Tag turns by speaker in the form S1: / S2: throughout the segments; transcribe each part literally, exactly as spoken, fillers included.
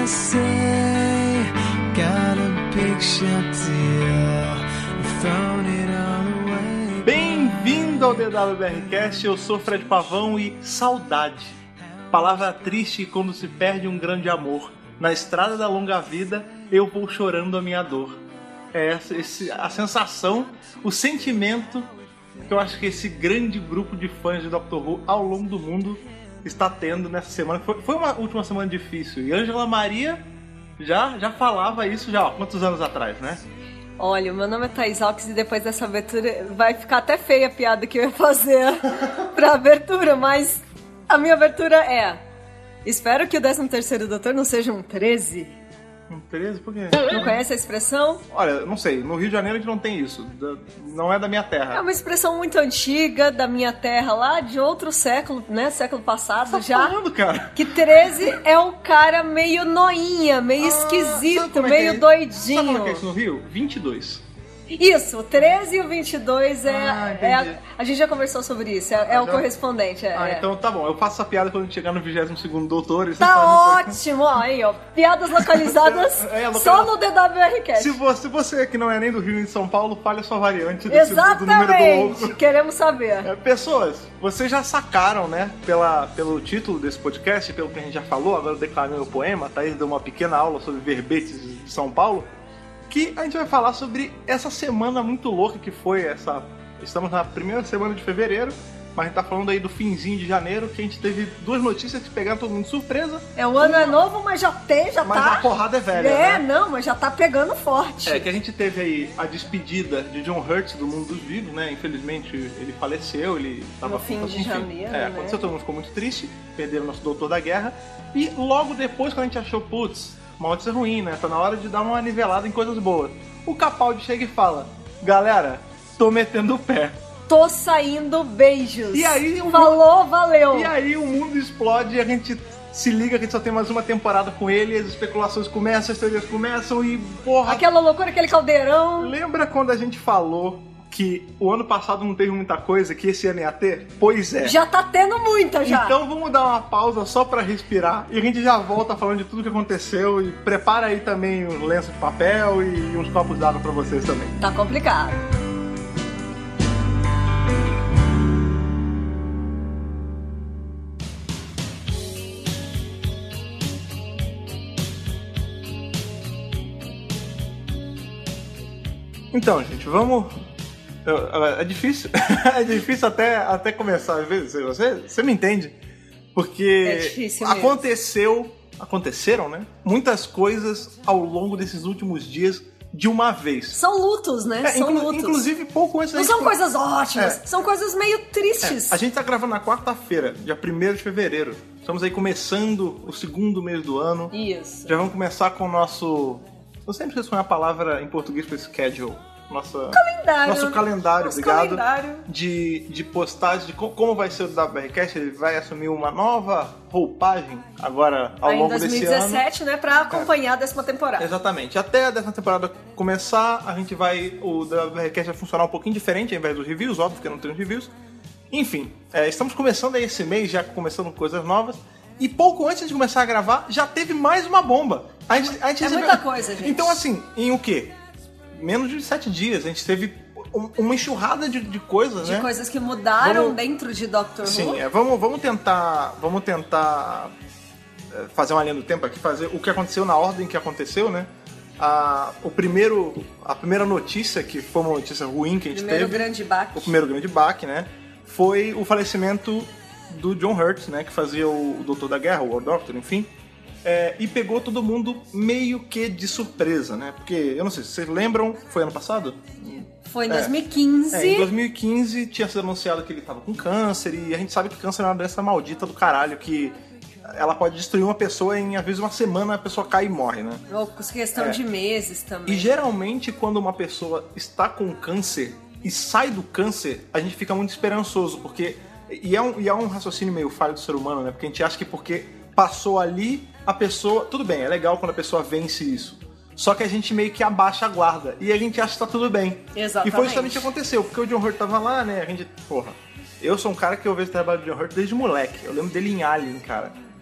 S1: S A, got a big shot deal, thrown it all away.
S2: Bem-vindo ao D W B R Cast, eu sou Fred Pavão e saudade. Palavra triste quando se perde um grande amor. Na estrada da longa vida, eu vou chorando a minha dor. É essa, esse, a sensação, o sentimento que eu acho que esse grande grupo de fãs de Doctor Who ao longo do mundo está tendo nessa semana. Foi, foi uma última semana difícil. E Ângela Maria já, já falava isso já há quantos anos atrás, né?
S3: Olha, o meu nome é Thaís Alves e depois dessa abertura vai ficar até feia a piada que eu ia fazer pra abertura, mas a minha abertura é: espero que o décimo terceiro Doutor não seja um treze.
S2: Um treze? Por quê?
S3: Não conhece a expressão?
S2: Olha, não sei, no Rio de Janeiro a gente não tem isso, não é da minha terra.
S3: É uma expressão muito antiga da minha terra, lá de outro século, né? Século passado
S2: tá
S3: já.
S2: Falando, cara?
S3: Que treze é um cara meio noinha, meio ah, esquisito, meio é é? doidinho.
S2: Sabe como é que é isso no Rio? vinte e dois.
S3: Isso, o treze e o vinte e dois é,
S2: ah,
S3: é a, a gente já conversou sobre isso, é, é o correspondente. É,
S2: ah,
S3: é.
S2: Então tá bom, eu faço essa piada quando a gente chegar no vigésimo segundo Doutor.
S3: Tá ótimo, ó, aí ó, piadas localizadas é, localiza... só no D W R Cast.
S2: Se você, você que não é nem do Rio nem de São Paulo, fale a sua variante
S3: desse,
S2: do número do louco.
S3: Queremos saber.
S2: É, pessoas, vocês já sacaram, né, pela, pelo título desse podcast, pelo que a gente já falou, agora eu declamei o poema, a Thaís deu uma pequena aula sobre verbetes de São Paulo, que a gente vai falar sobre essa semana muito louca que foi essa... Estamos na primeira semana de fevereiro, mas a gente tá falando aí do finzinho de janeiro, que a gente teve duas notícias que pegaram todo mundo de surpresa.
S3: É, o ano Uma... é novo, mas já tem, já
S2: mas
S3: tá...
S2: Mas a porrada é velha,
S3: É,
S2: né?
S3: não, mas já tá pegando forte.
S2: É, que a gente teve aí a despedida de John Hurt do mundo dos vivos, né? Infelizmente ele faleceu, ele tava...
S3: No fim
S2: com...
S3: de
S2: enfim,
S3: janeiro,
S2: É,
S3: né?
S2: aconteceu, todo mundo ficou muito triste, perderam o nosso Doutor da Guerra. E logo depois, quando a gente achou, putz, uma notícia ruim, né? Tá na hora de dar uma nivelada em coisas boas. O Capaldi chega e fala: galera, tô metendo o pé.
S3: Tô saindo, beijos.
S2: E aí,
S3: falou,
S2: mundo...
S3: valeu.
S2: E aí o mundo explode e a gente se liga que a gente só tem mais uma temporada com ele, as especulações começam, as teorias começam e porra...
S3: Aquela loucura, aquele caldeirão.
S2: Lembra quando a gente falou que o ano passado não teve muita coisa, que esse ano ia ter? Pois é.
S3: Já tá tendo muita, já.
S2: Então vamos dar uma pausa só pra respirar e a gente já volta falando de tudo que aconteceu e prepara aí também um lenço de papel e uns copos d'água pra vocês também.
S3: Tá complicado.
S2: Então, gente, vamos... É difícil, é difícil até, até começar às vezes, você, você me entende? Porque
S3: é difícil mesmo.
S2: aconteceu, aconteceram, né? Muitas coisas ao longo desses últimos dias de uma vez.
S3: São lutos, né?
S2: É,
S3: são
S2: inclu-
S3: lutos.
S2: Inclusive pouco antes da
S3: Não
S2: gente...
S3: são coisas ótimas,
S2: é.
S3: são coisas meio tristes.
S2: É. A gente tá gravando na quarta-feira, dia primeiro de fevereiro. Estamos aí começando o segundo mês do ano.
S3: Isso.
S2: Já vamos começar com o nosso... Eu sempre esqueço a palavra em português para schedule. Nossa,
S3: calendário.
S2: Nosso calendário,
S3: Nosso
S2: obrigado.
S3: Calendário.
S2: De, de postagem, de co- como vai ser o W R Cast. Ele vai assumir uma nova roupagem agora ao
S3: aí
S2: longo
S3: em dois mil e
S2: desse
S3: dezessete,
S2: ano.
S3: né, pra acompanhar é. a décima temporada.
S2: Exatamente. Até a décima temporada começar, a gente vai... O W R Cast vai funcionar um pouquinho diferente, ao invés dos reviews, óbvio que não tem os reviews. Enfim, é, estamos começando aí esse mês, já começando coisas novas. E pouco antes de começar a gravar, já teve mais uma bomba. A gente, a gente
S3: é
S2: recebeu...
S3: muita coisa, gente.
S2: Então, assim, em o quê? Menos de sete dias, a gente teve um, uma enxurrada de, de coisas,
S3: de
S2: né?
S3: De coisas que mudaram
S2: vamos...
S3: dentro de Doctor Who.
S2: Sim, é, vamos, vamos tentar, vamos tentar fazer uma linha do tempo aqui, fazer o que aconteceu na ordem que aconteceu, né? A, o primeiro, a primeira notícia, que foi uma notícia ruim que a gente
S3: primeiro
S2: teve...
S3: grande baque.
S2: O primeiro grande baque, né? Foi o falecimento do John Hurt, né? Que fazia o, o Doutor da Guerra, o War Doctor, enfim. É, e pegou todo mundo meio que de surpresa, né? Porque, eu não sei se vocês lembram, foi ano passado?
S3: Foi em dois mil e quinze.
S2: É, em dois mil e quinze tinha sido anunciado que ele tava com câncer, e a gente sabe que câncer é uma doença maldita do caralho, que ela pode destruir uma pessoa em, às vezes, uma semana a pessoa cai e morre, né?
S3: Ou questão é. de meses também.
S2: E geralmente, quando uma pessoa está com câncer e sai do câncer, a gente fica muito esperançoso, porque... E é um, e é um raciocínio meio falho do ser humano, né? Porque a gente acha que porque passou ali, a pessoa... Tudo bem, é legal quando a pessoa vence isso. Só que a gente meio que abaixa a guarda. E a gente acha que tá tudo bem.
S3: Exatamente.
S2: E foi justamente o que aconteceu. Porque o John Hurt tava lá, né? A gente... Porra. Eu sou um cara que eu vejo o trabalho do John Hurt desde moleque. Eu lembro dele em Alien, cara.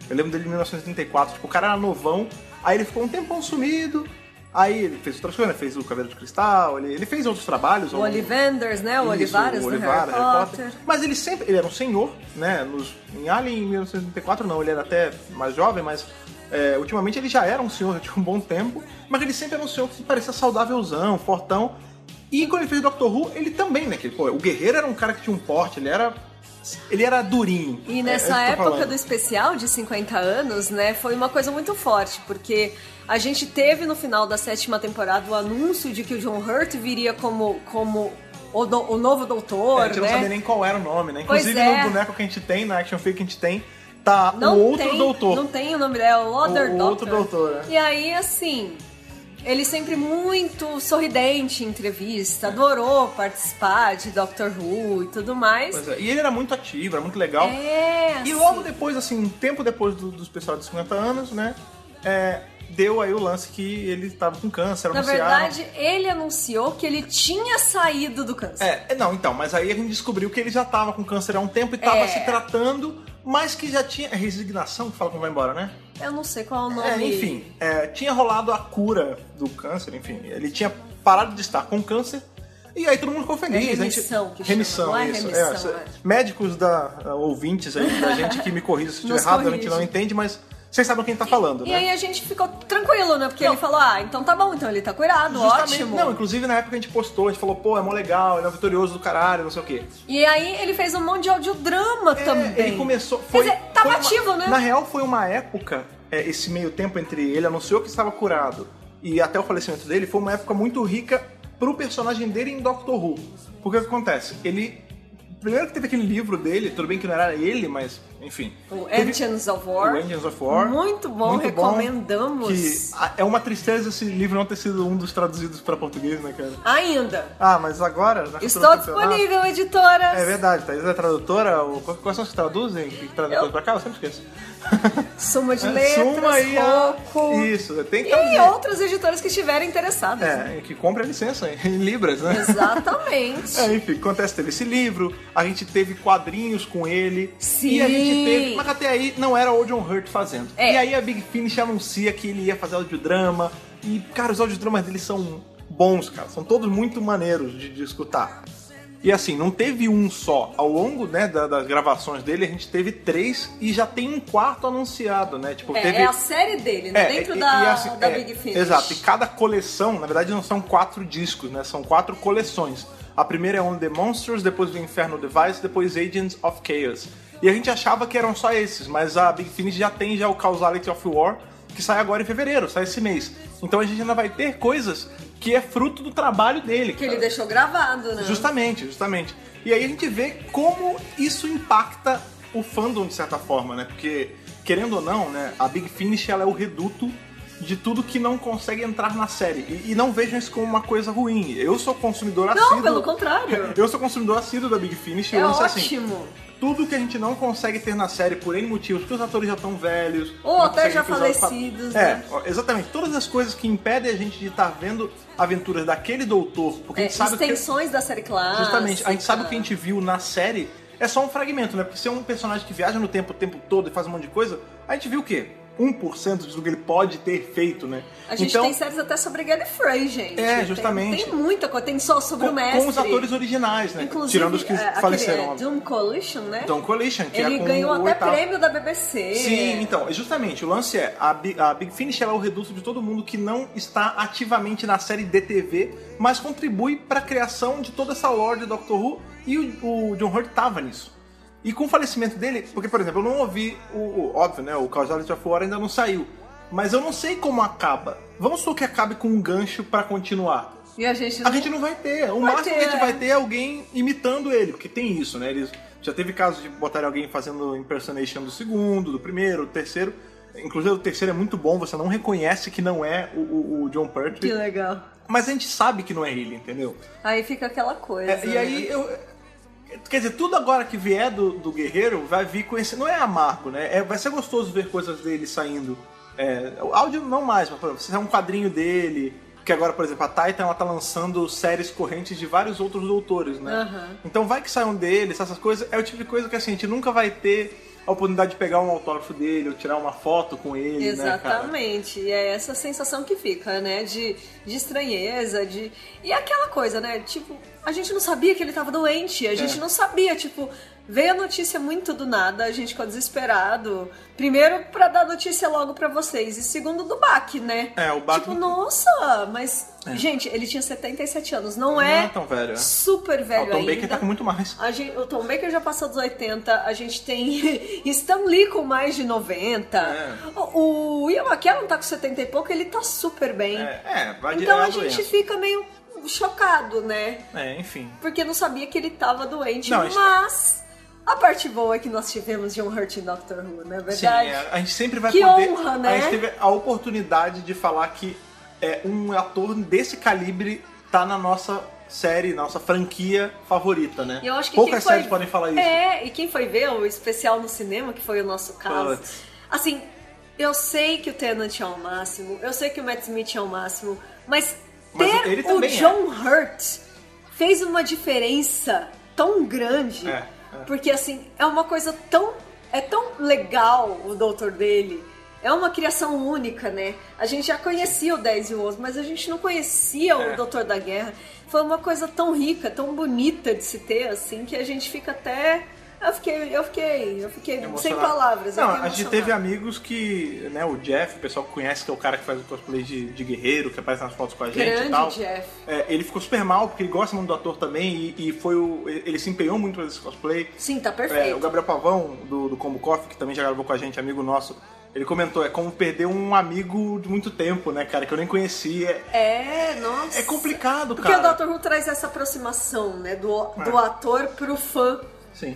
S2: Eu lembro dele em mil novecentos e trinta e quatro, tipo, o cara era novão, aí ele ficou um tempão sumido, aí ele fez outras coisas, né? Fez o Caveira de Cristal, ele, ele fez outros trabalhos.
S3: O
S2: ou...
S3: Ollivanders, né? O
S2: Isso,
S3: Olivares
S2: o
S3: do
S2: Olivar,
S3: Harry,
S2: Harry
S3: Potter.
S2: Potter. Mas ele sempre, ele era um senhor, né? Nos, em Alien, em mil novecentos e trinta e quatro não, ele era até mais jovem, mas é, ultimamente ele já era um senhor, já tinha um bom tempo, mas ele sempre era um senhor que parecia saudávelzão, fortão. E quando ele fez o Doctor Who, ele também, né? Que, pô, o Guerreiro era um cara que tinha um porte, ele era... Ele era durinho.
S3: E nessa
S2: é, é
S3: época do especial de cinquenta anos, né, foi uma coisa muito forte, porque a gente teve no final da sétima temporada o anúncio de que o John Hurt viria como, como o, do, o novo doutor,
S2: é, a gente
S3: né?
S2: não sabia nem qual era o nome, né?
S3: Pois
S2: Inclusive
S3: é.
S2: no boneco que a gente tem, na action figure que a gente tem, tá
S3: Não
S2: o outro
S3: tem,
S2: doutor.
S3: Não tem o nome dele, é o Other
S2: O- o
S3: Doctor.
S2: outro doutor, é.
S3: E aí, assim... Ele sempre muito sorridente em entrevista, adorou participar de Doctor Who e tudo mais.
S2: Pois é, e ele era muito ativo, era muito legal.
S3: É,
S2: E
S3: assim,
S2: logo depois, assim, um tempo depois do, do especial de cinquenta anos, né? É, deu aí o lance que ele estava com câncer,
S3: na
S2: anunciaram.
S3: verdade, ele anunciou que ele tinha saído do câncer.
S2: É, não, então, mas aí a gente descobriu que ele já estava com câncer há um tempo e estava
S3: É.
S2: se tratando, mas que já tinha... É resignação que fala quando vai embora, né?
S3: Eu não sei qual é o nome.
S2: É, enfim, é, tinha rolado a cura do câncer, enfim. Ele tinha parado de estar com câncer e aí todo mundo ficou feliz.
S3: É
S2: a gente-
S3: remissão que
S2: remissão,
S3: chama, não é
S2: isso.
S3: remissão,
S2: É, cê-
S3: é.
S2: Médicos da uh, ouvintes aí, da gente que me corrija se estiver
S3: Nos
S2: errado, a gente
S3: corrige.
S2: não entende, mas vocês sabem quem tá falando,
S3: E
S2: né?
S3: aí a gente ficou tranquilo, né? Porque
S2: Não.
S3: ele falou, ah, então tá bom, então ele tá curado,
S2: Justamente-
S3: ótimo.
S2: Não, inclusive na época a gente postou, a gente falou, pô, é mó legal, ele é um vitorioso do caralho, não sei o quê.
S3: E aí ele fez um monte de audiodrama
S2: É,
S3: também.
S2: Ele começou. Foi,
S3: Quer dizer, tava
S2: foi uma-
S3: ativo, né?
S2: Na real, foi uma época, é, esse meio tempo entre ele anunciou que estava curado e até o falecimento dele, foi uma época muito rica pro personagem dele em Doctor Who. Porque o que acontece? Ele. Primeiro que teve aquele livro dele, tudo bem que não era ele, mas enfim.
S3: O
S2: Teve-
S3: Engines of War.
S2: O Engines of War.
S3: Muito bom,
S2: Muito bom,
S3: recomendamos.
S2: Que a- é uma tristeza esse livro não ter sido um dos traduzidos pra português, né, cara?
S3: Ainda.
S2: Ah, mas agora... na
S3: Estou
S2: futura temporada-
S3: disponível, editoras.
S2: É verdade, Thaís é tradutora. o- Quais são os que traduzem? Que traduzem
S3: Eu-
S2: coisa pra cá? Eu sempre esqueço.
S3: Suma de
S2: É,
S3: letras,
S2: Suma aí a-
S3: Rocco.
S2: Isso, tem que
S3: E
S2: traduzir.
S3: outras editoras que estiverem interessadas. né?
S2: É, que compre a licença em Libras, né?
S3: Exatamente.
S2: É, enfim, acontece, teve esse livro, a gente teve quadrinhos com ele.
S3: Sim.
S2: E a gente teve. Mas até aí não era o John Hurt fazendo.
S3: É.
S2: E aí a Big Finish anuncia que ele ia fazer audiodrama. E, cara, os audiodramas dele são bons, cara. São todos muito maneiros de, de escutar. E assim, não teve um só. Ao longo, né, da- das gravações dele, a gente teve três e já tem um quarto anunciado, né? Tipo,
S3: É,
S2: teve...
S3: é a série dele, né? Dentro
S2: e-
S3: da,
S2: e assim,
S3: da
S2: é,
S3: Big Finish.
S2: Exato, e cada coleção, na verdade não são quatro discos, né? São quatro coleções. A primeira é On The Monsters, depois o Inferno Device, depois Agents of Chaos. E a gente achava que eram só esses, mas a Big Finish já tem já o Causality of War, que sai agora em fevereiro, sai esse mês. Então a gente ainda vai ter coisas que é fruto do trabalho dele.
S3: Que ele
S2: cara.
S3: deixou gravado, né?
S2: Justamente, justamente. E aí a gente vê como isso impacta o fandom de certa forma, né? Porque, querendo ou não, né, a Big Finish ela é o reduto de tudo que não consegue entrar na série. E, e não vejam isso como uma coisa ruim. Eu sou consumidor assíduo.
S3: Não, pelo contrário.
S2: Eu sou consumidor assíduo da Big Finish.
S3: É
S2: eu lance assim,
S3: ótimo.
S2: tudo que a gente não consegue ter na série por N motivos, porque os atores já estão velhos.
S3: Ou
S2: não
S3: até
S2: conseguem
S3: já
S2: cruzar os pa-
S3: falecidos,
S2: É,
S3: né?
S2: ó, exatamente. Todas as coisas que impedem a gente de estar vendo aventuras daquele doutor, porque a
S3: É,
S2: gente sabe que...
S3: extensões da série clássica.
S2: Justamente, a gente sabe o que a gente viu na série é só um fragmento, né? Porque se é um personagem que viaja no tempo o tempo todo e faz um monte de coisa, a gente viu o quê? um por cento do que ele pode ter feito, né?
S3: A gente
S2: então,
S3: tem séries até sobre Gallifrey, gente.
S2: É,
S3: Tem-
S2: justamente.
S3: Tem, muita coisa. Tem só sobre
S2: com,
S3: o mestre.
S2: com os atores originais, né?
S3: Inclusive,
S2: Tirando os que
S3: é,
S2: faleceram.
S3: aquele, é, Doom Collision, né?
S2: Doom Collision, que
S3: Ele
S2: é com
S3: ganhou
S2: o
S3: até
S2: oitavo.
S3: prêmio da B B C.
S2: Sim, então, justamente, o lance é, a Big, a Big Finish ela é o reduto de todo mundo que não está ativamente na série de T V, mas contribui para a criação de toda essa lore de Doctor Who, e o, o John Hurt tava nisso. E com o falecimento dele, porque, por exemplo, eu não ouvi, o, o óbvio, né, o Causality of War ainda não saiu, mas eu não sei como acaba. Vamos supor que acabe com um gancho para continuar.
S3: E a gente
S2: A
S3: não...
S2: gente não vai ter. O
S3: Vai
S2: máximo
S3: ter,
S2: que a gente
S3: é.
S2: vai ter é alguém imitando ele, porque tem isso, né? Eles já teve casos de botarem alguém fazendo impersonation do segundo, do primeiro, do terceiro. Inclusive o terceiro é muito bom, você não reconhece que não é o, o, o John Pertwee.
S3: Que legal.
S2: Mas a gente sabe que não é ele, entendeu?
S3: Aí fica aquela coisa.
S2: É, e aí
S3: né?
S2: eu. Quer dizer, tudo agora que vier do, do Guerreiro vai vir com esse. Não é amargo, né? É, vai ser gostoso ver coisas dele saindo. É, o áudio não mais, mas por exemplo, se é um quadrinho dele. Porque agora, por exemplo, a Titan ela tá lançando séries correntes de vários outros doutores, né?
S3: Uhum.
S2: Então vai que saiam deles, essas coisas. É o tipo de coisa que assim, a gente nunca vai ter a oportunidade de pegar um autógrafo dele ou tirar uma foto com ele,
S3: Exatamente,
S2: né,
S3: e é essa sensação que fica, né, de, de estranheza, de... E aquela coisa, né, tipo, a gente não sabia que ele tava doente, a gente
S2: É.
S3: não sabia, tipo, veio a notícia muito do nada, a gente ficou desesperado. Primeiro, pra dar notícia logo pra vocês, e segundo, do Bach, né?
S2: É, o Bach-
S3: Tipo, nossa, mas,
S2: É.
S3: gente, ele tinha setenta e sete anos, não,
S2: Não
S3: é
S2: é tão velho, é.
S3: super
S2: Ah,
S3: velho
S2: o Tom
S3: ainda.
S2: Baker tá com muito mais.
S3: A gente- o Tom Baker já passou dos oitenta, a gente tem Stan Lee com mais de noventa.
S2: É.
S3: O, o Ian McKellen tá com setenta e pouco, ele tá super bem.
S2: É, é vai
S3: então
S2: é
S3: a gente
S2: doença.
S3: fica meio chocado, né?
S2: É, enfim.
S3: Porque não sabia que ele tava doente.
S2: Não, isso-
S3: mas a parte boa é que nós tivemos de um Hurt em Doctor Who, não é
S2: Sim,
S3: verdade?
S2: é, a gente sempre vai
S3: Que
S2: poder.
S3: honra,
S2: A
S3: né?
S2: gente teve a oportunidade de falar que é, um ator desse calibre tá na nossa série, nossa franquia favorita, né?
S3: E eu acho que
S2: Poucas
S3: quem foi...
S2: séries podem falar isso.
S3: É, e quem foi ver o especial no cinema, que foi o nosso caso,
S2: Puts.
S3: assim, eu sei que o Tennant é o máximo, eu sei que o Matt Smith é o máximo, mas
S2: Mas
S3: ter
S2: ele
S3: o
S2: também é.
S3: John Hurt fez uma diferença tão grande,
S2: É, é.
S3: porque assim, é uma coisa tão, é tão legal o doutor dele. É uma criação única, né? A gente já conhecia o dez e o onze, mas a gente não conhecia o
S2: É.
S3: Doutor da Guerra. Foi uma coisa tão rica, tão bonita de se ter, assim, que a gente fica até... Eu fiquei, eu fiquei, eu fiquei sem
S2: Emocionado.
S3: palavras. eu
S2: Não,
S3: fiquei
S2: a gente
S3: emocionada.
S2: teve amigos que, né, o Jeff, o pessoal que conhece, que é o cara que faz o cosplay de, de guerreiro, que aparece nas fotos com a gente
S3: Grande
S2: e tal.
S3: Jeff.
S2: É, ele ficou super mal, porque ele gosta muito do ator também, e, e foi o, ele se empenhou muito pra esse cosplay.
S3: Sim, tá
S2: É,
S3: perfeito.
S2: o Gabriel Pavão, do, do Combo Coffee, que também já gravou com a gente, amigo nosso, ele comentou, é como perder um amigo de muito tempo, né, cara, que eu nem conhecia.
S3: É, nossa.
S2: É complicado,
S3: Porque
S2: cara.
S3: o Doctor Who traz essa aproximação, né, do, do
S2: É.
S3: ator pro fã.
S2: Sim.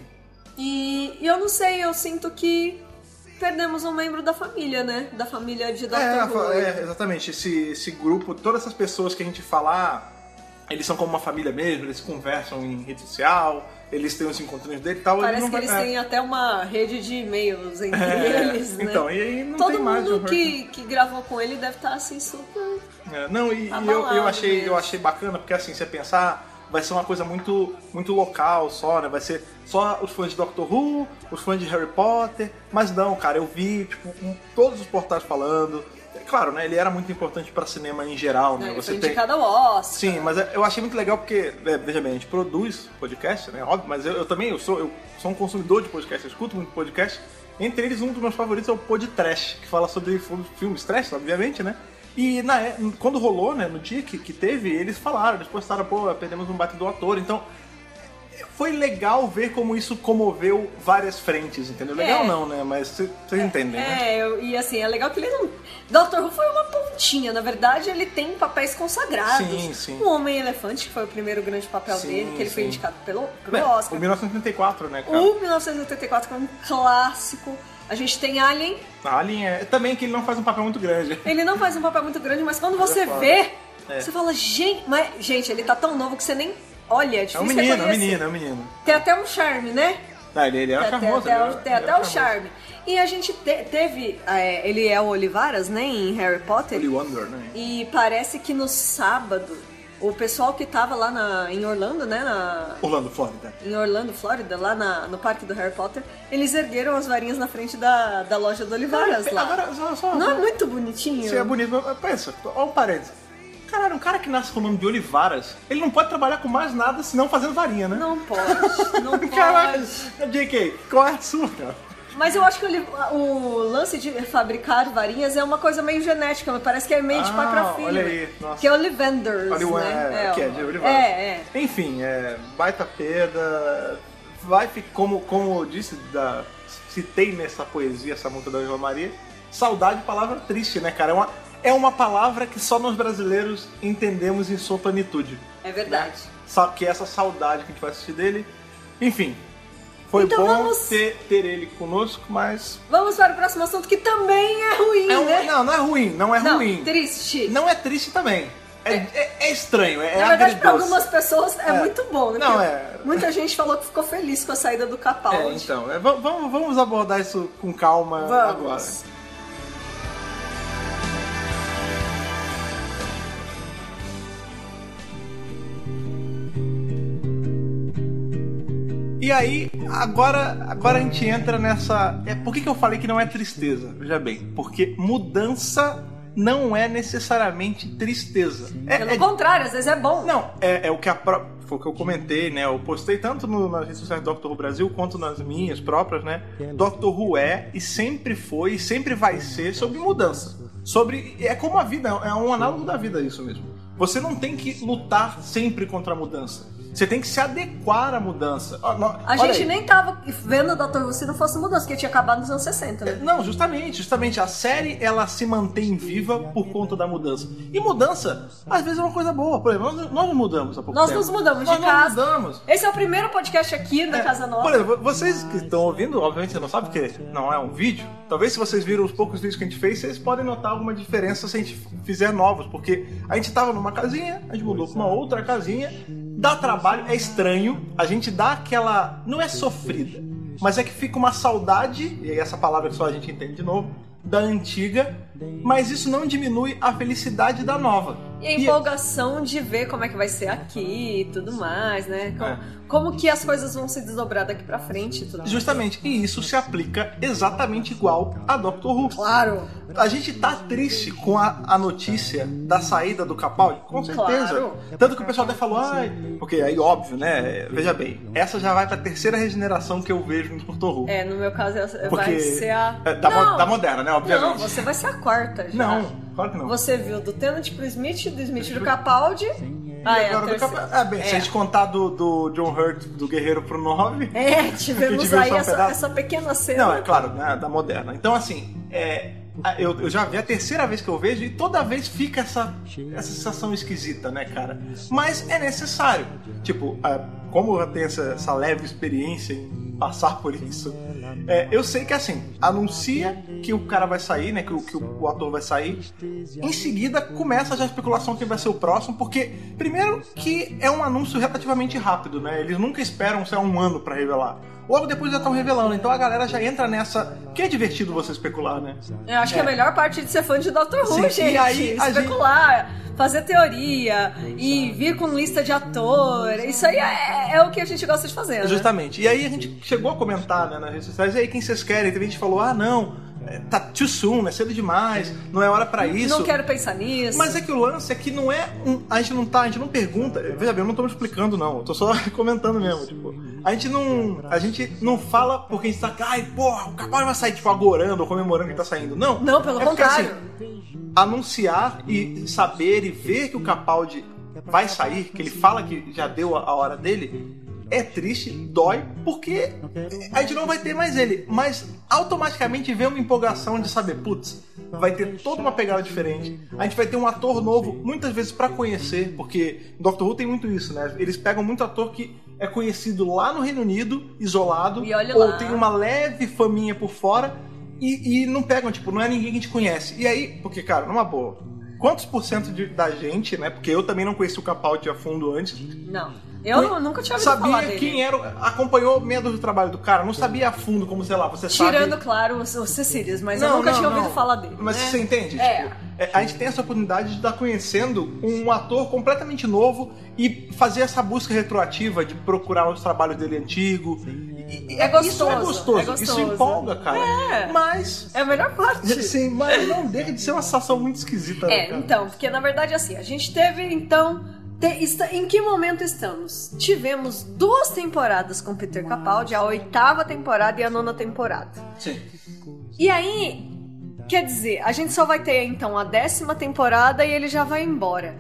S3: E, e eu não sei, eu sinto que perdemos um membro da família, né? Da família de Doctor
S2: É,
S3: Who.
S2: é, exatamente. Esse, esse grupo, todas essas pessoas que a gente fala, ah, eles são como uma família mesmo, eles conversam em rede social, eles têm os encontrinhos dele e tal.
S3: Parece
S2: não
S3: que
S2: vai-
S3: eles
S2: é.
S3: têm até uma rede de e-mails entre
S2: É,
S3: eles, né?
S2: então, e aí não
S3: Todo
S2: tem mais o
S3: mundo
S2: Hurt.
S3: que, que gravou com ele deve estar assim super...
S2: É, não, e, e eu,
S3: Abalado
S2: eu, achei,
S3: mesmo.
S2: eu achei bacana, porque assim, você pensar, vai ser uma coisa muito, muito local só, né? Vai ser só os fãs de Doctor Who, os fãs de Harry Potter, mas não, cara, eu vi, tipo, um, todos os portais falando. É claro, né? Ele era muito importante pra cinema em geral, né?
S3: Ele
S2: Você
S3: foi
S2: tem...
S3: indicado ao Oscar.
S2: Sim, mas é- eu achei muito legal porque, é, veja bem, a gente produz podcast, né? Óbvio, mas eu, eu também eu sou, eu sou um consumidor de podcast, eu escuto muito podcast. Entre eles, um dos meus favoritos é o Pod Trash, que fala sobre filmes trash, obviamente, né? E na, é- quando rolou, né, no dia que, que teve, eles falaram, eles postaram, pô, perdemos um bate do ator, então foi legal ver como isso comoveu várias frentes, entendeu? Legal
S3: É.
S2: não, né? Mas vocês entendem, né?
S3: É, eu- e assim, é legal que ele não... Doctor Who foi uma pontinha, na verdade ele tem papéis consagrados.
S2: Sim, sim.
S3: O Homem-Elefante, que foi o primeiro grande papel
S2: Sim,
S3: dele, que ele foi
S2: sim.
S3: indicado pelo, pro
S2: Bem,
S3: Oscar.
S2: o mil novecentos e oitenta e quatro, né, cara?
S3: O mil novecentos e oitenta e quatro, que é um clássico. A gente tem Alien.
S2: Alien é... Também que ele não faz um papel muito grande.
S3: Ele não faz um papel muito grande, mas quando
S2: Mas
S3: você
S2: é foda.
S3: vê,
S2: É.
S3: você fala, gente, mas, gente, ele tá tão novo que você nem olha, é
S2: É
S3: difícil
S2: um menino, é um
S3: reconhecer.
S2: menino, é um menino.
S3: Tem até um charme, né?
S2: Ah, ele, ele era
S3: Tem até,
S2: charmoso.
S3: até,
S2: ele
S3: o-
S2: era-
S3: tem
S2: ele
S3: até
S2: era
S3: o
S2: charmoso.
S3: charme. E a gente te- teve, é, ele é o Olivaras, né, em Harry Potter.
S2: Holy Wonder, né?
S3: E parece que no sábado, o pessoal que tava lá na, em Orlando, né, na,
S2: Orlando, Flórida.
S3: em Orlando, Flórida, lá na- no parque do Harry Potter, eles ergueram as varinhas na frente da, da loja do Olivaras lá.
S2: Agora, só, só,
S3: Não é muito bonitinho?
S2: Se é bonito, mas pensa, ó um parênteses. Caralho, um cara que nasce com o nome de Olivaras, ele não pode trabalhar com mais nada senão fazendo varinha, né?
S3: Não pode, não
S2: Caralho,
S3: pode.
S2: J K, qual é a sua, cara?
S3: Mas eu acho que o, li- o lance de fabricar varinhas é uma coisa meio genética, mas parece que é meio de pai pra
S2: Ah,
S3: filho.
S2: olha aí, nossa.
S3: Que é Ollivanders,
S2: Olivan,
S3: né?
S2: é, que é de Olivaras.
S3: É, é.
S2: Enfim, é, baita perda. Vai ficar, como, como eu disse, da, citei nessa poesia, essa música da João Maria, saudade, palavra triste, né, cara? É uma, é uma palavra que só nós brasileiros entendemos em sua plenitude.
S3: É verdade.
S2: Só que essa saudade que a gente vai assistir dele. Enfim, foi
S3: Então
S2: bom
S3: vamos-
S2: ter, ter ele conosco, mas.
S3: Vamos para o próximo assunto que também é ruim,
S2: É um-
S3: né?
S2: Não, não é ruim, não é
S3: Não,
S2: ruim.
S3: triste.
S2: Não é triste também. É, é- é estranho, é,
S3: Na
S2: é
S3: verdade, para
S2: agridoce.
S3: algumas pessoas é,
S2: É.
S3: muito bom, né?
S2: Não,
S3: Porque
S2: é.
S3: Muita gente falou que ficou feliz com a saída do
S2: É,
S3: Capaldi.
S2: então, é, va- vamos, vamos abordar isso com calma
S3: Vamos.
S2: agora. E aí, agora, agora a gente entra nessa... É, por que, que eu falei que não é tristeza? Veja bem, porque mudança não é necessariamente tristeza. É,
S3: Pelo
S2: é...
S3: contrário, às vezes é bom.
S2: Não, é, é o que a pró... foi o que eu comentei, né? Eu postei tanto no, nas redes sociais do Doctor Who Brasil quanto nas minhas próprias, né? Doctor Who é e sempre foi e sempre vai ser sobre mudança. Sobre... É como a vida, é um análogo da vida isso mesmo. Você não tem que lutar sempre contra a mudança. Você tem que se adequar à mudança.
S3: A gente aí. nem tava vendo o Doutor Who se não fosse mudança, porque tinha acabado nos anos sessenta, né?
S2: Não, justamente, justamente. A série, ela se mantém viva por conta da mudança. E mudança, às vezes, é uma coisa boa. Por exemplo, nós, nós nos mudamos há pouco
S3: nós
S2: tempo.
S3: Nós nos mudamos
S2: nós
S3: de casa.
S2: Nós mudamos.
S3: Esse é o primeiro podcast aqui na
S2: é,
S3: Casa Nova.
S2: Por exemplo, vocês que estão ouvindo, obviamente você não sabe porque não é um vídeo. Talvez se vocês viram os poucos vídeos que a gente fez, vocês podem notar alguma diferença se a gente fizer novos. Porque a gente tava numa casinha, a gente mudou pra uma outra casinha. Dá trabalho, é estranho, a gente dá aquela... Não é sofrida, mas é que fica uma saudade, e essa palavra que só a gente entende de novo, da antiga, mas isso não diminui a felicidade da nova.
S3: E a empolgação e... de ver como é que vai ser aqui e tudo mais, né? Como, é. como que as coisas vão se desdobrar daqui pra frente e tudo mais.
S2: Justamente, e isso se aplica exatamente igual a Doctor Who.
S3: Claro!
S2: A gente tá triste com a, a notícia da saída do Capaldi, com certeza.
S3: Claro.
S2: Tanto que o pessoal até falou, ai, porque aí óbvio, né? Veja bem, essa já vai pra terceira regeneração que eu vejo no Doctor Who.
S3: É, no meu caso
S2: porque
S3: vai ser a...
S2: É, da, mo- da moderna, né? Obviamente.
S3: Não, você vai ser a quarta já.
S2: Não, claro que não.
S3: Você viu do Tennant pro Smith, do Smith pro Capaldi. Ah, é,
S2: agora do Cap... ah, bem, é. Se a gente contar do, do John Hurt, do Guerreiro pro nove...
S3: É, tivemos aí um essa, essa pequena cena.
S2: Não, é claro, né, da moderna. Então, assim, é, eu, eu já vi a terceira vez que eu vejo e toda vez fica essa, essa sensação esquisita, né, cara? Mas é necessário. Tipo, como eu tenho essa, essa leve experiência em passar por isso, é, eu sei que, assim, anuncia que o cara vai sair, né, que o, que o, o ator vai sair, em seguida começa já a especulação quem vai ser o próximo, porque, primeiro, que é um anúncio relativamente rápido, né, eles nunca esperam ser um ano pra revelar. Logo depois já estão revelando, então a galera já entra nessa... Que é divertido você especular, né?
S3: Eu acho é. que a melhor parte de ser fã de Doctor Who,
S2: Sim,
S3: gente,
S2: e aí,
S3: especular, gente... fazer teoria e vir com lista de ator, isso aí é, é o que a gente gosta de fazer, né?
S2: Justamente, e aí a gente chegou a comentar, né, nas redes sociais, e aí quem vocês querem? Teve gente que falou, ah não, tá too soon, é cedo demais, não é hora pra isso.
S3: Não quero pensar nisso.
S2: Mas é que o lance é que não é um, a gente não tá, a gente não pergunta. Veja bem, eu não tô me explicando não, eu tô só comentando mesmo, tipo, a gente não, a gente não fala porque a gente tá, ai, porra, o Capaldi vai sair, tipo, agorando ou comemorando que tá saindo. Não.
S3: Não, pelo
S2: é porque,
S3: contrário.
S2: Assim, anunciar e saber e ver que o Capaldi vai sair, que ele fala que já deu a hora dele, é triste, dói, porque a gente não vai ter mais ele, mas automaticamente vem uma empolgação de saber, putz, vai ter toda uma pegada diferente, a gente vai ter um ator novo, muitas vezes pra conhecer, porque Doctor Who tem muito isso, né? Eles pegam muito ator que é conhecido lá no Reino Unido, isolado, ou
S3: lá.
S2: tem uma leve faminha por fora, e, e não pegam, tipo, não é ninguém que a gente conhece. E aí, porque, cara, numa boa, quantos por cento de, da gente, né? Porque eu também não conheci o Capaldi a fundo antes.
S3: Não. Eu não, nunca tinha ouvido
S2: sabia
S3: falar dele.
S2: Quem era, acompanhou meia dúzia do trabalho do cara, não sabia a fundo como, sei lá, você sabe...
S3: Tirando, claro, os, os Cecílias, mas
S2: não,
S3: eu nunca
S2: não,
S3: tinha
S2: não.
S3: ouvido falar dele.
S2: Mas
S3: né?
S2: você entende?
S3: É.
S2: Tipo, é, a gente tem essa oportunidade de estar conhecendo um ator completamente novo e fazer essa busca retroativa de procurar os trabalhos dele antigo. E, e,
S3: é, gostoso,
S2: isso é gostoso,
S3: é gostoso.
S2: Isso empolga, cara.
S3: É.
S2: Mas...
S3: É a melhor parte.
S2: Sim, mas não deixa de ser uma sensação muito esquisita.
S3: É,
S2: né, cara?
S3: então, porque na verdade assim, a gente teve então... Em que momento estamos? Tivemos duas temporadas com Peter Capaldi, a oitava temporada e a nona temporada.
S2: Sim.
S3: E aí, quer dizer, a gente só vai ter então a décima temporada e ele já vai embora.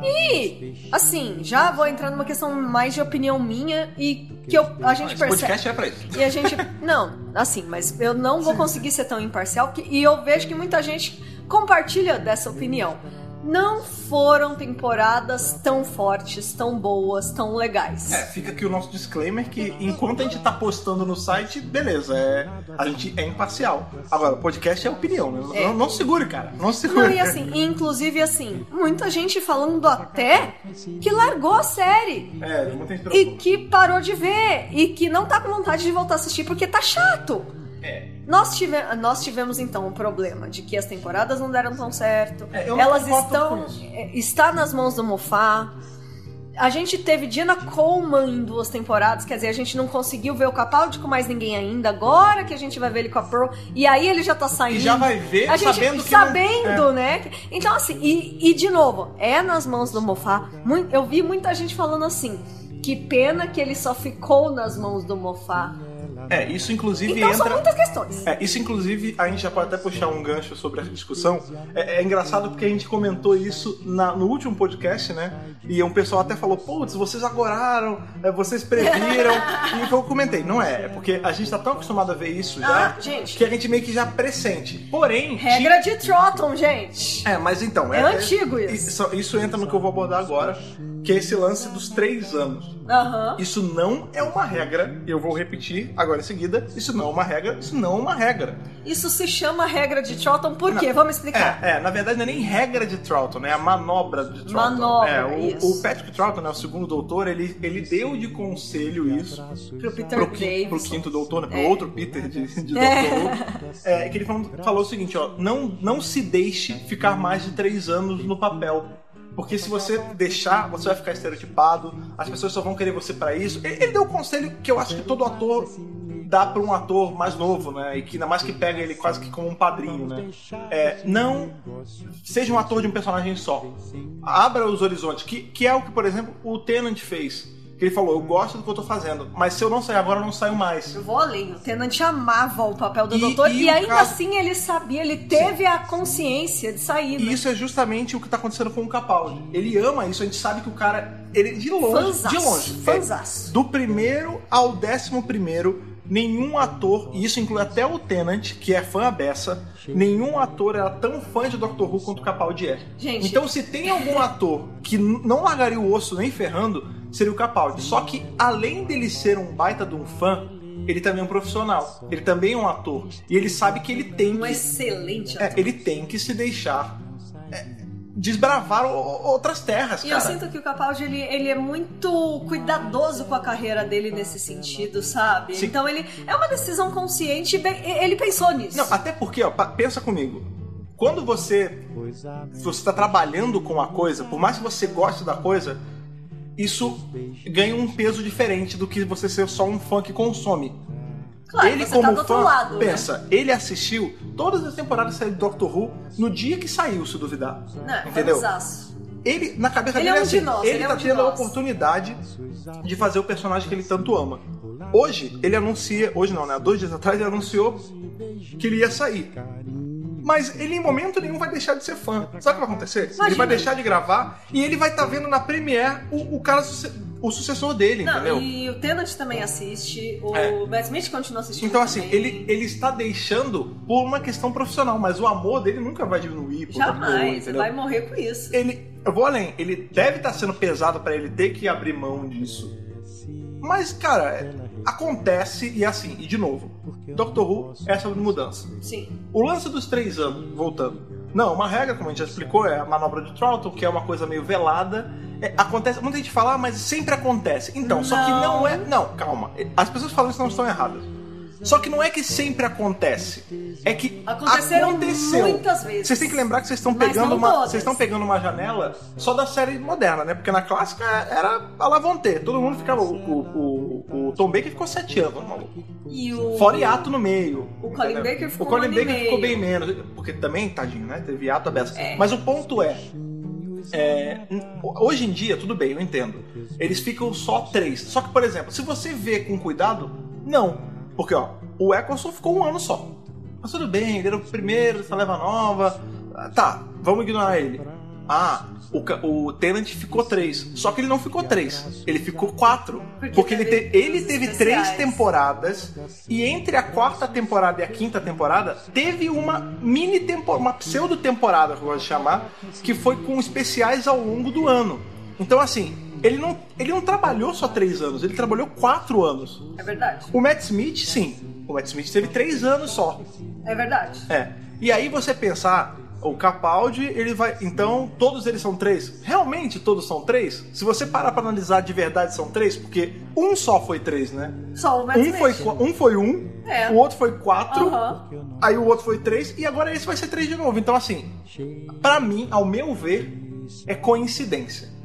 S3: E, assim, já vou entrar numa questão mais de opinião minha e que eu, a gente
S2: Esse
S3: percebe...
S2: podcast é pra isso.
S3: E a gente... Não, assim, mas eu não vou conseguir ser tão imparcial que, e eu vejo que muita gente compartilha dessa opinião. Não foram temporadas tão fortes, tão boas, tão legais.
S2: É, fica aqui o nosso disclaimer que enquanto a gente tá postando no site, beleza, é, a gente é imparcial. Agora, o podcast é opinião, né?
S3: É.
S2: Não, não segure, cara. Não segure.
S3: Não, e assim, inclusive assim, muita gente falando até que largou a série.
S2: É, muita gente
S3: E que parou de ver. E que não tá com vontade de voltar a assistir porque tá chato.
S2: É.
S3: Nós, tive, nós tivemos então um problema de que as temporadas não deram tão certo.
S2: É, eu não
S3: Elas
S2: concordo
S3: estão.
S2: com isso.
S3: Está nas mãos do Moffat. A gente teve Jenna Coleman em duas temporadas, quer dizer, a gente não conseguiu ver o Capaldi com mais ninguém ainda, agora que a gente vai ver ele com a Pearl, e aí ele já tá saindo.
S2: E já vai ver,
S3: a gente,
S2: sabendo que
S3: Sabendo,
S2: não, é.
S3: né? Então, assim, e, e de novo, é nas mãos do Moffat. Muito, eu vi muita gente falando assim, que pena que ele só ficou nas mãos do Moffat.
S2: É, isso inclusive
S3: então,
S2: entra...
S3: são muitas questões.
S2: É, isso inclusive, a gente já pode até puxar um gancho sobre a discussão. É, é engraçado porque a gente comentou isso na, no último podcast, né? E um pessoal até falou, putz, vocês agoraram, é, vocês previram. E eu comentei, não é, é porque a gente tá tão acostumado a ver isso já,
S3: ah, gente.
S2: que a gente meio que já pressente. Porém...
S3: Regra de Trotton, gente.
S2: É, mas então...
S3: É,
S2: é
S3: antigo isso.
S2: isso. Isso entra no que eu vou abordar agora, que é esse lance dos três anos.
S3: Uhum.
S2: Isso não é uma regra, eu vou repetir agora em seguida, isso não é uma regra, isso não é uma regra.
S3: Isso se chama regra de Troughton, por quê?
S2: Não,
S3: Vamos explicar.
S2: É, é, na verdade não é nem regra de Troughton, é a manobra de Troughton.
S3: Manobra,
S2: é, o,
S3: isso.
S2: o Patrick Troughton, né, o segundo doutor, ele, ele deu de conselho isso
S3: Pro Peter
S2: pro,
S3: Davison.
S2: pro quinto doutor, né, pro
S3: É.
S2: outro Peter de, de
S3: É.
S2: Doctor Who, é, que ele falou, falou o seguinte, ó, não, não se deixe ficar mais de três anos no papel. Porque se você deixar, você vai ficar estereotipado, as pessoas só vão querer você pra isso. Ele, ele deu um conselho que eu acho que todo ator dá pra um ator mais novo, né? E que ainda mais que pega ele quase que como um padrinho, né? É, não seja um ator de um personagem só. Abra os horizontes, que, que é o que, por exemplo, o Tennant fez. Que ele falou, eu gosto do que eu tô fazendo, mas se eu não sair agora, eu não saio mais.
S3: Eu vou além, o Tennant amava o papel do
S2: E-
S3: doutor
S2: e
S3: e
S2: o
S3: ainda
S2: caso-
S3: assim ele sabia, ele teve a consciência de sair.
S2: E
S3: né?
S2: isso é justamente o que tá acontecendo com o Capaldi. Ele ama isso, a gente sabe que o cara, ele de longe,
S3: Fanzaço,
S2: de longe,
S3: fanzaço.
S2: é, do primeiro ao décimo primeiro, nenhum ator, e isso inclui até o Tennant, que é fã à beça, nenhum ator era tão fã de Doctor Who quanto o Capaldi é.
S3: Gente.
S2: Então se tem algum ator que n- não largaria o osso nem ferrando, seria o Capaldi. Só que além dele ser um baita de um fã, ele também é um profissional. Ele também é um ator. E ele sabe que ele tem
S3: Um
S2: que...
S3: excelente
S2: É,
S3: ator.
S2: ele tem que se deixar é, desbravar o- outras terras,
S3: E
S2: cara.
S3: eu sinto que o Capaldi, ele, ele é muito cuidadoso com a carreira dele nesse sentido, sabe?
S2: Sim.
S3: Então ele é uma decisão consciente, bem, ele pensou nisso.
S2: Não, até porque, ó, pa- pensa comigo. Quando você você tá trabalhando com uma coisa, por mais que você goste da coisa, isso ganha um peso diferente do que você ser só um fã que consome.
S3: Claro,
S2: ele
S3: você
S2: como
S3: tá do outro
S2: fã,
S3: lado, né?
S2: pensa, ele assistiu todas as temporadas de Doctor Who no dia que saiu, se duvidar.
S3: Não,
S2: entendeu?
S3: fanzaço.
S2: Ele, na cabeça
S3: Ele
S2: dele,
S3: é um
S2: assim,
S3: de nós,
S2: ele,
S3: ele é
S2: tá
S3: um de
S2: tendo a
S3: nós.
S2: oportunidade de fazer o personagem que ele tanto ama. Hoje, ele anuncia, hoje não, né? Há dois dias atrás, ele anunciou que ele ia sair. Mas ele em momento nenhum vai deixar de ser fã. Sabe o que vai acontecer?
S3: Imagina.
S2: Ele vai deixar de gravar e ele vai estar vendo na Premiere o, o cara, suce- o sucessor dele,
S3: Não,
S2: entendeu?
S3: e o Tennant também assiste, o
S2: É.
S3: Matt Smith continua assistindo
S2: Então, assim,
S3: também.
S2: ele, ele está deixando por uma questão profissional, mas o amor dele nunca vai diminuir. Por Doctor Who,
S3: Jamais, você
S2: entendeu?
S3: vai morrer com isso.
S2: Ele, eu vou além, ele deve estar sendo pesado pra ele ter que abrir mão disso. Mas, cara, é- acontece e é assim, e de novo, Doctor Who é sobre mudança.
S3: Sim.
S2: O lance dos três anos, voltando. Não, uma regra, como a gente já explicou, é a manobra de Troughton, que é uma coisa meio velada. É, acontece, muita gente fala, ah, mas sempre acontece. Então, só que não é. Não, calma. As pessoas falando isso não estão erradas. Só que não é que sempre acontece. É que
S3: Aconteceram
S2: aconteceu.
S3: muitas vezes.
S2: Vocês têm que lembrar que vocês estão
S3: Mas
S2: pegando
S3: não
S2: uma.
S3: todas.
S2: Vocês estão pegando uma janela só da série moderna, né? Porque na clássica era a Lavonte. Todo mundo ficava. O, o, o, o Tom Baker ficou sete anos, maluco.
S3: E o...
S2: Fora hiato no meio.
S3: O Colin
S2: entendeu?
S3: Baker ficou
S2: O Colin
S3: um ano e
S2: Baker
S3: meio.
S2: ficou bem menos. Porque também, tadinho, né? Teve hiato aberto.
S3: É.
S2: Mas o ponto é. É, hoje em dia, tudo bem, eu entendo. Eles ficam só três. Só que, por exemplo, se você vê com cuidado, não. Porque, ó, o Eccleston ficou um ano só. Mas tudo bem, ele era o primeiro, essa leva nova. Tá, vamos ignorar ele. Ah, o, ca- o Tennant ficou três. Só que ele não ficou três. Ele ficou quatro.
S3: Porque
S2: Porque ele,
S3: teve
S2: te- ele
S3: os
S2: teve
S3: especiais.
S2: três temporadas. E entre a quarta temporada e a quinta temporada, teve uma mini temporada, uma pseudo-temporada, que eu gosto de chamar, que foi com especiais ao longo do ano. Então, assim, ele não, ele não trabalhou só três anos, ele trabalhou quatro anos.
S3: É verdade.
S2: O Matt Smith, sim. O Matt Smith teve três anos só.
S3: É verdade.
S2: É. E aí você pensar, o Capaldi, ele vai. Então, todos eles são três? Realmente todos são três? Se você parar pra analisar de verdade, são três, porque um só foi três, né?
S3: Só o Matt
S2: Um
S3: Smith.
S2: foi, qua- um foi um,
S3: É.
S2: o outro foi quatro,
S3: Aham.
S2: aí o outro foi três, e agora esse vai ser três de novo. Então, assim, pra mim, ao meu ver, é coincidência.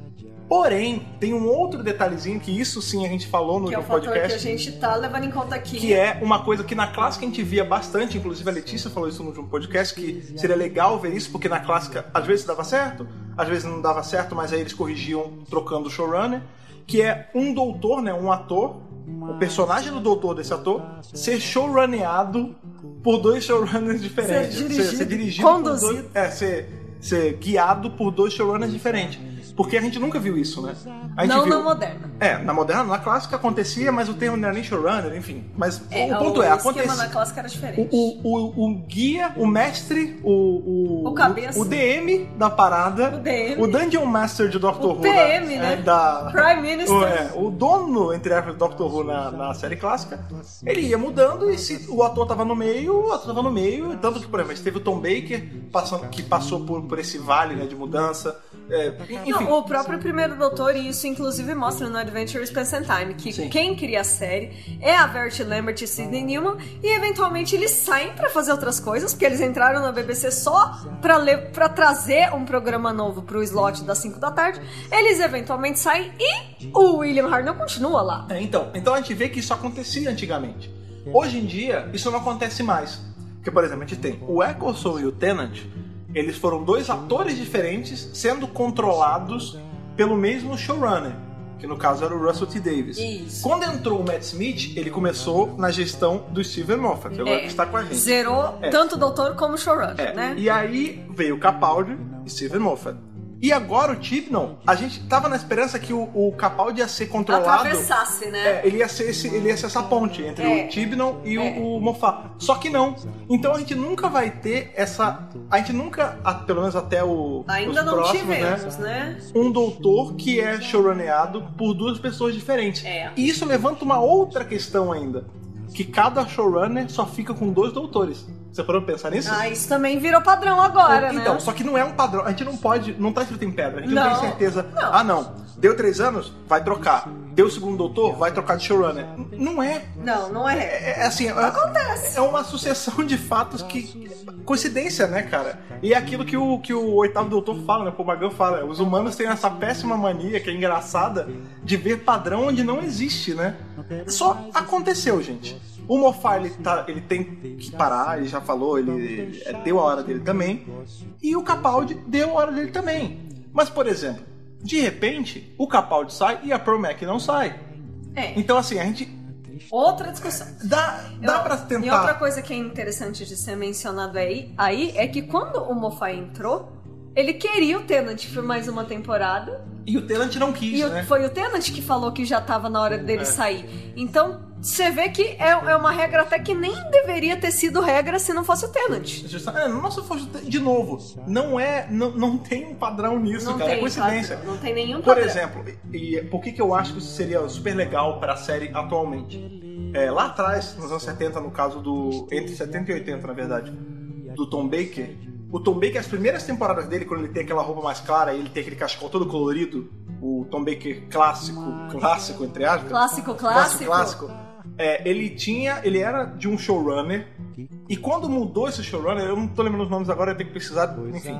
S2: Porém, tem um outro detalhezinho que isso sim a gente falou no
S3: que é o
S2: podcast.
S3: fator que a gente tá levando em conta aqui.
S2: Que é uma coisa que na clássica a gente via bastante, inclusive a Letícia falou isso no último podcast, que seria legal ver isso, porque na clássica às vezes dava certo, às vezes não dava certo, mas aí eles corrigiam trocando o showrunner, que é um doutor, né, um ator, o personagem do doutor desse ator, ser showrunneado por dois showrunners diferentes.
S3: Ser dirigido,
S2: ser, ser dirigido
S3: conduzido.
S2: Por dois, é, ser, ser guiado por dois showrunners diferentes. Porque a gente nunca viu isso, né? A gente
S3: Não
S2: viu...
S3: na moderna.
S2: É, na moderna, na clássica acontecia, mas o termo não era nem showrunner, enfim. Mas
S3: É,
S2: o ponto
S3: o
S2: é,
S3: esquema
S2: acontecia.
S3: na clássica era diferente.
S2: O, o, o guia, o mestre, o...
S3: O cabeça.
S2: O, o D M da parada.
S3: O D M.
S2: O Dungeon Master de Doctor
S3: O
S2: Who.
S3: P M,
S2: na,
S3: né?
S2: É, da,
S3: Prime Minister.
S2: O, é, o dono, entre aspas, do Doctor Who na, na série clássica, ele ia mudando e se o ator tava no meio, o ator tava no meio. Tanto que, por exemplo, a gente teve o Tom Baker, passando, que passou por, por esse vale, né, de mudança. É, enfim.
S3: Não, o próprio Primeiro Doutor, e isso inclusive mostra no Adventure Space and Time, que
S2: Sim.
S3: quem cria a série é a Verity Lambert e Sidney Newman, e eventualmente eles saem pra fazer outras coisas, porque eles entraram na B B C só pra, ler, pra trazer um programa novo pro slot das cinco da tarde. Eles eventualmente saem e o William Hartnell continua lá.
S2: É, então, então a gente vê que isso acontecia antigamente. Hoje em dia, isso não acontece mais. Porque, por exemplo, a gente tem o Eccleston e o Tennant, eles foram dois atores diferentes sendo controlados pelo mesmo showrunner, que no caso era o Russell T Davies.
S3: Isso.
S2: Quando entrou o Matt Smith, ele começou na gestão do Steven Moffat, que agora que está com a gente.
S3: Zerou
S2: É.
S3: tanto o doutor como o showrunner,
S2: É,
S3: né?
S2: E aí veio o Capaldi e Steven Moffat. E agora o Chibnall, a gente tava na esperança que o, o Capaldi ia ser controlado.
S3: Atravessasse, né?
S2: É, ele ia ser esse, ele ia ser essa ponte entre
S3: É.
S2: o Chibnall e
S3: É.
S2: o, o Moffat. Só que não. Então a gente nunca vai ter essa. A gente nunca, a- pelo menos até o.
S3: Ainda
S2: os
S3: não
S2: próximos,
S3: tivemos,
S2: né?
S3: né?
S2: Um doutor que é showrunneado por duas pessoas diferentes.
S3: É.
S2: E isso levanta uma outra questão ainda. Que cada showrunner só fica com dois doutores. Você parou pra pensar nisso?
S3: Ah, isso também virou padrão agora,
S2: Então,
S3: né?
S2: só que não é um padrão. A gente não pode. Não tá escrito em pedra. A gente não,
S3: Não,
S2: tem certeza.
S3: não.
S2: Ah, não. Deu três anos? Vai trocar. Deu o segundo doutor? Vai trocar de showrunner. N- Não é.
S3: Não, não é.
S2: É, é assim.
S3: Acontece.
S2: É uma sucessão de fatos que. Coincidência, né, cara? E é aquilo que o, que o oitavo doutor fala, né? O Magan fala. Os humanos têm essa péssima mania, que é engraçada, de ver padrão onde não existe, né? Só aconteceu, gente. O Moffat, ele, tá, ele tem que parar, ele já falou, ele é, deu a hora dele também. E o Capaldi deu a hora dele também. Mas, por exemplo, de repente, o Capaldi sai e a Pearl Mac não sai.
S3: É.
S2: Então, assim, a gente
S3: Outra discussão.
S2: dá, dá
S3: Eu-
S2: pra
S3: E outra
S2: tentar...
S3: coisa que é interessante de ser mencionado aí, aí é que quando o Moffat entrou, ele queria o Tennant por mais uma temporada.
S2: E o Tennant não quis,
S3: E o-
S2: né?
S3: foi o Tennant que falou que já tava na hora dele
S2: É.
S3: sair. Então, você vê que é, é uma regra até que nem deveria ter sido regra se não fosse o Tennant.
S2: Justa- É, nossa, fosse de novo, não é, não, não tem um padrão nisso,
S3: Não
S2: cara,
S3: tem
S2: é coincidência.
S3: padrão, não tem nenhum
S2: Por
S3: padrão.
S2: exemplo, e, e por que que eu acho que isso seria super legal para a série atualmente? É, lá atrás, nos anos setenta, no caso do entre setenta e oitenta, na verdade, do Tom Baker, o Tom Baker, as primeiras temporadas dele, quando ele tem aquela roupa mais clara e ele tem aquele cachecol todo colorido, o Tom Baker clássico, clássico entre aspas,
S3: Clássico,
S2: clássico,
S3: clássico.
S2: clássico. É, ele tinha, ele era de um showrunner, e quando mudou esse showrunner, eu não tô lembrando os nomes agora, eu tenho que precisar, enfim.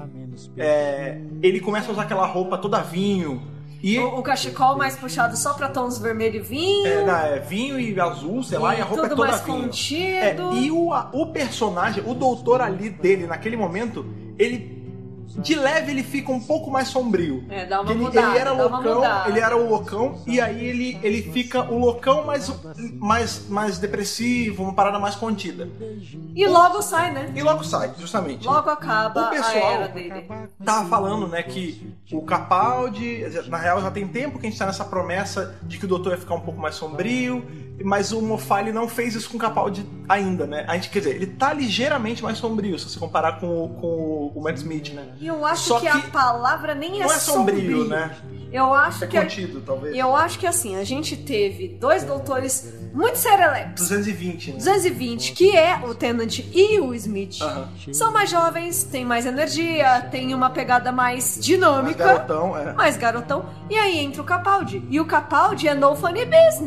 S2: É, ele começa a usar aquela roupa toda vinho, e
S3: O, o cachecol mais puxado só pra tons vermelho e vinho.
S2: é, não, é vinho e azul, sei lá, e, a roupa
S3: tudo
S2: é toda
S3: mais
S2: vinho.
S3: contido.
S2: É, e o, a- o personagem, o doutor ali dele, naquele momento, ele de leve ele fica um pouco mais sombrio.
S3: É, dá uma
S2: ele,
S3: mudada,
S2: ele era
S3: dá uma
S2: loucão,
S3: mudada.
S2: ele era o loucão, e aí ele, ele fica o loucão mais, mais, mais depressivo, uma parada mais contida.
S3: E logo sai, né?
S2: E logo sai, justamente.
S3: Logo acaba
S2: O pessoal-
S3: a era dele.
S2: Tava falando, né, que o Capaldi, na real já tem tempo que a gente tá nessa promessa de que o doutor ia ficar um pouco mais sombrio, mas o Moffat ele não fez isso com o Capaldi ainda, né? A gente, quer dizer, ele tá ligeiramente mais sombrio, se você comparar com, o- com o Matt Smith, né?
S3: E eu acho
S2: Só
S3: que, a
S2: que
S3: palavra nem é
S2: Não é sombrio, né?
S3: Eu acho
S2: É
S3: que
S2: contido, talvez.
S3: eu acho que assim, a gente teve dois doutores muito serelepes.
S2: duzentos e vinte, né?
S3: duzentos e vinte, que é o Tennant e o Smith.
S2: Aham.
S3: São mais jovens, têm mais energia, têm uma pegada mais
S2: Mas
S3: dinâmica.
S2: garotão, é.
S3: Mais garotão. E aí entra o Capaldi. E o Capaldi é no funny business.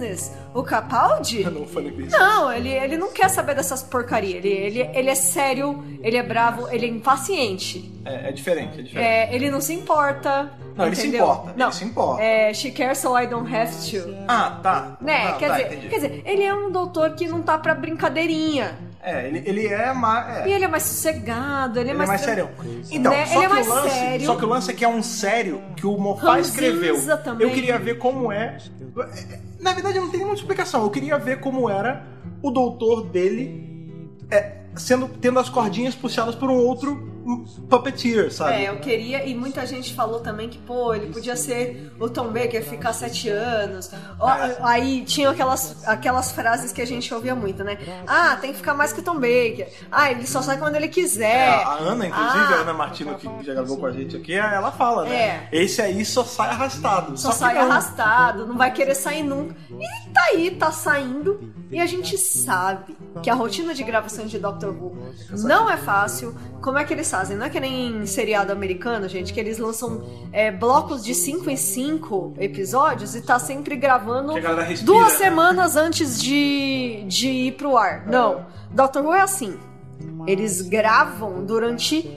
S3: O Capaldi?
S2: Eu não falei isso.
S3: Não, ele, ele não quer saber dessas porcaria. Ele, ele, ele é sério, ele é bravo, ele é impaciente.
S2: É, é diferente, é diferente.
S3: É, ele não se importa.
S2: Não, ele se
S3: entendeu?
S2: importa,
S3: Não,
S2: ele se importa.
S3: É, she cares so I don't have to.
S2: Ah, tá.
S3: Né?
S2: Ah,
S3: quer,
S2: tá,
S3: dizer,
S2: entendi.
S3: quer dizer, ele é um doutor que não tá pra brincadeirinha.
S2: É, ele, ele é mais...
S3: E
S2: É.
S3: ele é mais sossegado, ele é
S2: Ele é
S3: mais...
S2: mais
S3: tran-
S2: sério. Então,
S3: Né?
S2: só,
S3: Ele é
S2: que
S3: mais
S2: o lance,
S3: sério.
S2: só que o lance é que é um sério que o Moffat
S3: Ranzinza
S2: escreveu.
S3: também.
S2: Eu queria ver como é... Na verdade, não tem nenhuma explicação. Eu queria ver como era o doutor dele é, sendo, tendo as cordinhas puxadas por um outro puppeteer, sabe?
S3: É, eu queria, e muita gente falou também que, pô, ele podia ser o Tom Baker, ficar sete anos. Ó, aí tinham aquelas, aquelas frases que a gente ouvia muito, né? Ah, tem que ficar mais que o Tom Baker. Ah, ele só sai quando ele quiser.
S2: É, a Ana, inclusive,
S3: Ah.
S2: a Ana Martino, que já gravou com a gente aqui, ela fala, né?
S3: É.
S2: Esse aí só sai arrastado.
S3: Só
S2: que
S3: sai
S2: não.
S3: arrastado, não vai querer sair nunca. E tá aí, tá saindo. E a gente sabe que a rotina de gravação de Doctor Who não é fácil. Como é que eles fazem? Não é que nem seriado americano, gente, que eles lançam é, blocos de cinco em cinco episódios e tá sempre gravando
S2: Que a galera respira,
S3: duas
S2: né?
S3: semanas antes de, de ir pro ar. Não. Doctor Who é assim. Eles gravam durante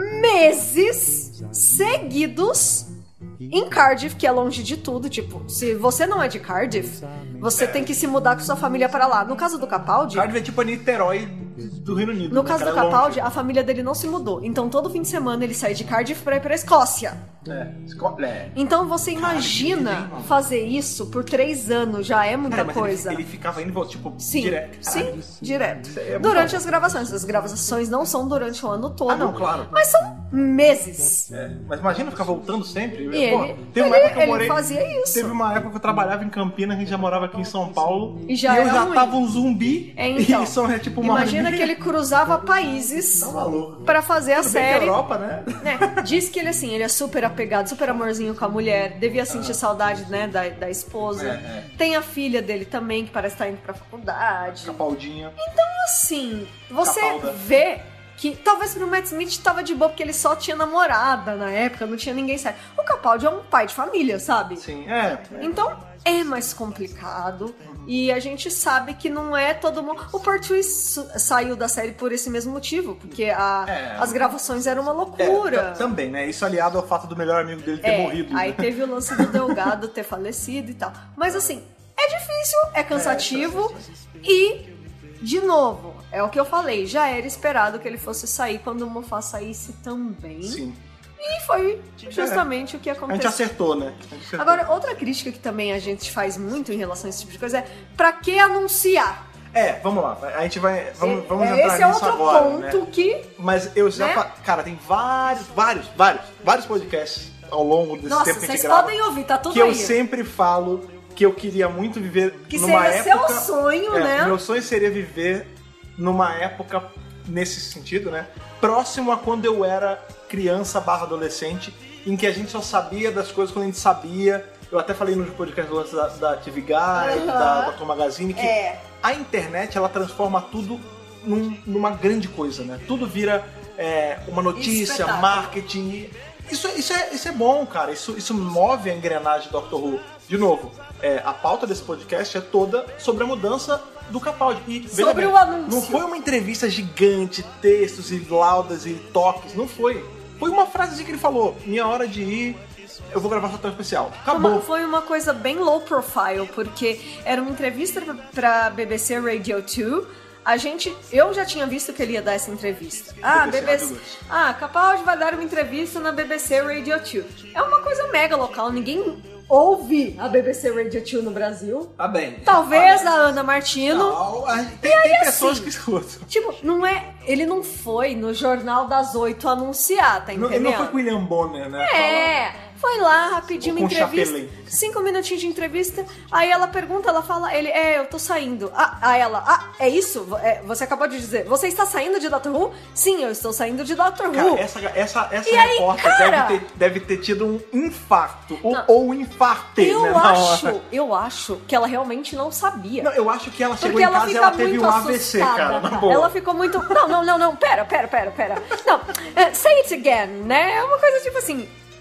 S3: meses seguidos em Cardiff, que é longe de tudo. Tipo, se você não é de Cardiff, você tem que se mudar com sua família pra lá. No caso do Capaldi,
S2: Cardiff é tipo a Niterói do Reino Unido.
S3: no
S2: né?
S3: caso
S2: Cara,
S3: do
S2: é longe.
S3: Capaldi, a família dele não se mudou. Então todo fim de semana ele sai de Cardiff pra ir pra Escócia.
S2: É, Scotland.
S3: Então você imagina fazer isso por três anos, já é muita
S2: Cara, mas
S3: coisa.
S2: Ele, ele ficava indo e voltando, tipo,
S3: Sim,
S2: direto.
S3: sim,
S2: Caralho.
S3: direto.
S2: é muito
S3: Durante
S2: bom.
S3: as gravações. As gravações não são durante o ano todo.
S2: Ah, não, claro.
S3: Mas são meses.
S2: É, mas imagina ficar voltando sempre.
S3: E
S2: Pô,
S3: ele-
S2: teve uma
S3: ele-
S2: época que eu
S3: ele
S2: morei.
S3: fazia isso.
S2: Teve uma época que eu trabalhava em Campinas, a gente já morava aqui em São Paulo.
S3: E já
S2: eu
S3: era
S2: já
S3: ruim.
S2: tava um zumbi.
S3: É, então,
S2: e isso é tipo uma.
S3: imagina que ele cruzava países
S2: Tá maluco.
S3: pra fazer a
S2: Tudo bem que
S3: série.
S2: Europa, né?
S3: Né? Diz que ele assim, ele é super apegado, super amorzinho com a mulher, devia sentir saudade, né, da, da esposa.
S2: É, é.
S3: Tem a filha dele também, que parece estar indo pra faculdade.
S2: Capaldinha.
S3: Assim, você
S2: Capalda.
S3: vê que talvez pro Matt Smith tava de boa porque ele só tinha namorada na época, não tinha ninguém sério. O Capaldi é um pai de família, sabe?
S2: Sim, é. é.
S3: Então é mais complicado. E a gente sabe que não é todo mundo. O Pertwee su- saiu da série por esse mesmo motivo, porque a-
S2: É.
S3: as gravações eram uma
S2: É,
S3: loucura.
S2: t- também, né? Isso aliado ao fato do melhor amigo dele ter
S3: É,
S2: morrido.
S3: aí
S2: né?
S3: teve o lance do Delgado ter falecido e tal. Mas assim, é difícil, é cansativo e, de novo, é o que eu falei, já era esperado que ele fosse sair quando o Moffat saísse também.
S2: Sim.
S3: E foi justamente o que
S2: A gente
S3: aconteceu.
S2: acertou, né? A gente acertou.
S3: Agora, outra crítica que também a gente faz muito em relação a esse tipo de coisa é pra que anunciar?
S2: É, vamos lá. A gente vai. Vamos, vamos
S3: É,
S2: entrar
S3: esse é
S2: nisso
S3: outro
S2: agora.
S3: ponto
S2: né?
S3: que...
S2: Mas eu já.
S3: né?
S2: fa- Cara, tem vários, vários, vários, vários podcasts ao longo desse
S3: Nossa,
S2: tempo que a
S3: vocês
S2: gente grava.
S3: podem ouvir, tá tudo
S2: que eu
S3: aí.
S2: sempre falo que eu queria muito viver
S3: Que
S2: numa
S3: seria
S2: época.
S3: seu sonho,
S2: É,
S3: né?
S2: Meu sonho seria viver numa época, nesse sentido, né? Próximo a quando eu era criança barra adolescente, em que a gente só sabia das coisas quando a gente sabia. Eu até falei no podcast do lance da, da T V Guide,
S3: Aham.
S2: da, da Tom Magazine, que
S3: É.
S2: a internet ela transforma tudo num- numa grande coisa, né? Tudo vira é, uma notícia,
S3: Espetáculo.
S2: marketing. Isso, é- isso, é, isso é bom, cara. Isso, isso move a engrenagem do Doctor Who. De novo, é, a pauta desse podcast é toda sobre a mudança do Capaldi. E, veja
S3: Sobre
S2: bem,
S3: o anúncio.
S2: Não foi uma entrevista gigante, textos e laudas e toques. Não foi. Foi uma frase que ele falou: minha hora de ir, eu vou gravar só especial. Acabou.
S3: Uma- foi uma coisa bem low profile, porque era uma entrevista pra- pra B B C Radio dois. A gente, eu já tinha visto que ele ia dar essa entrevista. Ah,
S2: B B C
S3: B B C,
S2: Radio dois.
S3: ah, Capaldi vai dar uma entrevista na B B C Radio dois. É uma coisa mega local, ninguém ouve a B B C Radio dois no Brasil.
S2: Tá bem.
S3: Talvez
S2: Olha,
S3: a Ana Martino.
S2: não, a gente- tem, tem pessoas
S3: assim,
S2: que escutam.
S3: Tipo, não é, ele não foi no Jornal das Oito anunciar, tá
S2: Não,
S3: entendendo?
S2: ele não foi com o William Bonner, né?
S3: É, foi lá rapidinho, uma
S2: Ou com
S3: entrevista.
S2: chapelém.
S3: Cinco minutinhos de entrevista. Aí ela pergunta, ela fala, ele, é, eu tô saindo. Ah, aí ela, ah, é isso? É, você acabou de dizer, você está saindo de Doctor Who? Sim, eu estou saindo de Doctor Who.
S2: Cara, essa, essa, essa
S3: E aí,
S2: repórter
S3: cara?
S2: deve, ter, deve ter tido um infarto. Ou,
S3: Não.
S2: ou um infarte,
S3: eu
S2: né? na
S3: acho,
S2: hora.
S3: eu acho que ela realmente não sabia.
S2: Não, eu acho que ela chegou
S3: Porque
S2: em
S3: ela
S2: casa e
S3: fica
S2: ela teve
S3: muito
S2: um A V C,
S3: assustada.
S2: cara. Na boa.
S3: Ela ficou muito. Não, não, não, não, pera, pera, pera, pera. Não, é, say it again, né? É uma coisa tipo assim.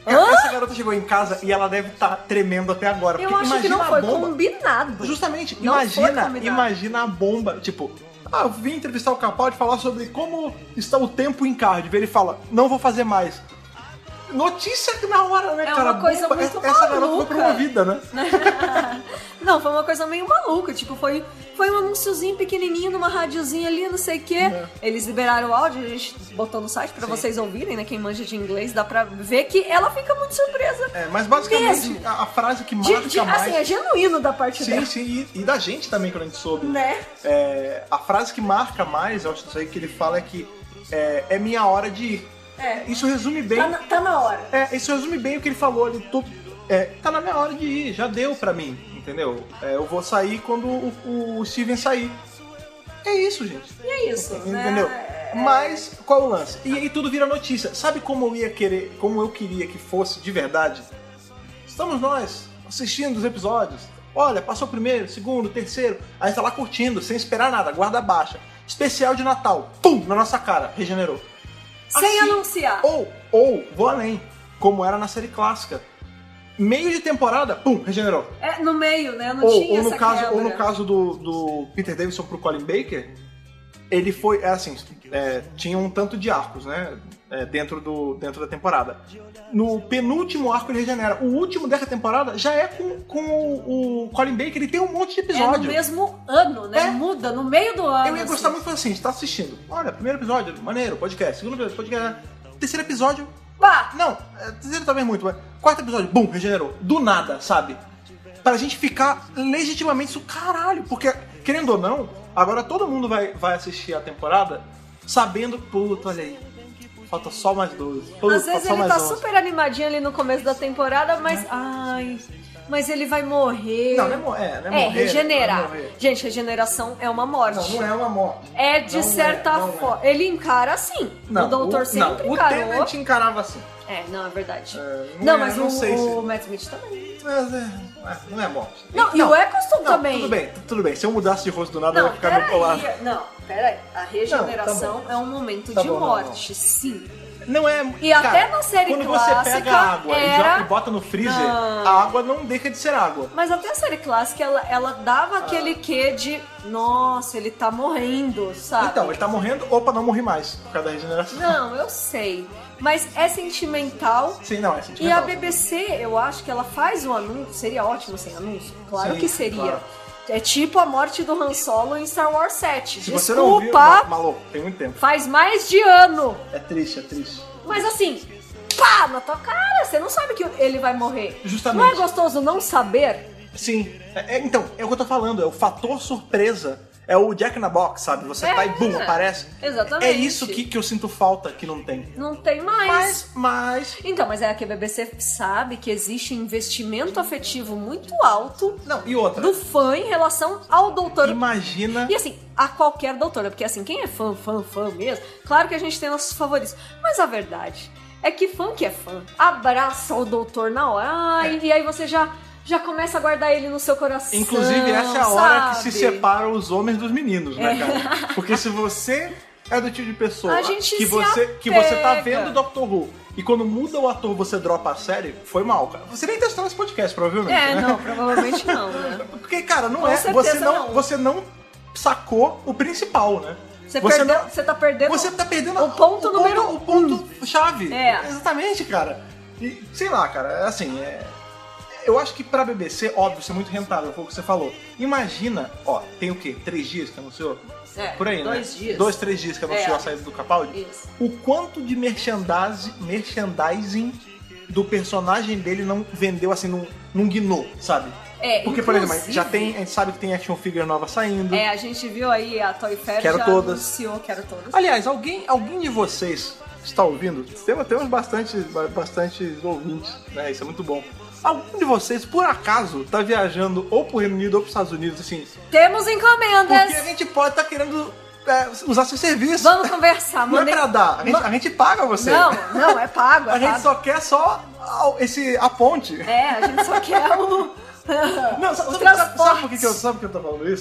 S3: Hã?
S2: Essa garota chegou em casa e ela deve estar tremendo até agora.
S3: Eu
S2: porque
S3: acho que
S2: imagina
S3: não
S2: a
S3: foi
S2: bomba.
S3: combinado.
S2: Justamente,
S3: Não foi
S2: imagina,
S3: combinado.
S2: imagina a bomba. Tipo, ah, eu vim entrevistar o Capaldi e falar sobre como está o tempo em Cardiff. Ele fala, não vou fazer mais. Notícia na hora, né,
S3: É
S2: cara?
S3: uma coisa
S2: Bomba.
S3: muito
S2: Essa garota foi
S3: maluca.
S2: promovida, né?
S3: Não, foi uma coisa meio maluca. Tipo, foi, foi um anúnciozinho pequenininho numa radiozinha ali, não sei o quê.
S2: É.
S3: Eles liberaram o áudio, a gente botou no site pra vocês ouvirem, né? Quem manja de inglês, dá pra ver que ela fica muito surpresa.
S2: É, mas basicamente
S3: Mesmo.
S2: a, a frase que
S3: De-
S2: marca
S3: de-
S2: mais...
S3: assim, é genuíno da parte
S2: Sim,
S3: dela.
S2: sim, e, e da gente também, quando a gente soube.
S3: Né?
S2: É, a frase que marca mais, eu acho isso aí que ele fala é que é, é minha hora de ir.
S3: É.
S2: Isso resume bem.
S3: Tá na, tá na hora.
S2: É, isso resume bem o que ele falou ali. Tô, é, tá na minha hora de ir, já deu pra mim, entendeu? É, eu vou sair quando o, o Steven sair. É isso, gente.
S3: E é isso,
S2: Entendeu?
S3: né?
S2: Mas qual é o lance? E aí tudo vira notícia. Sabe como eu ia querer, como eu queria que fosse de verdade? Estamos nós assistindo os episódios. Olha, passou o primeiro, segundo, terceiro. Aí tá lá curtindo, sem esperar nada, guarda baixa. Especial de Natal, pum, na nossa cara, regenerou.
S3: Sem
S2: Assim,
S3: anunciar.
S2: Ou, ou, vou além, como era na série clássica. Meio de temporada, pum, regenerou.
S3: É, no meio, né? Não
S2: Ou,
S3: tinha
S2: ou, no
S3: essa
S2: caso,
S3: quebra.
S2: ou no caso do, do Peter Davison pro Colin Baker, ele foi, é assim, é, tinha um tanto de arcos, né? É, dentro, do, dentro da temporada. No penúltimo arco ele regenera. O último dessa temporada já é com, com o, o Colin Baker, ele tem um monte de
S3: É
S2: episódio.
S3: no mesmo ano, né?
S2: É.
S3: Muda no meio do ano.
S2: Eu ia gostar
S3: assim.
S2: muito assim, você tá assistindo. Olha, primeiro episódio, maneiro, podcast. Segundo episódio, podcast. Terceiro episódio,
S3: Pá!
S2: não, é, terceiro talvez muito, mas quarto episódio, bum, regenerou. Do nada, sabe? Pra gente ficar legitimamente isso, caralho. Porque, querendo ou não, agora todo mundo vai, vai assistir a temporada sabendo, puta, olha aí, falta só mais doze. Puta,
S3: Às vezes
S2: só
S3: ele
S2: mais
S3: tá
S2: onze.
S3: super animadinho ali no começo da temporada, mas. Ai. Mas ele vai morrer.
S2: Não, não é, mo- é, não é
S3: É,
S2: morrer,
S3: regenerar.
S2: não é morrer.
S3: Gente, regeneração é uma morte.
S2: Não, não é uma morte.
S3: É de
S2: Não
S3: certa
S2: é, não é.
S3: forma. Ele encara assim.
S2: Não,
S3: o doutor
S2: o,
S3: sempre
S2: não,
S3: encarou.
S2: O Tennant encarava assim.
S3: É, não, é verdade.
S2: É,
S3: não,
S2: não é,
S3: mas
S2: não
S3: o,
S2: sei se-
S3: o Matt Smith também.
S2: Mas é, é, não é morte.
S3: Não, e o Eccleston
S2: não,
S3: também.
S2: Tudo bem, tudo bem. Se eu mudasse de rosto do nada, eu
S3: Não,
S2: ia ficar meio colado.
S3: peraí. Não, peraí. A regeneração
S2: Não, tá
S3: é um momento
S2: Tá
S3: de
S2: bom, não,
S3: morte, sim.
S2: Não é.
S3: E até na série
S2: quando
S3: clássica
S2: você pega a água e,
S3: era-
S2: joga, e bota no freezer,
S3: Não.
S2: a água não deixa de ser água.
S3: Mas até a série clássica, ela, ela dava aquele quê de... Nossa, ele tá morrendo, sabe?
S2: Então, ele tá morrendo, opa, não morri mais por causa da regeneração.
S3: Não, eu sei. Mas é sentimental.
S2: Sim, não, é
S3: E
S2: sentimental.
S3: a B B C, eu acho que ela faz um anúncio. Seria ótimo sem anúncio? Claro
S2: Sim,
S3: que seria.
S2: claro.
S3: É tipo a morte do Han Solo em Star Wars sete.
S2: Se você não ouviu,
S3: Desculpa,
S2: ma- maluco, tem muito tempo.
S3: faz mais de ano.
S2: É triste, é triste.
S3: Mas assim, pá, na tua cara, você não sabe que ele vai morrer.
S2: Justamente.
S3: Não é gostoso não saber?
S2: Sim. É, é, então, é o que eu tô falando, é o fator surpresa. É o Jack na Box, sabe? Você
S3: É,
S2: tá e bum, aparece.
S3: exatamente.
S2: É isso que, que eu sinto falta que não tem.
S3: Não tem mais.
S2: Mas, mas...
S3: Então, mas é que a B B C sabe que existe um investimento afetivo muito alto
S2: Não, e outra.
S3: do fã em relação ao doutor.
S2: Imagina...
S3: E assim, a qualquer doutora, porque assim, quem é fã, fã, fã mesmo, claro que a gente tem nossos favoritos. Mas a verdade é que fã que é fã abraça o doutor na hora. Ai,
S2: É.
S3: e aí você já, já começa a guardar ele no seu coração.
S2: Inclusive, essa é a hora que
S3: sabe?
S2: se separa os homens dos meninos, né,
S3: É.
S2: cara? Porque se você é do tipo de pessoa
S3: A gente
S2: que
S3: se
S2: você, que você tá
S3: apega.
S2: vendo Doctor Who e quando muda o ator você dropa a série, foi mal, cara. Você nem testou esse podcast, provavelmente,
S3: É,
S2: né?
S3: não, provavelmente não, né?
S2: Porque, cara, não
S3: Com
S2: é.
S3: certeza
S2: Você não,
S3: não.
S2: você não sacou o principal, né?
S3: Você, perdeu,
S2: não-
S3: você tá perdendo
S2: Você tá perdendo
S3: o ponto
S2: o
S3: número
S2: ponto, o ponto chave.
S3: É.
S2: Exatamente, cara. E, sei lá, cara, é assim, é... Eu acho que pra B B C, óbvio, isso é muito rentável, foi o que você falou. Imagina, ó, tem o quê? Três dias que anunciou?
S3: É,
S2: Por aí,
S3: dois
S2: né?
S3: dias.
S2: Dois, três dias que anunciou
S3: É.
S2: a saída do Capaldi.
S3: Isso.
S2: O quanto de merchandise, merchandising do personagem dele não vendeu assim, não, não guinou, sabe?
S3: É,
S2: Porque, por exemplo,
S3: inclusive-
S2: já tem, a gente sabe que tem action figure nova saindo.
S3: É, a gente viu aí a Toy Fair
S2: Quero
S3: já
S2: todas.
S3: anunciou, quero todas.
S2: Aliás, alguém, alguém de vocês está ouvindo? Temos, temos bastante, bastante ouvintes, né? Isso é muito bom. Algum de vocês, por acaso, tá viajando ou pro Reino Unido ou pros Estados Unidos, assim?
S3: Temos encomendas!
S2: Porque a gente pode estar querendo é, usar seu serviço.
S3: Vamos conversar,
S2: Não é
S3: mandei-
S2: pra dar, a gente, a gente paga você.
S3: Não, não, é pago, é
S2: A gente
S3: pago.
S2: só quer só a- esse, a ponte.
S3: É, a gente só quer o...
S2: Não, sabe,
S3: o
S2: sabe, sabe,
S3: transporte.
S2: sabe por que, que eu, sabe por que eu tô falando isso?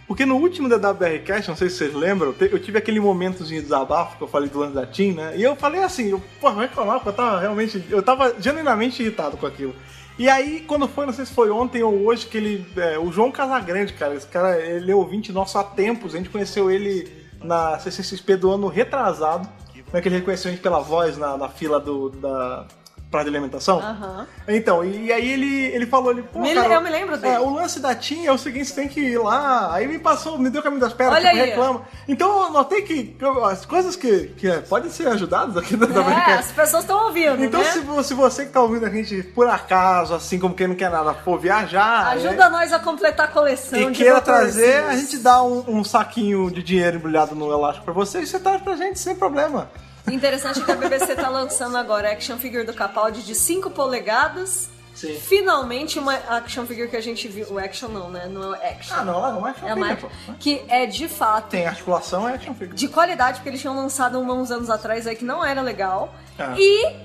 S2: Porque no último D W B R Cast, não sei se vocês lembram, eu tive aquele momentozinho de desabafo que eu falei do lance da Tim, né? E eu falei assim, eu, pô, vai reclamar, porque eu tava realmente, eu tava genuinamente irritado com aquilo. E aí, quando foi, não sei se foi ontem ou hoje, que ele, é, o João Casagrande, cara, esse cara, ele é ouvinte nosso há tempos, a gente conheceu ele na C C X P do ano retrasado, né, que ele reconheceu a gente pela voz na, na fila do, da praça de alimentação.
S3: Uhum.
S2: Então, e aí ele, ele falou, ele, pô,
S3: me,
S2: cara,
S3: eu me lembro dele.
S2: É, o lance da Tim é o seguinte, você tem que ir lá, aí me passou, me deu o caminho das pedras,
S3: Olha
S2: tipo,
S3: aí.
S2: reclama. Então eu notei que as coisas que, que é, podem ser ajudadas aqui da
S3: É, as pessoas estão ouvindo,
S2: Então,
S3: né?
S2: se, se você que tá ouvindo a gente, por acaso, assim como quem não quer nada, for viajar...
S3: Ajuda
S2: é,
S3: nós a completar a coleção
S2: e
S3: de
S2: queira
S3: doutorzinhos.
S2: trazer, a gente dá um, um saquinho de dinheiro embrulhado no elástico pra você e você traz pra gente sem problema.
S3: Interessante que a B B C tá lançando agora a action figure do Capaldi de cinco polegadas.
S2: Sim.
S3: Finalmente uma action figure que a gente viu. O action não, né? Não é action.
S2: Ah, não, não é action
S3: É uma
S2: figure,
S3: action,
S2: pô.
S3: que é de fato
S2: Tem articulação, é action figure.
S3: de qualidade, porque eles tinham lançado uma uns anos atrás aí que não era legal.
S2: Ah.
S3: E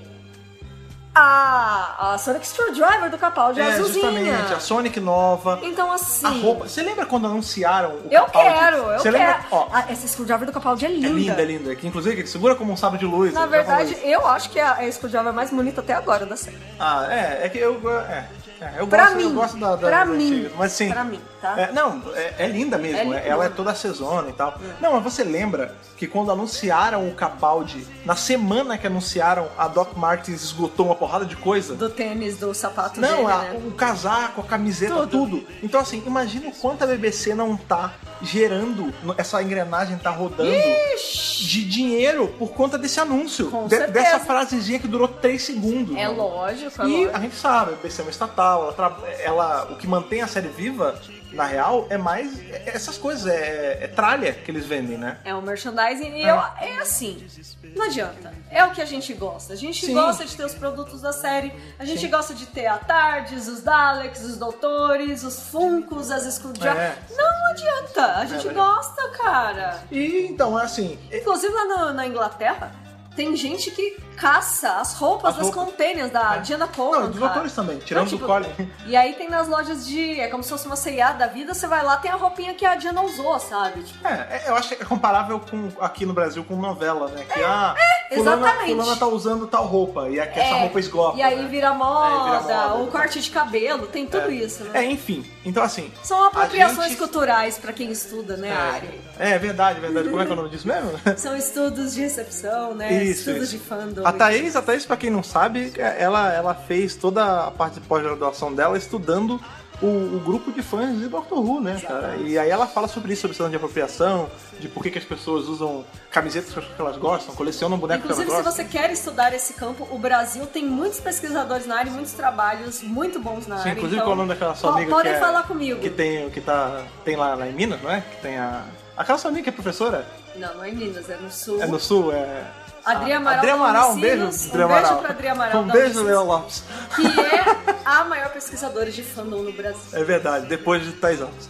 S3: a, a Sonic Screwdriver do Capaldi é,
S2: É,
S3: azulzinha.
S2: justamente, a Sonic nova.
S3: Então assim...
S2: A roupa. Você lembra quando anunciaram o
S3: Eu
S2: Capaldi?
S3: quero, eu
S2: Você
S3: quero.
S2: lembra? Ó,
S3: Ah, essa Screwdriver do Capaldi é linda.
S2: é linda, é linda. Que inclusive ele segura como um sábio de luz.
S3: Na
S2: ele já falou
S3: verdade,
S2: isso.
S3: eu acho que é a Screwdriver mais bonita até agora da série.
S2: Ah, é, é que eu. É, é, eu
S3: Pra
S2: gosto,
S3: mim,
S2: eu gosto da, da
S3: pra
S2: da
S3: mim,
S2: antiga, mas sim.
S3: pra mim, tá?
S2: É, não, é, é linda mesmo.
S3: É linda.
S2: é- ela é toda acesona e tal. Não, mas você lembra que quando anunciaram o Capaldi, na semana que anunciaram, a Doc Martens esgotou uma porrada de coisa?
S3: Do tênis, do sapato
S2: Não,
S3: dele,
S2: a-
S3: né?
S2: o casaco, a camiseta,
S3: Tudo.
S2: tudo. Então, assim, imagina o quanto a B B C não tá gerando, essa engrenagem tá rodando
S3: Ixi,
S2: de dinheiro por conta desse anúncio.
S3: Com
S2: De-
S3: certeza.
S2: dessa frasezinha que durou três segundos.
S3: é
S2: mano.
S3: lógico, é
S2: E
S3: lógico.
S2: a gente sabe, a B B C é uma estatal, ela, tra- ela- o que mantém a série viva, na real, é mais é- essas coisas, é, é tralha que eles vendem, né?
S3: É um merchandising e eu, é assim, não adianta. É o que a gente gosta. A gente
S2: Sim.
S3: gosta de ter os produtos da série, a gente gosta de ter a Tardes, os Daleks, os Doutores, os Funkos, as Screwdriver.
S2: É.
S3: Não adianta, a gente
S2: verdade.
S3: gosta, cara.
S2: E então, é assim,
S3: Inclusive lá no- na Inglaterra, tem gente que caça as roupas
S2: As
S3: das
S2: roupas.
S3: containers da Diana Coleman,
S2: não, dos
S3: cara.
S2: doutores também, tirando
S3: Não,
S2: do Colin.
S3: E aí tem nas lojas de... É como se fosse uma C e A da vida, você vai lá, tem a roupinha que a Diana usou, sabe? Tipo,
S2: É, é, eu acho que é comparável com aqui no Brasil com novela, né? Que, ah,
S3: é,
S2: fulana,
S3: exatamente.
S2: fulana tá usando tal roupa, e aqui essa
S3: é,
S2: roupa esgota.
S3: E aí
S2: né?
S3: vira moda,
S2: É, vira moda.
S3: o corte de cabelo, tem tudo isso, né?
S2: É, enfim, então assim...
S3: São apropriações
S2: a gente-
S3: culturais pra quem estuda, né, a área.
S2: É, é verdade, verdade. Como é que é o nome disso mesmo?
S3: São estudos de recepção, né?
S2: Isso,
S3: estudos
S2: isso.
S3: de fandom.
S2: A Thaís, a Thaís, pra quem não sabe, ela, ela fez toda a parte de pós-graduação dela estudando o, o grupo de fãs de Doctor Who, né, cara? E aí ela fala sobre isso, sobre questão de apropriação, de por que, que as pessoas usam camisetas que elas gostam, colecionam bonecos
S3: Inclusive,
S2: que
S3: se
S2: elas
S3: você
S2: gostam.
S3: quer estudar esse campo, o Brasil tem muitos pesquisadores na área e muitos trabalhos muito bons na
S2: Sim,
S3: área.
S2: inclusive
S3: então,
S2: qual é o nome daquela sua
S3: po-
S2: amiga
S3: podem
S2: que é-
S3: falar comigo.
S2: Que tem, que tá, tem lá, lá em Minas, não é? Que tem a... Aquela sua amiga que é professora?
S3: Não, não é em Minas, é no Sul.
S2: É no Sul, é...
S3: Adri
S2: Ah,
S3: Amaral
S2: Adri
S3: da
S2: Amaral, um beijo,
S3: Unicinos.
S2: Adri
S3: Um beijo
S2: Amaral.
S3: pra Adri Amaral
S2: Um
S3: da
S2: beijo,
S3: Unicinos,
S2: Léo Lopes.
S3: que é a maior pesquisadora de fandom no Brasil.
S2: É verdade, depois de Thais Alves.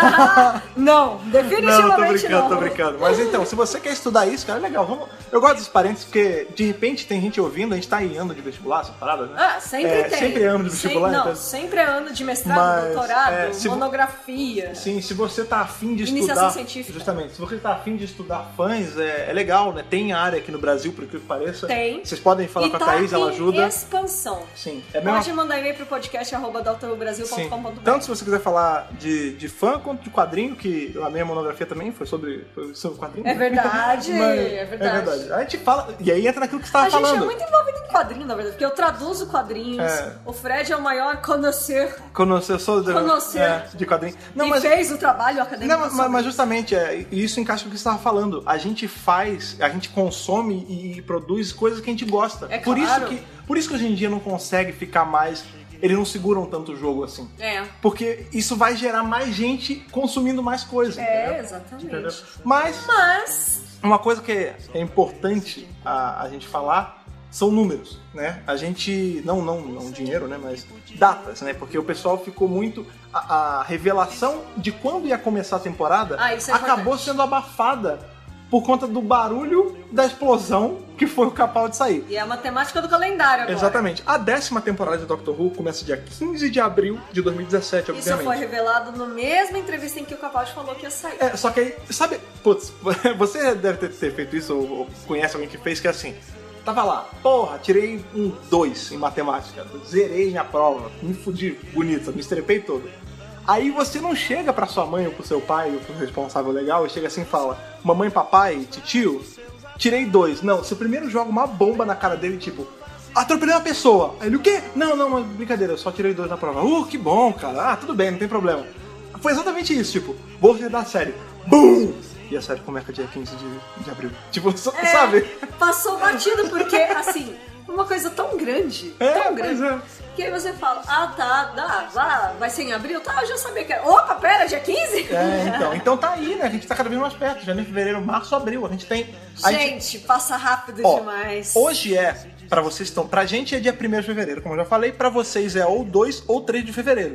S3: Não, definitivamente
S2: Não, tô brincando,
S3: não.
S2: tô brincando. Mas então, se você quer estudar isso, cara, é legal. Vamos... Eu gosto dos parênteses porque, de repente, tem gente ouvindo, a gente tá em ano de vestibular, essas paradas, né?
S3: Ah, sempre
S2: É,
S3: tem.
S2: sempre é ano de
S3: Sem-
S2: vestibular,
S3: Não,
S2: então-
S3: sempre é ano de mestrado,
S2: Mas,
S3: doutorado,
S2: é, se vo-
S3: monografia.
S2: Sim, se você tá afim de
S3: Iniciação
S2: estudar...
S3: científica.
S2: Justamente, se você tá afim de estudar fãs, é, é legal, né? Tem área aqui no Brasil, por que pareça.
S3: Tem.
S2: Vocês podem falar
S3: e
S2: com a
S3: tá
S2: Thaís, ela
S3: em
S2: ajuda.
S3: expansão.
S2: Sim, é mesmo.
S3: Pode mandar e-mail pro podcast arroba doutor brasil ponto com ponto b r.
S2: Tanto se você quiser falar de, de fã quanto de quadrinho, que a minha monografia também foi sobre, foi sobre quadrinho.
S3: É verdade,
S2: Mas-
S3: é verdade.
S2: A gente fala, e aí entra naquilo que você estava
S3: A gente
S2: falando.
S3: é muito envolvido em quadrinho, na verdade, porque eu traduzo quadrinhos.
S2: É.
S3: O Fred é o maior conhecer
S2: Quando eu sou de,
S3: Conhecer.
S2: é, de quadrinho. Não,
S3: e
S2: mas,
S3: fez o trabalho acadêmico.
S2: não, mas,
S3: sobre
S2: mas justamente, é, isso encaixa com o que você estava falando. A gente faz, a gente consome e produz coisas que a gente gosta.
S3: É
S2: por, isso
S3: claro.
S2: que, por isso que hoje em dia não consegue ficar mais... Eles não seguram tanto o jogo assim.
S3: É.
S2: Porque isso vai gerar mais gente consumindo mais coisa.
S3: É,
S2: entendeu?
S3: exatamente.
S2: Entendeu? Mas...
S3: Mas...
S2: Uma coisa que é importante a, a gente falar são números, né? A gente, não, não, não dinheiro, né? Mas datas, né? Porque o pessoal ficou muito... A, a revelação de quando ia começar a temporada
S3: Ah, isso é
S2: acabou
S3: importante.
S2: sendo abafada por conta do barulho da explosão que foi o Capaldi sair.
S3: E é a matemática do calendário agora.
S2: Exatamente. A décima temporada de Doctor Who começa dia quinze de abril de dois mil e dezessete, obviamente.
S3: Isso foi revelado na mesma entrevista em que o Capaldi falou que ia sair.
S2: É, só que aí, sabe, putz, você deve ter, ter feito isso, ou, ou conhece alguém que fez, que é assim, tava lá, porra, tirei um dois em matemática, zerei minha prova, me fudi bonito, me estrepei todo. Aí você não chega pra sua mãe ou pro seu pai ou pro responsável legal e chega assim e fala, mamãe, papai, titio, tirei dois. Não, você primeiro joga uma bomba na cara dele, tipo, atropelei uma pessoa. Aí ele, o quê? Não, não, mas brincadeira, eu só tirei dois na prova. Uh, que bom, cara. Ah, tudo bem, não tem problema. Foi exatamente isso, tipo, vou da série. BUM! E a série começa dia quinze de, de abril. Tipo,
S3: é,
S2: sabe?
S3: Passou batido, porque, assim, uma coisa tão grande,
S2: É,
S3: tão grande,
S2: é.
S3: que aí você fala, ah, tá, dá, vai, vai ser em abril? Tá, eu já sabia que era. Opa, pera, dia quinze?
S2: É, então, então tá aí, né? A gente tá cada vez mais perto. Janeiro, fevereiro, março, abril. A gente tem... A
S3: Gente,
S2: gente...
S3: passa rápido
S2: Ó,
S3: demais.
S2: Hoje é, pra vocês estão... Pra gente é dia primeiro de fevereiro, como eu já falei. Pra vocês é ou dois ou três de fevereiro.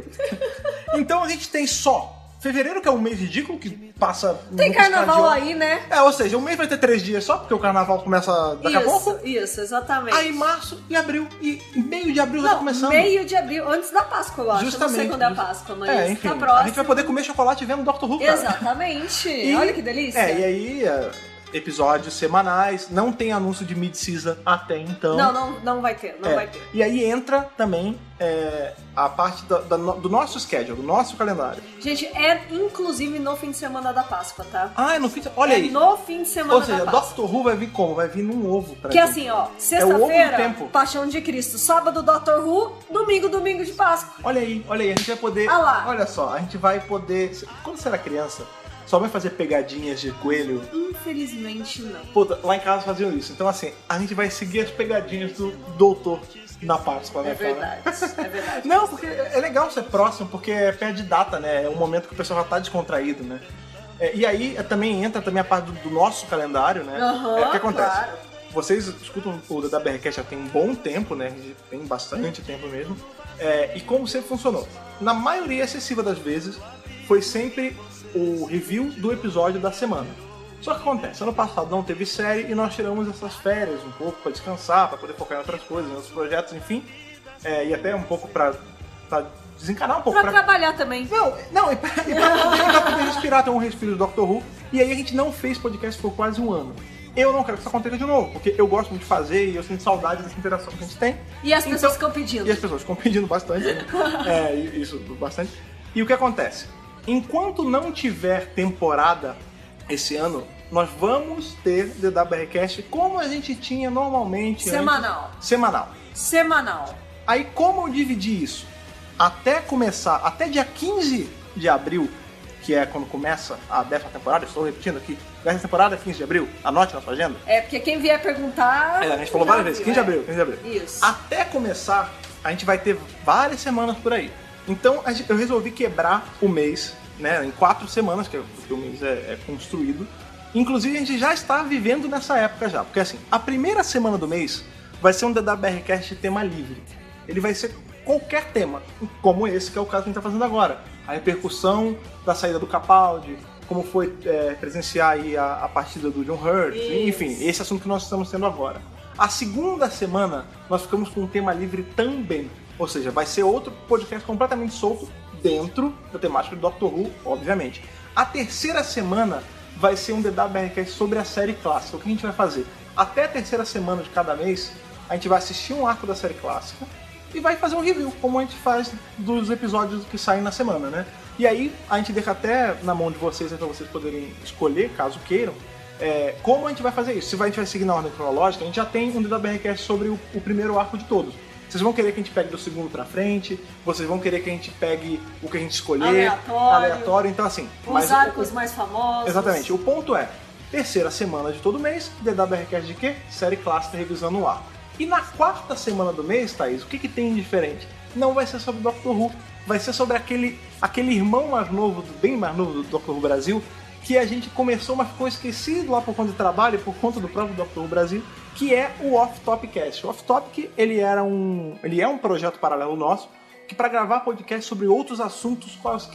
S2: Então a gente tem só fevereiro, que é um mês ridículo, que passa...
S3: Tem
S2: no piscar de
S3: carnaval
S2: olho.
S3: aí, né?
S2: É, ou seja, o mês vai ter três dias só, porque o carnaval começa daqui a pouco.
S3: Isso, isso, exatamente.
S2: Aí março e abril. E meio de abril já tá
S3: Não,
S2: começando.
S3: meio de abril, antes da Páscoa, eu acho.
S2: Justamente.
S3: Eu não sei quando é a Páscoa, mas
S2: É, enfim,
S3: tá próximo.
S2: a gente vai poder comer chocolate vendo Doctor Who, cara.
S3: Exatamente.
S2: E-
S3: Olha que delícia.
S2: É, e aí, é, episódios semanais, não tem anúncio de mid-season até então.
S3: Não, não, não vai ter, não
S2: É,
S3: vai ter.
S2: E aí entra também é, a parte da- da no- do nosso schedule, do nosso calendário.
S3: Gente, é inclusive no fim de semana da Páscoa, tá?
S2: Ah, é no fim de... Olha
S3: é
S2: aí.
S3: no fim de semana
S2: Ou seja,
S3: da Páscoa.
S2: Doctor Who vai vir como? Vai vir num ovo pra
S3: Que
S2: gente.
S3: assim, ó,
S2: É o ovo do
S3: sexta-feira,
S2: tempo.
S3: Paixão de Cristo, sábado, Doctor Who, domingo, domingo de Páscoa.
S2: Olha aí, olha aí, a gente vai poder...
S3: Ah lá.
S2: Olha só, a gente vai poder... Quando você era criança, sua mãe fazia pegadinhas de coelho.
S3: Infelizmente, não.
S2: Puta, lá em casa faziam isso. Então assim, a gente vai seguir as pegadinhas do doutor na Páscoa, né,
S3: É
S2: cara?
S3: verdade, é verdade.
S2: Não, porque é legal ser próximo, porque é perto de data, né? É um momento que o pessoal já tá descontraído, né? É, e aí é, também entra também a parte do, do nosso calendário, né?
S3: Aham,
S2: é, o que acontece?
S3: claro.
S2: Vocês escutam o D W R Cast já tem um bom tempo, né? Tem bastante tempo mesmo. É, e como sempre funcionou? Na maioria excessiva das vezes, foi sempre o review do episódio da semana. Só que acontece, ano passado não teve série e nós tiramos essas férias um pouco pra descansar, pra poder focar em outras coisas, em outros projetos, enfim. É, e até um pouco pra, pra desencanar um pouco.
S3: Pra trabalhar também.
S2: Não, não, e pra, e pra poder, pra poder respirar, ter um respiro do Doctor Who. E aí a gente não fez podcast por quase um ano. Eu não quero que isso aconteça de novo, porque eu gosto muito de fazer e eu sinto saudade dessa interação que a gente tem.
S3: E as
S2: Então-
S3: pessoas ficam pedindo.
S2: E as pessoas ficam pedindo bastante, né? É, isso, bastante. E o que acontece? Enquanto não tiver temporada esse ano, nós vamos ter D W R Cast como a gente tinha normalmente.
S3: Semanal.
S2: Antes. Semanal.
S3: Semanal.
S2: Aí como eu dividi isso? Até começar, até dia quinze de abril, que é quando começa a décima temporada, estou repetindo aqui, décima temporada, quinze de abril, anote na sua agenda.
S3: É, porque quem vier perguntar...
S2: É, a gente falou
S3: já
S2: várias vezes,
S3: viu,
S2: quinze de
S3: é.
S2: abril, quinze de abril.
S3: Isso.
S2: Até começar, a gente vai ter várias semanas por aí. Então a gente- eu resolvi quebrar o mês, né, em quatro semanas, que é porque o mês é, é construído. Inclusive a gente já está vivendo nessa época já, porque assim, a primeira semana do mês vai ser um D W R Cast tema livre. Ele vai ser qualquer tema, como esse que é o caso que a gente está fazendo agora. A repercussão da saída do Capaldi, como foi é, presenciar aí a, a partida do John Hurt,
S3: Isso.
S2: enfim, esse assunto que nós estamos tendo agora. A segunda semana nós ficamos com um tema livre também, ou seja, vai ser outro podcast completamente solto dentro da temática do Doctor Who, obviamente. A terceira semana vai ser um D W R Cast sobre a série clássica. O que a gente vai fazer? Até a terceira semana de cada mês, a gente vai assistir um arco da série clássica e vai fazer um review, como a gente faz dos episódios que saem na semana, né? E aí, a gente deixa até na mão de vocês, para vocês poderem escolher, caso queiram, é, como a gente vai fazer isso. Se a gente vai seguir na ordem cronológica, a gente já tem um D W R Cast sobre o, o primeiro arco de todos. Vocês vão querer que a gente pegue do segundo pra frente, vocês vão querer que a gente pegue o que a gente escolher,
S3: Aleatório.
S2: aleatório, então assim...
S3: Os
S2: mas
S3: arcos
S2: o-
S3: mais famosos.
S2: Exatamente. O ponto é, terceira semana de todo mês, D W R Cast de quê? Série clássica revisando o arco. E na quarta semana do mês, Thaís, o que, que tem de diferente? Não vai ser sobre Doctor Who, vai ser sobre aquele, aquele irmão mais novo, do- bem mais novo do Doctor Who Brasil, que a gente começou, mas ficou esquecido lá por conta de trabalho, por conta do próprio Doctor Who Brasil, que é o Off Topic Cast. O Off Topic, ele, era um, ele é um projeto paralelo nosso, que para gravar podcast sobre outros assuntos quaisquer.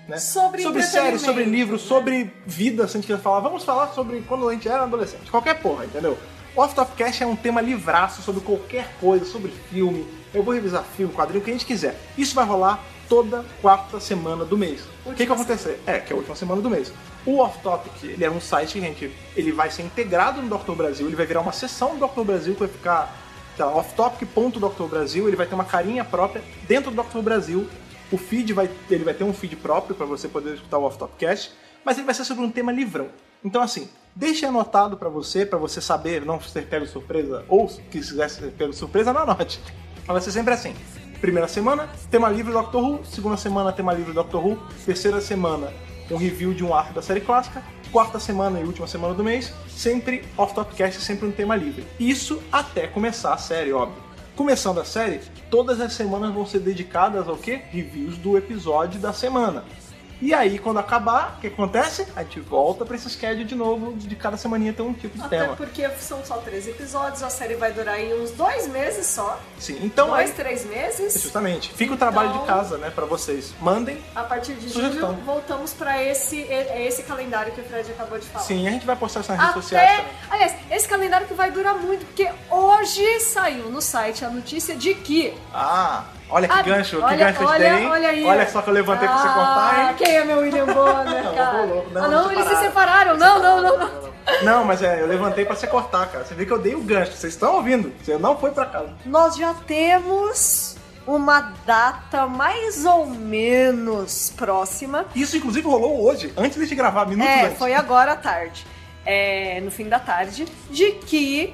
S2: né?
S3: Sobre
S2: sobre séries, sobre livros, sobre vida, se a gente quiser falar. Vamos falar sobre quando a gente era adolescente. Qualquer porra, entendeu? O Off Top Cast é um tema livraço sobre qualquer coisa, sobre filme. Eu vou revisar filme, quadrinho, o que a gente quiser. Isso vai rolar toda quarta semana do mês. O que que vai acontecer? É, que é a última semana do mês. O Off Topic, ele é um site que, gente, ele vai ser integrado no doutor Brasil, ele vai virar uma seção do doutor Brasil que vai ficar, sei lá, offtopic ponto doutor Brasil, ele vai ter uma carinha própria dentro do doutor Brasil. O feed vai, ele vai ter um feed próprio para você poder escutar o Off Top Cast, mas ele vai ser sobre um tema livrão. Então, assim, deixe anotado para você, para você saber, não ser pego de surpresa, ou se quiser ser pego de surpresa, não anote. Vai ser sempre assim. Primeira semana, tema livre do Doctor Who. Segunda semana, tema livre do Doctor Who. Terceira semana, um review de um arco da série clássica. Quarta semana e última semana do mês, sempre Off Top Cast, sempre um tema livre. Isso até começar a série, óbvio. Começando a série, todas as semanas vão ser dedicadas ao quê? Reviews do episódio da semana. E aí, quando acabar, o que acontece? A gente volta pra esse schedule de novo, de cada semaninha ter um tipo de
S3: Até
S2: tema.
S3: porque são só três episódios, a série vai durar aí uns dois meses só.
S2: Sim, então
S3: Dois,
S2: aí,
S3: três meses.
S2: justamente, fica o
S3: Então-
S2: trabalho de casa, né, pra vocês. Mandem.
S3: A partir de
S2: Sugestão.
S3: julho, voltamos pra esse, é esse calendário que o Fred acabou de falar.
S2: Sim, a gente vai postar isso nas redes
S3: Até,
S2: sociais também.
S3: aliás, esse calendário que vai durar muito, porque hoje saiu no site a notícia de que...
S2: Ah, olha que
S3: Ah,
S2: gancho, que
S3: olha-
S2: gancho eu te
S3: olha-
S2: dei, hein?
S3: olha aí.
S2: Olha só que eu levantei pra você
S3: Ah,
S2: cortar, hein?
S3: quem é meu William Bonner,
S2: Não,
S3: cara?
S2: ô, louco, não,
S3: ah, não,
S2: eles
S3: eles se
S2: separaram.
S3: separaram. Não, não, não, não.
S2: Não, mas é, eu levantei pra você cortar, cara. Você vê que eu dei o gancho, vocês estão ouvindo. Você não foi pra casa.
S3: Nós já temos uma data mais ou menos próxima.
S2: Isso, inclusive, rolou hoje, antes de gente gravar, minutos
S3: É,
S2: antes.
S3: foi agora à tarde, é, no fim da tarde, de que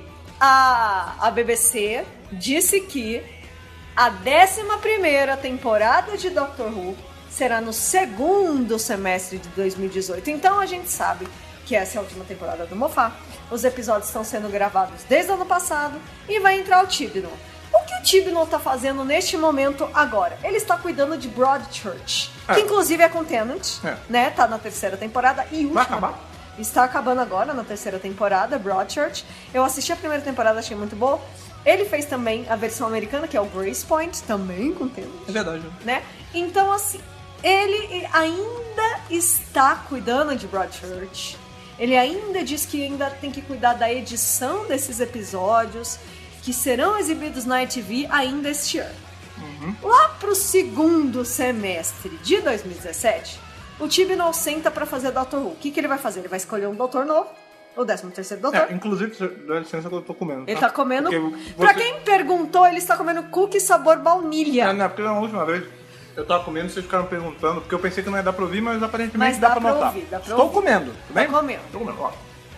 S3: a, a B B C disse que a décima primeira temporada de Doctor Who será no segundo semestre de dois mil e dezoito. Então a gente sabe que essa é a última temporada do Moffat. Os episódios estão sendo gravados desde o ano passado e vai entrar o Tibnon. O que o Tibnon está fazendo neste momento agora? Ele está cuidando de Broadchurch,
S2: É.
S3: que inclusive é com Tennant,
S2: É.
S3: né? Tá na terceira temporada e última.
S2: Vai acabar?
S3: Está acabando agora na terceira temporada, Broadchurch. Eu assisti a primeira temporada, achei muito boa. Ele fez também a versão americana, que é o Grace Point, também com Tennant,
S2: É verdade.
S3: né? Então, assim, ele ainda está cuidando de Broadchurch. Ele ainda diz que ainda tem que cuidar da edição desses episódios, que serão exibidos na I T V ainda este ano. Lá pro segundo semestre de dois mil e dezessete, o Tibnall senta pra fazer Doctor Who. O que, que ele vai fazer? Ele vai escolher um doutor novo, o décimo terceiro doutor.
S2: É, inclusive, dá licença que eu tô comendo.
S3: Ele tá comendo...
S2: Porque
S3: Pra
S2: você-
S3: quem perguntou, ele está comendo cookie sabor baunilha.
S2: É, não, porque na última vez eu tava comendo e vocês ficaram perguntando, porque eu pensei que não ia dar pra ouvir, mas aparentemente
S3: Mas
S2: dá,
S3: dá
S2: pra
S3: pra
S2: notar.
S3: ouvir, dá pra
S2: Estou
S3: ouvir.
S2: comendo, tudo bem?
S3: Tá comendo.
S2: Estou comendo, ó.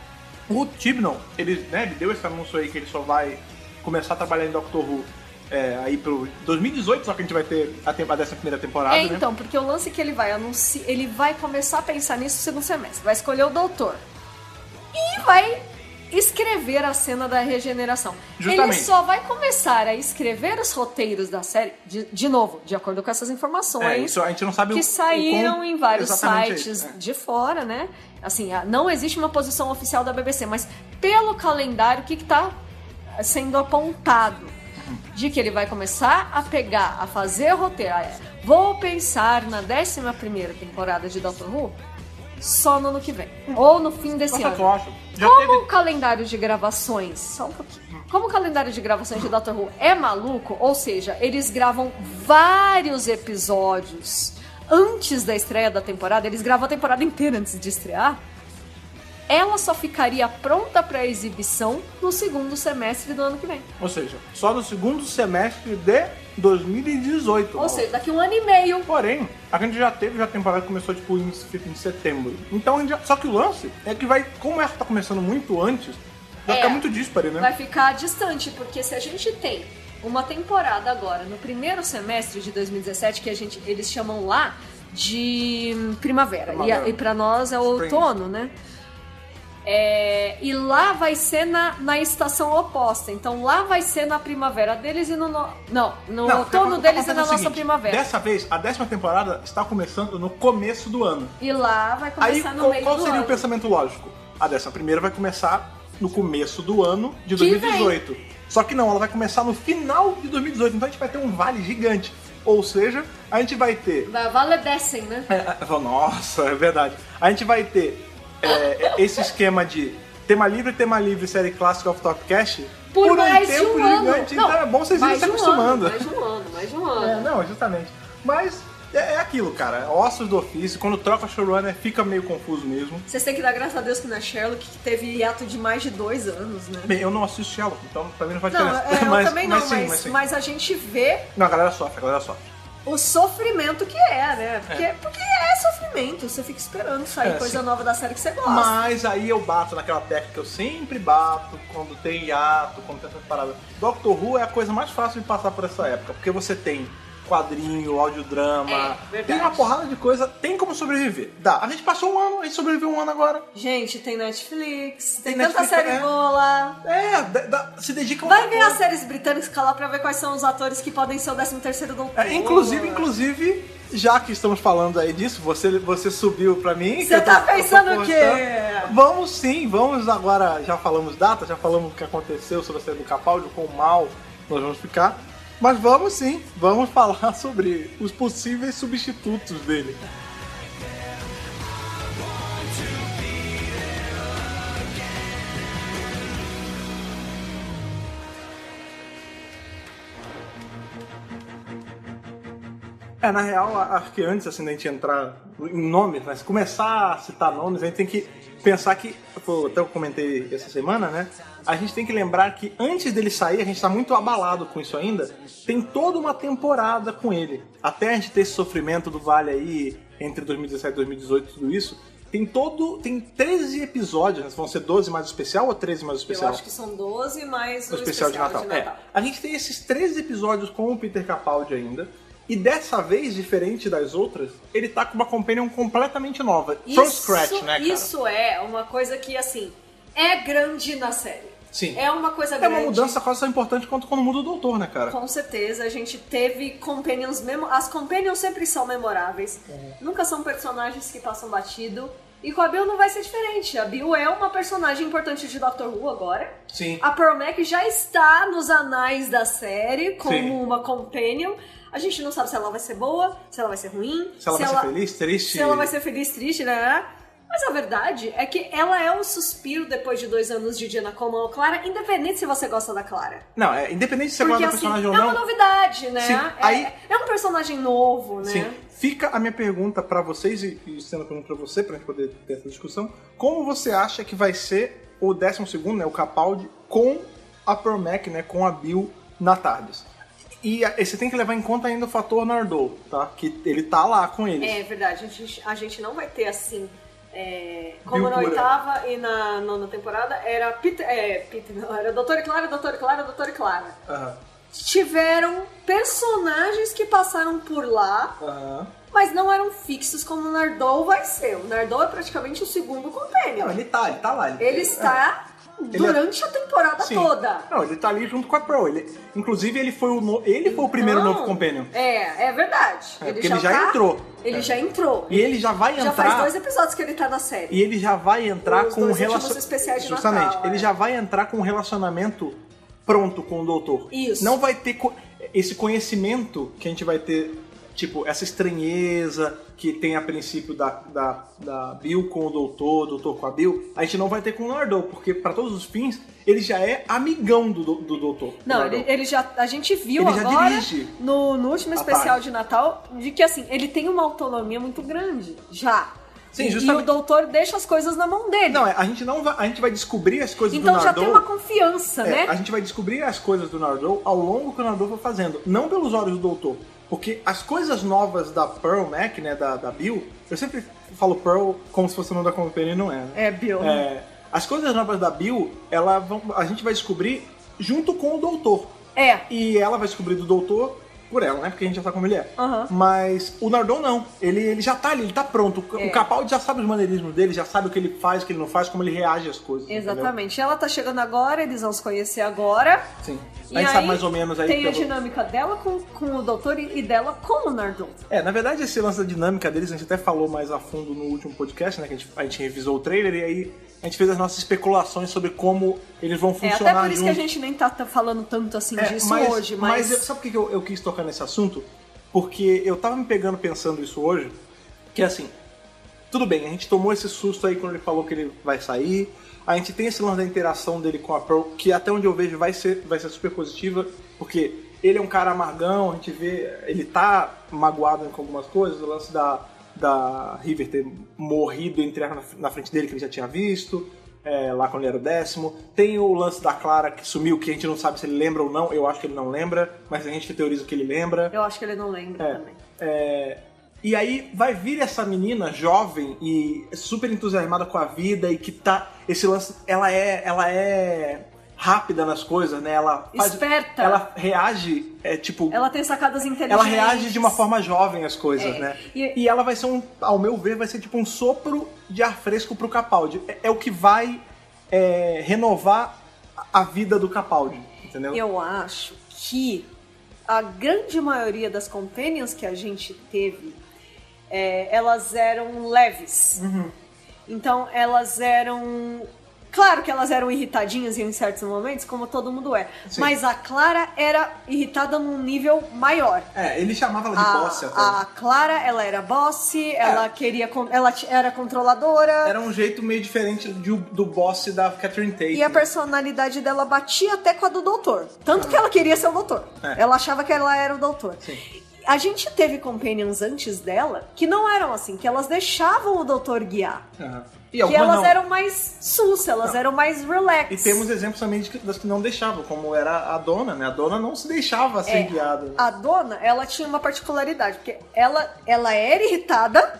S2: O Tibnon, ele, né, ele deu esse anúncio aí que ele só vai começar a trabalhar em Doctor Who é, aí pro dois mil e dezoito, só que a gente vai ter a, tem- a décima primeira temporada,
S3: É,
S2: né?
S3: então, porque o lance que ele vai anunciar, ele vai começar a pensar nisso no segundo semestre, vai escolher o doutor e vai escrever a cena da regeneração.
S2: Justamente.
S3: Ele só vai começar a escrever os roteiros da série, de, de novo, de acordo com essas informações
S2: É, isso a gente não sabe o-
S3: que
S2: o
S3: saíram
S2: como-
S3: em vários
S2: exatamente
S3: sites
S2: isso, é.
S3: de fora, né? Assim, a- não existe uma posição oficial da B B C, mas pelo calendário, o que está sendo apontado? De que ele vai começar a pegar, a fazer roteiro. Ah, é, vou pensar na décima primeira temporada de Doctor Who só no ano que vem. Ou no fim desse
S2: Nossa,
S3: ano.
S2: eu acho. Já
S3: Como
S2: teve...
S3: o calendário de gravações, só um pouquinho. Como o calendário de gravações de Doctor Who é maluco, ou seja, eles gravam vários episódios antes da estreia da temporada, eles gravam a temporada inteira antes de estrear. Ela só ficaria pronta para exibição no segundo semestre do ano que vem.
S2: Ou seja, só no segundo semestre de dois mil e dezoito.
S3: Ou seja, daqui um ano e meio.
S2: Porém, a gente já teve, já a temporada que começou tipo em, em setembro. Então, a gente já... só que o lance é que vai, como essa tá começando muito antes, vai
S3: É.
S2: ficar muito dispare, né?
S3: Vai ficar distante, porque se a gente tem uma temporada agora, no primeiro semestre de dois mil e dezessete, que a gente, eles chamam lá de primavera,
S2: Primavera.
S3: e, e para nós é o
S2: Spring.
S3: outono, né? É, e lá vai ser na, na estação oposta, então lá vai ser na primavera deles e no... no não, no
S2: Não,
S3: outono
S2: o que
S3: deles
S2: acontece
S3: e
S2: é
S3: na
S2: o
S3: nossa
S2: seguinte,
S3: primavera.
S2: Dessa vez, a décima temporada está começando no começo do ano.
S3: E lá vai
S2: Aí,
S3: começar no
S2: qual,
S3: meio
S2: qual
S3: do
S2: seria
S3: ano.
S2: o pensamento lógico? A décima primeira vai começar no começo do ano de
S3: Que
S2: dois mil e dezoito. Só que não, ela vai começar no final de dois mil e dezoito, então a gente vai ter um vale gigante. Ou seja, a gente vai ter...
S3: Vai vale descem, né?
S2: É, nossa, é verdade. A gente vai ter é, esse esquema de tema livre, tema livre, série clássica of Topcast
S3: por, por mais
S2: um tempo
S3: de um
S2: gigante.
S3: ano.
S2: Então é bom vocês irem se acostumando.
S3: Um ano, mais de um ano, mais de um ano.
S2: É, não, justamente. Mas é, é aquilo, cara. Ossos do ofício. Quando troca showrunner, fica meio confuso mesmo.
S3: Vocês têm que dar graças a Deus que na Sherlock que teve hiato de mais de dois anos, né?
S2: Bem, eu não assisto Sherlock, então pra mim não faz
S3: não,
S2: diferença.
S3: É, eu
S2: mas,
S3: também não,
S2: mas, sim,
S3: mas,
S2: mas, sim.
S3: mas a gente vê...
S2: Não, a galera sofre, a galera sofre.
S3: O sofrimento que é, né? Porque é, porque é sofrimento. Você fica esperando sair
S2: é,
S3: coisa
S2: sim.
S3: nova da série que você gosta.
S2: Mas aí eu bato naquela tecla que eu sempre bato quando tem hiato, quando tem essas paradas. Doctor Who é a coisa mais fácil de passar por essa época, porque você tem quadrinho, audiodrama,
S3: é,
S2: tem uma porrada de coisa, tem como sobreviver. Dá. A gente passou um ano, a gente sobreviveu um ano agora.
S3: Gente, tem Netflix, tem,
S2: tem
S3: tanta
S2: Netflix,
S3: série
S2: é.
S3: boa lá.
S2: É, da, da, se dedica a
S3: Vai ver as séries britânicas lá pra ver quais são os atores que podem ser o décimo terceiro Doutor.
S2: É, inclusive, inclusive, já que estamos falando aí disso, você, você subiu pra mim.
S3: Você tá pensando o quê?
S2: Vamos sim, vamos agora, já falamos data, já falamos o que aconteceu sobre a série do Capaldi, quão mal nós vamos ficar. Mas vamos sim, vamos falar sobre os possíveis substitutos dele. É, na real, acho que antes assim, da gente entrar em nomes, mas começar a citar nomes, a gente tem que pensar que, pô, até eu comentei essa semana, né? A gente tem que lembrar que antes dele sair, a gente tá muito abalado com isso ainda, tem toda uma temporada com ele. Até a gente ter esse sofrimento do Vale aí, entre dois mil e dezessete e dois mil e dezoito, tudo isso, tem todo, tem treze episódios, né? Vão ser doze mais o especial ou treze mais o especial?
S3: Eu acho que são doze mais o,
S2: o especial, especial de, Natal. de Natal. É, a gente tem esses treze episódios com o Peter Capaldi ainda. E dessa vez, diferente das outras, ele tá com uma companion completamente nova.
S3: Isso,
S2: From scratch, né, cara?
S3: Isso é uma coisa que, assim, é grande na série.
S2: Sim.
S3: É uma coisa
S2: é
S3: grande.
S2: É uma mudança quase tão importante quanto quando muda o doutor, né, cara?
S3: Com certeza. A gente teve companions... Memo... As companions sempre são memoráveis. Uhum. Nunca são personagens que passam batido. E com a Bill não vai ser diferente. A Bill é uma personagem importante de Doctor Who agora.
S2: Sim.
S3: A Pearl Mac já está nos anais da série como
S2: Sim.
S3: uma companion. A gente não sabe se ela vai ser boa, se ela vai ser ruim.
S2: Se ela
S3: se
S2: vai
S3: ela...
S2: ser feliz, triste.
S3: Se ela vai ser feliz, triste, né? Mas a verdade é que ela é um suspiro depois de dois anos de Jenna Coleman ou Clara, independente se você gosta da Clara.
S2: Não, é independente se você
S3: Porque,
S2: gosta do
S3: assim,
S2: personagem ou
S3: é
S2: não.
S3: uma novidade, né?
S2: Sim,
S3: é,
S2: aí...
S3: é um personagem novo, né?
S2: Sim. Fica a minha pergunta pra vocês, e sendo a pergunta pra você, pra gente poder ter essa discussão. Como você acha que vai ser o décimo segundo, né, o Capaldi, com a Pearl Mac, né, com a Bill na TARDIS? E você tem que levar em conta ainda o fator Nardole, tá? Que ele tá lá com eles.
S3: É verdade, a gente, a gente não vai ter assim... É, como
S2: Bill
S3: na
S2: Cura.
S3: oitava e na nona temporada, era Peter... É, Peter não, era Doutor e Clara, Doutor e Clara, Doutor e Clara.
S2: Aham.
S3: Tiveram personagens que passaram por lá,
S2: Aham.
S3: mas não eram fixos como o Nardole vai ser. O Nardole é praticamente o segundo companion.
S2: Não, ele tá, ele tá lá. Ele,
S3: Ele está
S2: Ele
S3: durante
S2: é...
S3: a temporada
S2: Sim.
S3: toda.
S2: Não, ele tá ali junto com a Pearl. Ele, inclusive, ele foi o, no... ele foi o primeiro
S3: Então,
S2: novo companion.
S3: É, é verdade.
S2: É, porque ele já
S3: tá-
S2: entrou.
S3: Ele
S2: É.
S3: já entrou.
S2: E ele já vai
S3: Já
S2: entrar...
S3: faz dois episódios que ele tá na série.
S2: E ele já vai entrar
S3: Os
S2: com um
S3: dois últimos
S2: relacionamento...
S3: especiais de
S2: Justamente.
S3: Natal,
S2: ele
S3: é.
S2: já vai entrar com um relacionamento pronto com o doutor.
S3: Isso.
S2: Não vai ter co... esse conhecimento que a gente vai ter, tipo, essa estranheza que tem a princípio da, da, da Bill com o doutor, o doutor com a Bill, a gente não vai ter com o Nardole, porque para todos os fins, ele já é amigão do, do doutor.
S3: Não,
S2: do
S3: ele, ele já. A gente viu
S2: Ele já
S3: agora
S2: dirige
S3: no, no último
S2: a
S3: especial
S2: parte.
S3: de Natal de que assim, ele tem uma autonomia muito grande. Já.
S2: Sim,
S3: E-
S2: justamente.
S3: E o doutor deixa as coisas na mão dele.
S2: Não, é, a gente não vai, a gente vai descobrir as coisas
S3: então
S2: do
S3: já
S2: Nardole.
S3: tem uma confiança,
S2: É,
S3: né?
S2: a gente vai descobrir as coisas do Nardole ao longo que o Nardole for fazendo, não pelos olhos do doutor. Porque as coisas novas da Pearl Mac, né, da, da Bill, eu sempre falo Pearl como se fosse o nome da companhia e não é, né?
S3: É, Bill.
S2: É, as coisas novas da Bill, ela vão, a gente vai descobrir junto com o doutor.
S3: É.
S2: E ela vai descobrir do doutor por ela, né? Porque a gente já sabe como ele é.
S3: Aham.
S2: Mas o Nardole não. Ele, ele já tá ali, ele tá pronto.
S3: É.
S2: O Capaldi já sabe os maneirismos dele, já sabe o que ele faz, o que ele não faz, como ele reage às coisas.
S3: Exatamente. Ela tá chegando agora, eles vão se conhecer agora.
S2: Entendeu? Sim.
S3: E
S2: a gente
S3: aí,
S2: sabe mais ou menos aí.
S3: tem a
S2: pelo-
S3: dinâmica dela com, com o doutor e e dela com o Nardole.
S2: É, na verdade, esse lance da dinâmica deles, a gente até falou mais a fundo no último podcast, né? Que a gente, a gente revisou o trailer e aí a gente fez as nossas especulações sobre como eles vão
S3: É,
S2: funcionar
S3: até por isso que a
S2: juntos.
S3: gente nem tá, tá falando tanto assim
S2: É,
S3: disso
S2: mas,
S3: hoje, mas...
S2: mas eu- sabe por que eu, eu quis tocar nesse assunto? Porque eu tava me pegando pensando isso hoje, que é assim, tudo bem, a gente tomou esse susto aí quando ele falou que ele vai sair, a gente tem esse lance da interação dele com a Pearl, que até onde eu vejo vai ser, vai ser super positiva, porque ele é um cara amargão, a gente vê, ele tá magoado com algumas coisas, o lance da, da River ter morrido entre na, na frente dele, que ele já tinha visto, é, lá quando ele era o décimo. Tem o lance da Clara que sumiu, que a gente não sabe se ele lembra ou não, eu acho que ele não lembra, mas a gente teoriza que ele lembra.
S3: Eu acho que ele não lembra
S2: É,
S3: também.
S2: é, e aí vai vir essa menina jovem e super entusiasmada com a vida e que tá. Esse lance, ela é. Ela é rápida nas coisas, né? Ela faz,
S3: Esperta.
S2: Ela reage, é tipo.
S3: Ela tem sacadas inteligentes.
S2: Ela reage de uma forma jovem às coisas,
S3: É,
S2: né?
S3: e-
S2: E... ela vai ser um, ao meu ver, vai ser tipo um sopro de ar fresco pro Capaldi. É, é o que vai é, renovar a vida do Capaldi, entendeu?
S3: Eu acho que a grande maioria das companions que a gente teve, é, elas eram leves.
S2: Uhum.
S3: Então elas eram... Claro que elas eram irritadinhas em certos momentos, como todo mundo é.
S2: Sim.
S3: Mas a Clara era irritada num nível maior.
S2: É, ele chamava ela de
S3: A,
S2: boss até.
S3: a Clara, ela era boss, ela queria... con- Ela t- era controladora.
S2: Era um jeito meio diferente do, do boss da Catherine Tate.
S3: E a
S2: né?
S3: personalidade dela batia até com a do doutor. Tanto que ela queria ser o doutor.
S2: É.
S3: Ela achava que ela era o doutor.
S2: Sim.
S3: A gente teve companions antes dela que não eram assim, que elas deixavam o doutor guiar.
S2: Aham. E
S3: Que
S2: algumas
S3: elas
S2: não.
S3: eram mais sus, elas
S2: Não.
S3: eram mais relax.
S2: E temos exemplos também de, das que não deixavam, como era a dona, né? A dona não se deixava ser
S3: É,
S2: guiada.
S3: A dona, ela tinha uma particularidade, porque ela, ela era irritada,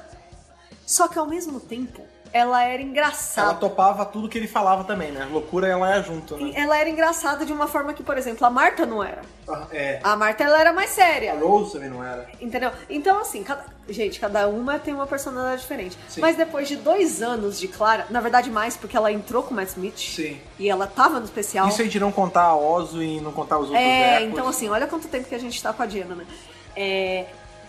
S3: só que ao mesmo tempo ela era engraçada.
S2: Ela topava tudo que ele falava também, né? Loucura ela é junto, né?
S3: Ela era engraçada de uma forma que, por exemplo, a Marta não era.
S2: Ah, É.
S3: A Marta, ela era mais séria.
S2: A Rose também não era.
S3: Entendeu? Então, assim, cada... gente, cada uma tem uma personalidade diferente.
S2: Sim.
S3: Mas depois de dois anos de Clara, na verdade mais porque ela entrou com o Matt Smith.
S2: Sim.
S3: E ela tava no especial.
S2: Isso a gente não contar a Ozo e não contar os outros
S3: É,
S2: ecos.
S3: então assim, olha quanto tempo que a gente tá com a Jenna, né? É...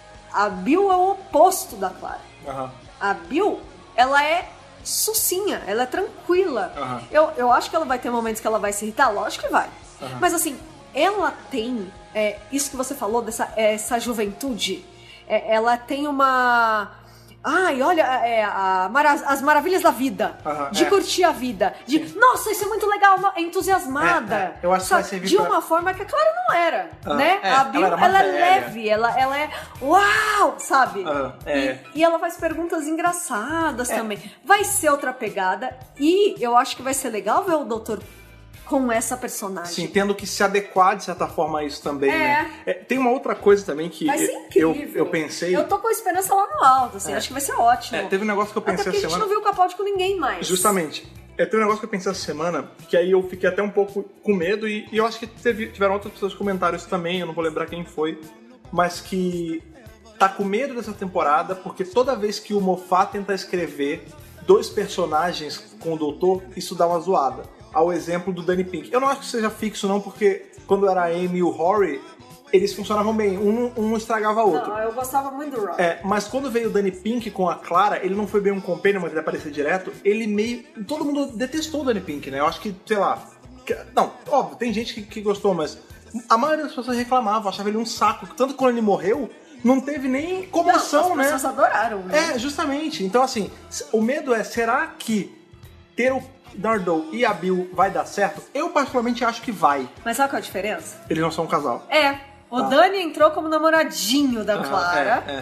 S3: A Bill é o oposto da Clara.
S2: Aham.
S3: A Bill, ela é sucinha, ela é tranquila.
S2: Aham.
S3: Eu, eu acho que ela vai ter momentos que ela vai se irritar, lógico que vai.
S2: Aham.
S3: Mas assim, ela tem, é, isso que você falou, dessa essa juventude, é, ela tem uma... Ai, olha, é, a mara- as maravilhas da vida,
S2: Aham,
S3: de
S2: é.
S3: curtir a vida, de, nossa, isso é muito legal, no- entusiasmada.
S2: É, é. Eu acho que
S3: sabe?
S2: vai servir
S3: De
S2: pra-
S3: uma forma que a Clara não era,
S2: Ah,
S3: né?
S2: é,
S3: a Bill,
S2: ela
S3: ela,
S2: era mais
S3: é
S2: velha.
S3: leve, ela, ela é uau, sabe?
S2: Ah, é.
S3: E, e ela faz perguntas engraçadas
S2: É.
S3: também. Vai ser outra pegada e eu acho que vai ser legal ver o doutor com essa personagem.
S2: Sim, tendo que se adequar de certa forma a isso também,
S3: É.
S2: né? É, tem uma outra coisa também que
S3: Vai ser
S2: eu,
S3: incrível.
S2: eu pensei.
S3: Eu tô com a esperança lá no alto, assim,
S2: É.
S3: acho que vai ser ótimo.
S2: É, teve um negócio que eu
S3: Até
S2: pensei
S3: porque a
S2: essa
S3: gente
S2: semana.
S3: não viu o Capaldi com ninguém mais.
S2: Justamente. É, tem um negócio que eu pensei essa semana, que aí eu fiquei até um pouco com medo, e, e eu acho que teve, tiveram outras pessoas que comentaram isso também, eu não vou lembrar quem foi, mas que tá com medo dessa temporada, porque toda vez que o Moffat tenta escrever dois personagens com o Doutor, isso dá uma zoada. Ao exemplo do Danny Pink. Eu não acho que seja fixo, não, porque quando era a Amy e o Rory, eles funcionavam bem, um, um estragava o outro.
S3: Não, eu gostava muito do Rob.
S2: É, mas quando veio o Danny Pink com a Clara, ele não foi bem um companion, mas ele apareceu direto, ele meio... Todo mundo detestou o Danny Pink, né? Eu acho que, sei lá... que- não, óbvio, tem gente que, que gostou, mas a maioria das pessoas reclamavam, achava ele um saco. Tanto que quando ele morreu, não teve nem comoção,
S3: Não,
S2: né?
S3: as pessoas adoraram, né?
S2: É, justamente. Então, assim, o medo é, será que ter o Nardole e a Bill vai dar certo? Eu, particularmente, acho que vai.
S3: Mas sabe qual é a diferença?
S2: Eles não são um casal.
S3: É, o
S2: Tá.
S3: Danny entrou como namoradinho da
S2: Ah,
S3: Clara.
S2: é, é.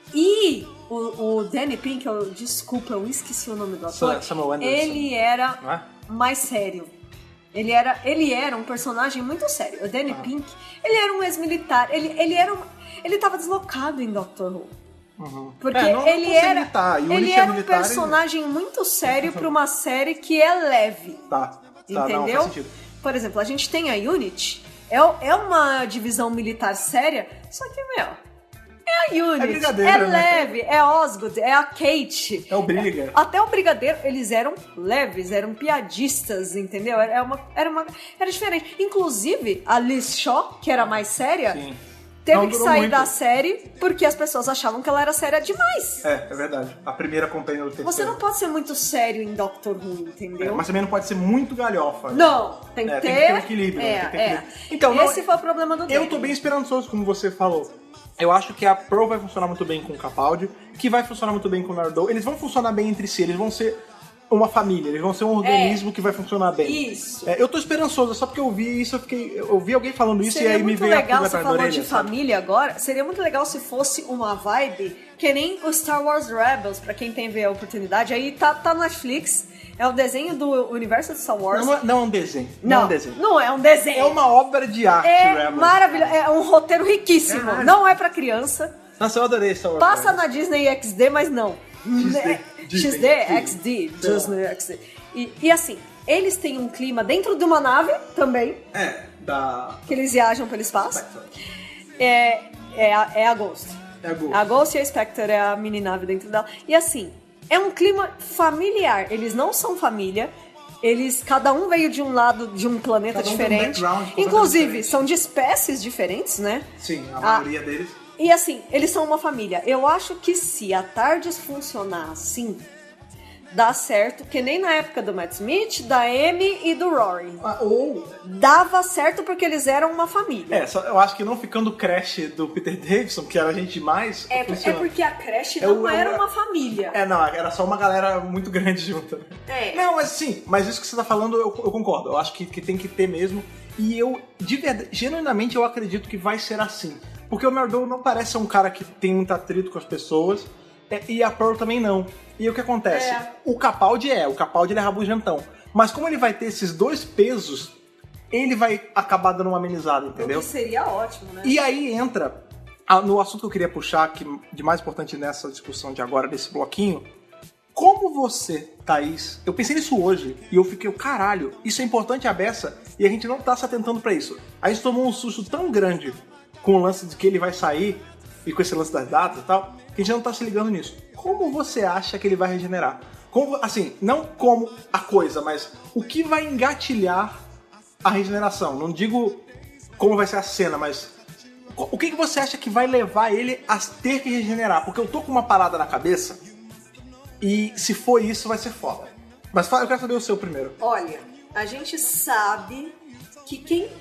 S3: E o, o Danny Pink, eu, desculpa, eu esqueci o nome do ator.
S2: Sa- Samuel Anderson.
S3: Ele era
S2: Não é?
S3: mais sério. Ele era, ele era um personagem muito sério. O Danny Pink, ele era um ex-militar. Ele, ele era um, ele tava deslocado em Doctor Who.
S2: Uhum.
S3: Porque
S2: É, não- não
S3: ele
S2: por ser
S3: era,
S2: militar. E o
S3: ele
S2: Unity é
S3: era um
S2: militar,
S3: personagem muito sério pra uma série que é leve.
S2: Tá, tá, não,
S3: Entendeu?
S2: faz sentido.
S3: Por exemplo, a gente tem a Unity, É, é uma divisão militar séria, só que, meu, é a Unit,
S2: É
S3: é,
S2: brigadeiro, né?
S3: leve, é Osgood, é a Kate.
S2: É o Briga.
S3: Até o Brigadeiro, eles eram leves, eram piadistas, entendeu? Era uma, era uma, era diferente. Inclusive, a Liz Shaw, que era mais séria,
S2: Sim.
S3: teve
S2: Não,
S3: que
S2: durou
S3: sair
S2: muito.
S3: da série porque as pessoas achavam que ela era séria demais.
S2: É, é verdade. A primeira companhia do terceiro.
S3: Você não pode ser muito sério em Doctor Who, entendeu?
S2: É, mas também não pode ser muito galhofa.
S3: Não, tem que
S2: É,
S3: ter...
S2: tem que ter um equilíbrio,
S3: É,
S2: né? Tem que ter
S3: é.
S2: equilíbrio. Então, não-
S3: Esse foi o problema do
S2: Eu
S3: David.
S2: tô bem esperançoso, como você falou. Eu acho que a Pearl vai funcionar muito bem com o Capaldi, que vai funcionar muito bem com o Nardole. Eles vão funcionar bem entre si, eles vão ser uma família, eles vão ser um organismo que vai funcionar bem.
S3: Isso.
S2: É, eu tô esperançoso, só porque eu vi isso, eu fiquei. Eu vi alguém falando isso
S3: Seria
S2: e aí me
S3: muito
S2: veio a
S3: legal,
S2: pulga
S3: você
S2: atrás da
S3: falou
S2: orelha.
S3: de
S2: sabe?
S3: família agora, seria muito legal se fosse uma vibe que nem o Star Wars Rebels, pra quem tem ver a oportunidade. Aí tá, tá no Netflix, é o desenho do universo de Star Wars.
S2: Não, não é- não é um desenho. Não, é um desenho.
S3: não é um desenho.
S2: É uma obra de arte,
S3: É
S2: Rebels.
S3: maravilhoso, é um roteiro riquíssimo.
S2: Caralho.
S3: Não é pra criança.
S2: Nossa, eu adorei Star Wars.
S3: Passa
S2: Rebels.
S3: na Disney X D, mas não.
S2: X D,
S3: É,
S2: Disney,
S3: X D,
S2: X D.
S3: X D, Disney X D. E, e assim, eles têm um clima dentro de uma nave também,
S2: É, da.
S3: que eles viajam pelo espaço. É, é, a, é a Ghost.
S2: É a Ghost.
S3: A Ghost e a Spectre é a mini nave dentro dela. E assim, é um clima familiar. Eles não são família. Eles, cada um veio de um lado de um planeta
S2: Cada um tem um
S3: diferente.
S2: background completamente
S3: Inclusive,
S2: diferente.
S3: são de espécies diferentes, né?
S2: Sim, a
S3: Ah.
S2: maioria deles.
S3: E assim, eles são uma família. Eu acho que se a TARDIS funcionar assim, dá certo, que nem na época do Matt Smith, da Amy e do Rory.
S2: Ah, ou.
S3: Dava certo porque eles eram uma família.
S2: É, só, eu acho que não ficando o Crash do Peter Davison, que era gente demais.
S3: É, é
S2: funciona.
S3: porque a creche
S2: É
S3: não
S2: o- é o-
S3: era uma família.
S2: É, não, era só uma galera muito grande junta. né?
S3: É.
S2: Não, mas sim, mas isso que você tá falando, eu, eu concordo. Eu acho que, que tem que ter mesmo. E eu, de verdade, genuinamente, eu acredito que vai ser assim. Porque o Nardole não parece ser um cara que tem muito atrito com as pessoas. é, E a Pearl também não. E o que acontece?
S3: É.
S2: O Capaldi é, o Capaldi ele é rabugentão. Mas como ele vai ter esses dois pesos, ele vai acabar dando uma amenizada, entendeu?
S3: O que seria ótimo, né?
S2: E aí entra a- no assunto que eu queria puxar, que de mais importante nessa discussão de agora, desse bloquinho. Como você, Thaís, eu pensei nisso hoje e eu fiquei, caralho, isso é importante a beça e a gente não tá se atentando pra isso. A gente tomou um susto tão grande com o lance de que ele vai sair e com esse lance das datas e tal, que a gente não tá se ligando nisso. Como você acha que ele vai regenerar? Como, assim, não como a coisa, mas o que vai engatilhar a regeneração? Não digo como vai ser a cena, mas o que, que você acha que vai levar ele a ter que regenerar? Porque eu tô com uma parada na cabeça e se for isso vai ser foda. Mas fala, eu quero saber o seu primeiro.
S3: Olha, a gente sabe que quem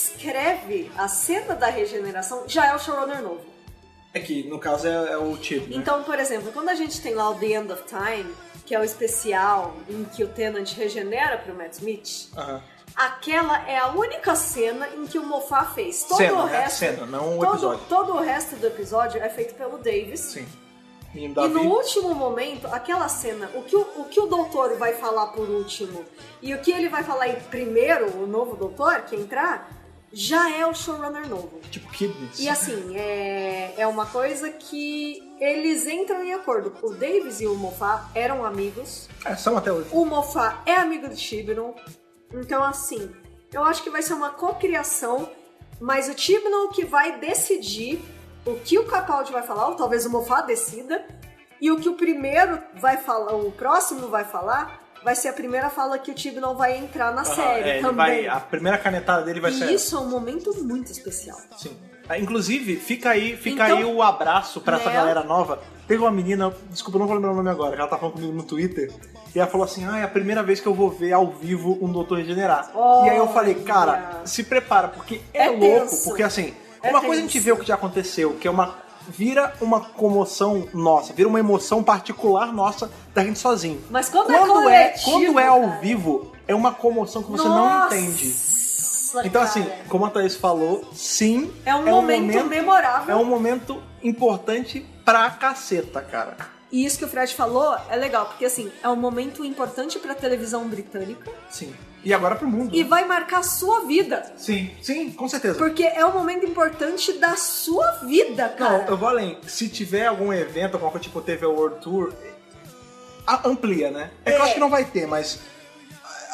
S3: escreve a cena da regeneração já é o showrunner novo.
S2: É que no caso é, é o Chib, né?
S3: Então, por exemplo, quando a gente tem lá o The End of Time, que é o especial em que o Tennant regenera pro Matt Smith,
S2: Aham.
S3: aquela é a única cena em que o Moffat fez. Todo
S2: Cena,
S3: o
S2: né?
S3: resto,
S2: Cena, não o
S3: todo,
S2: episódio.
S3: todo o resto do episódio é feito pelo Davis.
S2: Sim. Menino
S3: E
S2: Davi.
S3: no último momento, aquela cena, o que o, o que o doutor vai falar por último e o que ele vai falar em primeiro, o novo doutor que entrar, já é o showrunner novo.
S2: Tipo Kidneys.
S3: E assim, é, é uma coisa que eles entram em acordo. O Davis e o Moffat eram amigos.
S2: É, são até hoje.
S3: O Moffat é amigo de Chibnall. Então, assim, eu acho que vai ser uma cocriação, mas o Chibnall que vai decidir o que o Capaldi vai falar, ou talvez o Moffat decida, e o que o primeiro vai falar, o próximo vai falar, vai ser a primeira fala que o Chibnall vai entrar na
S2: Aham,
S3: série
S2: é, ele
S3: também.
S2: vai- a primeira canetada dele vai
S3: e
S2: ser.
S3: isso é um momento muito especial.
S2: Sim. Ah, inclusive, fica aí, fica
S3: Então,
S2: aí o abraço pra essa
S3: né?
S2: galera nova. Teve uma menina, desculpa, eu não vou lembrar o nome agora, que ela tá falando comigo no Twitter, e ela falou assim, ah, é a primeira vez que eu vou ver ao vivo um doutor regenerar.
S3: Olha.
S2: E aí eu falei, cara, se prepara, porque é,
S3: É
S2: louco,
S3: tenso.
S2: porque assim,
S3: É
S2: uma coisa a gente
S3: tenso.
S2: vê o que já aconteceu, que é uma... Vira uma comoção nossa, vira uma emoção particular nossa da gente sozinho.
S3: Mas quando é
S2: quando é,
S3: coletivo,
S2: quando é ao
S3: cara.
S2: vivo, é uma comoção que você
S3: Nossa,
S2: não entende. Então, assim,
S3: cara.
S2: como a Thaís falou, sim.
S3: É um momento memorável.
S2: É um momento importante pra caceta, cara.
S3: E isso que o Fred falou é legal, porque assim, é um momento importante pra televisão britânica
S2: Sim. E agora pro mundo.
S3: e vai marcar a sua vida.
S2: Sim, sim, com certeza.
S3: Porque é um momento importante da sua vida, cara.
S2: Não, eu vou além. Se tiver algum evento, alguma coisa tipo teve a World Tour, a- amplia, né? É que eu
S3: É.
S2: acho que não vai ter, mas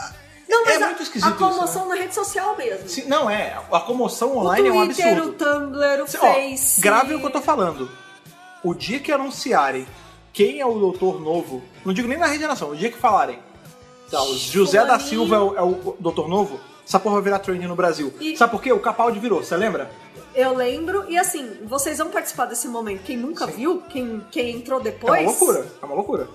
S3: Não, mas
S2: é
S3: a,
S2: muito esquisito
S3: a comoção
S2: isso, né?
S3: na rede social mesmo.
S2: Sim, não, é. A comoção
S3: O
S2: online é um
S3: Twitter,
S2: absurdo.
S3: o Tumblr, o
S2: Cê, ó,
S3: Face...
S2: grave o que eu tô falando. O dia que anunciarem quem é o doutor novo, não digo nem na regeneração, o dia que falarem, tá, o José da
S3: Fulaninho.
S2: Silva é o, é o doutor novo, essa porra vai virar trending no Brasil.
S3: E-
S2: Sabe por quê? O Capaldi virou, você lembra?
S3: Eu lembro, e assim, vocês vão participar desse momento. Quem nunca viu, quem, quem entrou
S2: É
S3: depois...
S2: uma loucura, é uma loucura.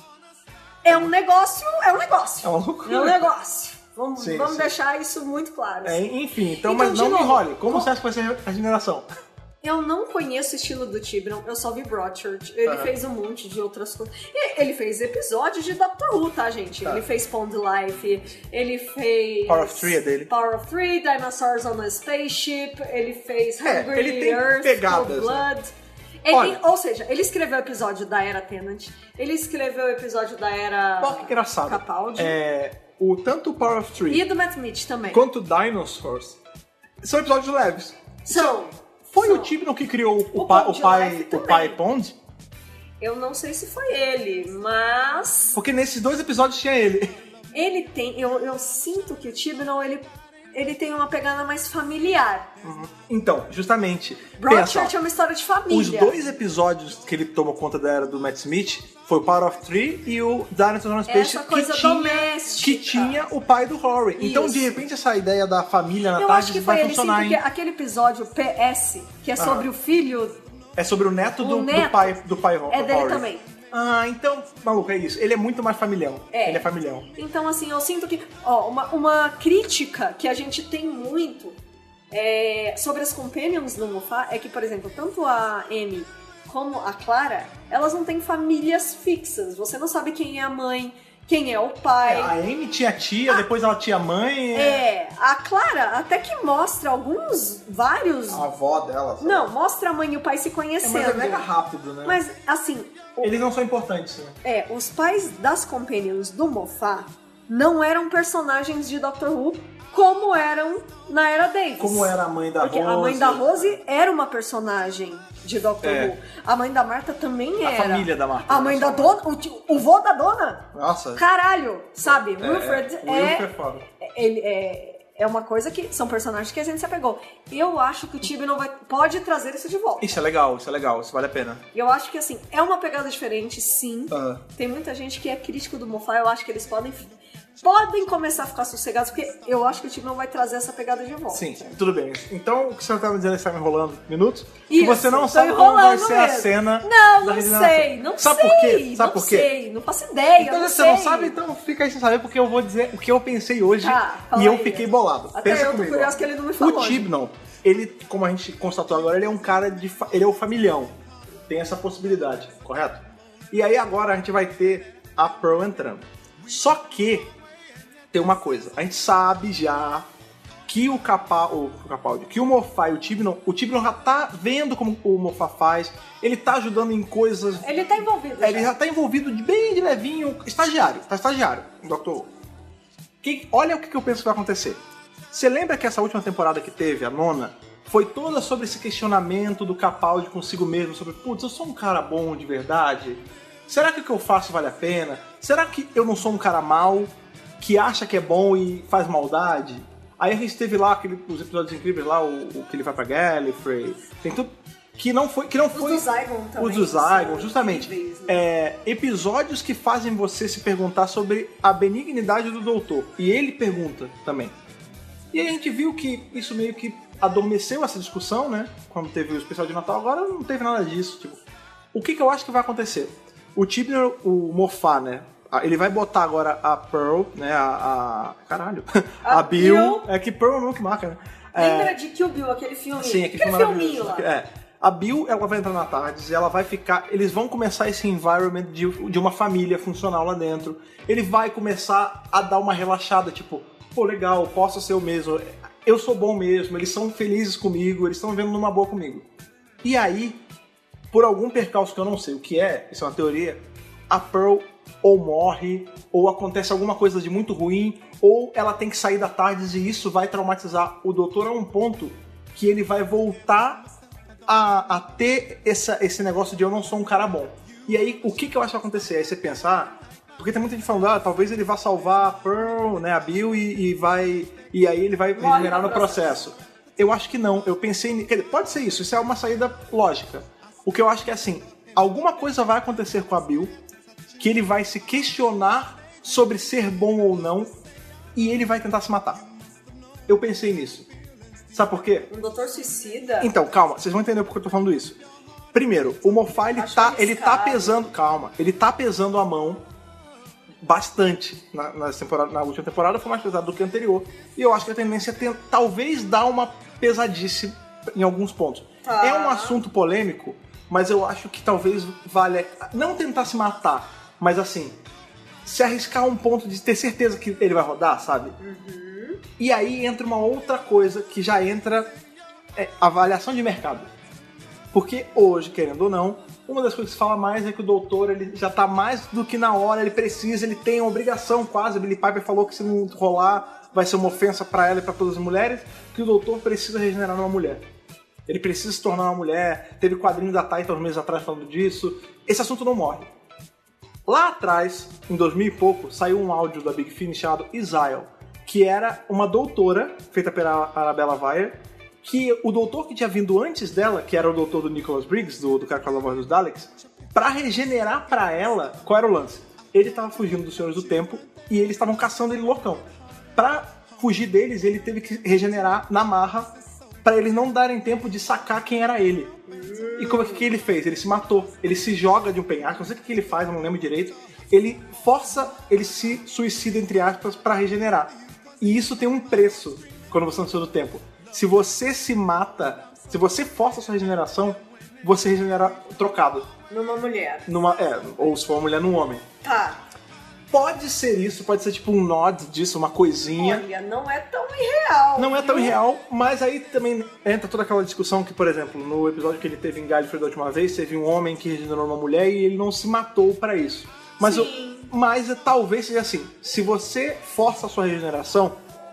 S3: É um negócio, é um negócio.
S2: É uma loucura.
S3: É um negócio. Vamos,
S2: Sim,
S3: vamos
S2: sim.
S3: deixar isso muito claro.
S2: É, enfim, então,
S3: Então,
S2: mas
S3: de
S2: não me
S3: novo,
S2: enrole. Como
S3: com-
S2: você acha que vai ser a regeneração?
S3: Eu não conheço o estilo do Tiburon, eu só vi Broadchurch. Ele
S2: Aham.
S3: fez um monte de outras coisas. E ele fez episódios de Doctor Who, tá, gente?
S2: Tá.
S3: Ele fez Pond Life, ele fez...
S2: Power of Three é dele.
S3: Power of Three, Dinosaurs on a Spaceship, ele fez
S2: É,
S3: Hungry
S2: ele tem
S3: Earth,
S2: pegadas,
S3: Cold
S2: né?
S3: Blood. Ele,
S2: Olha.
S3: ou seja, ele escreveu o episódio da Era Tennant, ele escreveu o episódio da Era
S2: Olha que engraçado.
S3: Capaldi
S2: É, o, tanto o Power of Three
S3: e do Matt Mitch também.
S2: quanto Dinosaurs são episódios leves.
S3: São.
S2: Foi
S3: são.
S2: o Tibnon que criou o,
S3: O
S2: pai,
S3: Pond
S2: o pai,
S3: Life
S2: o
S3: também.
S2: pai Pond?
S3: Eu não sei se foi ele, mas
S2: Porque nesses dois episódios tinha ele.
S3: ele tem, eu, eu sinto que o Tibnon, ele, ele tem uma pegada mais familiar.
S2: Então, justamente, pensa,
S3: Broadchurch é uma história de família.
S2: os dois episódios que ele tomou conta da era do Matt Smith foi o Power of Three e o Dinosaurs on a Spaceship,
S3: Essa coisa
S2: que, tinha,
S3: doméstica.
S2: que tinha o pai do Rory. Então, de
S3: Isso.
S2: repente, essa ideia da família na
S3: Eu
S2: tarde
S3: acho que
S2: vai
S3: foi ele sim,
S2: funcionar,
S3: porque
S2: hein?
S3: aquele episódio P S, que é sobre
S2: Ah.
S3: o filho,
S2: É sobre o neto,
S3: o
S2: do, do
S3: neto
S2: pai do pai Ro-
S3: é dele
S2: Rory.
S3: também.
S2: Ah, então, maluco, é isso. Ele é muito mais familhão.
S3: É.
S2: Ele é familhão.
S3: Então, assim, eu sinto que... Ó, uma, uma crítica que a gente tem muito é, sobre as companions no Moffat é que, por exemplo, tanto a Amy como a Clara, elas não têm famílias fixas. Você não sabe quem é a mãe, quem é o pai.
S2: É, a Amy tinha tia, depois ela tinha mãe.
S3: É, a Clara até que mostra alguns, vários...
S2: A avó dela. sabe?
S3: Não, mostra a mãe e o pai se
S2: É,
S3: conhecendo.
S2: mas é mega rápido, né?
S3: Mas, assim, o-
S2: Eles não são importantes, né?
S3: é, os pais das companions do Moffat não eram personagens de Doctor Who como eram na era Davis.
S2: Como era a mãe da
S3: Porque
S2: Rose.
S3: a mãe da Rose era uma personagem de Doctor
S2: É.
S3: Who. A mãe da Marta também
S2: A
S3: era.
S2: família da Marta,
S3: A mãe
S2: né?
S3: da dona, o, tio- o vô da dona.
S2: Nossa.
S3: Caralho, sabe?
S2: É,
S3: Wilfred
S2: é, o Wilfred é
S3: é,
S2: foda.
S3: ele é, é uma coisa que são personagens que a gente se apegou. Eu acho que o Tibnon vai pode trazer isso de volta.
S2: Isso é legal, isso é legal, isso vale a pena.
S3: Eu acho que assim, é uma pegada diferente, sim.
S2: Ah.
S3: Tem muita gente que é crítico do Moffat, eu acho que eles podem podem começar a ficar sossegados, porque eu acho que o Tibnon vai trazer essa pegada de volta.
S2: Sim, tudo bem. Então, o que você tá me dizendo é que você tá me enrolando minutos? E
S3: Isso,
S2: você não
S3: tô
S2: sabe como vai
S3: enrolando
S2: ser a
S3: mesmo.
S2: cena
S3: Não,
S2: da
S3: não
S2: regeneração.
S3: sei, não
S2: Sabe
S3: sei.
S2: por quê? Sabe
S3: não
S2: por quê?
S3: sei, não faço ideia,
S2: Então,
S3: não
S2: se
S3: sei.
S2: você não sabe, então fica aí sem saber, porque eu vou dizer o que eu pensei hoje
S3: Tá, fala
S2: e eu
S3: aí.
S2: fiquei bolado.
S3: Até
S2: Pensa
S3: eu tô
S2: comigo.
S3: curioso
S2: ó.
S3: que ele não me falou,
S2: O Tibnon, ele, como a gente constatou agora, ele é um cara de... fa- ele é o familhão. Tem essa possibilidade, correto? E aí agora a gente vai ter a Pearl entrando. Só que tem uma coisa, a gente sabe já que o Capaldi, o Capaldi, que o Moffat e o Tibnon, o Tibnon já tá vendo como o Moffat faz, ele tá ajudando em coisas,
S3: Ele tá envolvido.
S2: ele
S3: já.
S2: já tá envolvido de bem de levinho, estagiário, tá estagiário, em doutor Who. Que, olha o que que eu penso que vai acontecer. Você lembra que essa última temporada que teve, a nona, foi toda sobre esse questionamento do Capaldi consigo mesmo, sobre, putz, eu sou um cara bom de verdade? Será que o que eu faço vale a pena? Será que eu não sou um cara mau, que acha que é bom e faz maldade? Aí a gente teve lá aquele, os episódios incríveis lá, o, o que ele vai pra Gallifrey, tem tudo... Que não foi... Que não foi
S3: do Zygon também
S2: Os do Zygon,
S3: são
S2: justamente.
S3: incríveis, né?
S2: É, episódios que fazem você se perguntar sobre a benignidade do doutor. E ele pergunta também. E aí a gente viu que isso meio que adormeceu essa discussão, né? Quando teve o especial de Natal, agora não teve nada disso. Tipo, o que, que eu acho que vai acontecer? O Tibner, o Moffat, né? Ele vai botar agora a Pearl, né? A. a caralho. A,
S3: A
S2: Bill.
S3: Bill.
S2: É que Pearl não que marca, né? É,
S3: Lembra de Kill Bill, aquele filme?
S2: sim, aquele,
S3: aquele
S2: filme
S3: filminho
S2: maravilhoso.
S3: lá.
S2: É. A Bill, ela vai entrar na TARDIS e ela vai ficar... Eles vão começar esse environment de, de uma família funcional lá dentro. Ele vai começar a dar uma relaxada, tipo... Pô, legal, posso ser eu mesmo. Eu sou bom mesmo, eles são felizes comigo, eles estão vivendo numa boa comigo. E aí, por algum percalço que eu não sei o que é, isso é uma teoria, a Pearl ou morre, ou acontece alguma coisa de muito ruim, ou ela tem que sair da TARDIS e isso vai traumatizar o doutor a um ponto que ele vai voltar a, a ter essa, esse negócio de eu não sou um cara bom. E aí, o que, que eu acho que vai acontecer? Aí você pensa, ah, Porque tem muita gente falando, ah, talvez ele vá salvar a Pearl, né, a Bill, e, e vai... E aí ele vai
S3: Morre
S2: regenerar
S3: no
S2: no processo. Eu acho que não. Eu pensei... Quer dizer, pode ser isso. Isso é uma saída lógica. O que eu acho que é assim, alguma coisa vai acontecer com a Bill que ele vai se questionar sobre ser bom ou não e ele vai tentar se matar. Eu pensei nisso. Sabe por quê?
S3: Um doutor suicida?
S2: Então, calma, vocês vão entender por que eu tô falando isso. Primeiro, o Moffat, ele tá, ele tá pesando... Calma, ele tá pesando a mão bastante na, na, temporada, na última temporada, foi mais pesado do que a anterior. E eu acho que a tendência é ter, talvez dar uma pesadice em alguns pontos.
S3: Tá.
S2: É um assunto polêmico, mas eu acho que talvez valha... Não tentar se matar, mas assim, se arriscar um ponto de ter certeza que ele vai rodar, sabe?
S3: Uhum.
S2: E aí entra uma outra coisa que já entra... É, avaliação de mercado. Porque hoje, querendo ou não, uma das coisas que se fala mais é que o doutor ele já tá mais do que na hora, ele precisa, ele tem a obrigação quase. A Billie Piper falou que se não rolar vai ser uma ofensa pra ela e pra todas as mulheres, que o doutor precisa regenerar numa mulher. Ele precisa se tornar uma mulher. Teve quadrinho da Titan uns meses atrás falando disso. Esse assunto não morre. Lá atrás, em dois mil e pouco, saiu um áudio da Big Finish chamado Israel, que era uma doutora, feita pela Arabella Weyer, que o doutor que tinha vindo antes dela, que era o doutor do Nicholas Briggs, do, do cara que faz a voz dos Daleks, pra regenerar pra ela, qual era o lance? Ele tava fugindo dos Senhores do Tempo e eles estavam caçando ele loucão. Pra fugir deles, ele teve que regenerar na marra pra eles não darem tempo de sacar quem era ele. E como é que ele fez? Ele se matou. Ele se joga de um penhasco, não sei o que ele faz, eu não lembro direito. Ele força, ele se suicida, entre aspas, pra regenerar. E isso tem um preço quando você não Senhor do Tempo. Se você se mata, se você força a sua regeneração, você regenera trocado.
S3: Numa mulher.
S2: Numa, é, ou se for uma mulher, num homem.
S3: Tá.
S2: Pode ser isso, pode ser tipo um nod disso, uma coisinha.
S3: Olha, não é tão irreal.
S2: Não é tão
S3: viu?
S2: irreal, mas aí também entra toda aquela discussão que, por exemplo, no episódio que ele teve em Gallifrey da última vez, teve um homem que regenerou uma mulher e ele não se matou pra isso. Mas, eu, mas talvez seja assim, se você força a sua regeneração,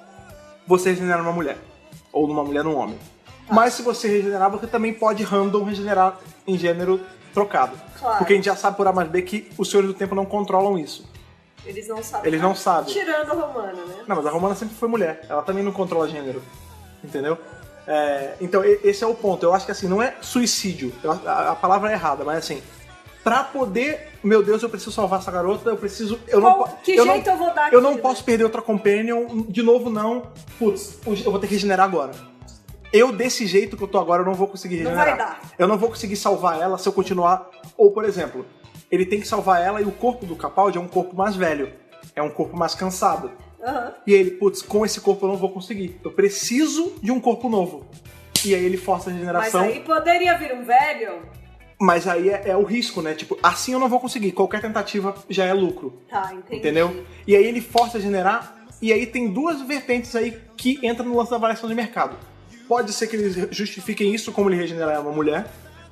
S2: você regenera uma mulher. Ou numa mulher num homem. Tá. Mas se você regenerar, você também pode random regenerar em gênero trocado.
S3: Claro.
S2: Porque a gente já sabe por A mais B que os Senhores do Tempo não controlam isso.
S3: Eles não sabem.
S2: Eles não sabem.
S3: Tirando a Romana, né?
S2: Não, mas a Romana sempre foi mulher. Ela também não controla gênero. Entendeu? É, então, esse é o ponto. Eu acho que assim, não é suicídio. A, a palavra é errada, mas assim... Pra poder... Meu Deus, eu preciso salvar essa garota, eu preciso... Eu
S3: Qual,
S2: não,
S3: que
S2: eu
S3: jeito
S2: não,
S3: eu vou dar aqui?
S2: Eu não
S3: né?
S2: posso perder outra companion. De novo, não. Putz, eu vou ter que regenerar agora. Eu, desse jeito que eu tô agora, eu não vou conseguir regenerar.
S3: Não vai dar.
S2: Eu não vou conseguir salvar ela se eu continuar... Ou, por exemplo, ele tem que salvar ela e o corpo do Capaldi é um corpo mais velho. É um corpo mais cansado.
S3: Uhum.
S2: E ele, putz, com esse corpo eu não vou conseguir. Eu preciso de um corpo novo. E aí ele força a regeneração.
S3: Mas aí poderia vir um velho...
S2: Mas aí é, é o risco, né? Tipo, assim eu não vou conseguir. Qualquer tentativa já é lucro.
S3: Tá, entendi.
S2: Entendeu? E aí ele força a generar. E aí tem duas vertentes aí que entram no lance da avaliação de mercado. Pode ser que eles justifiquem isso como ele regenerar uma mulher.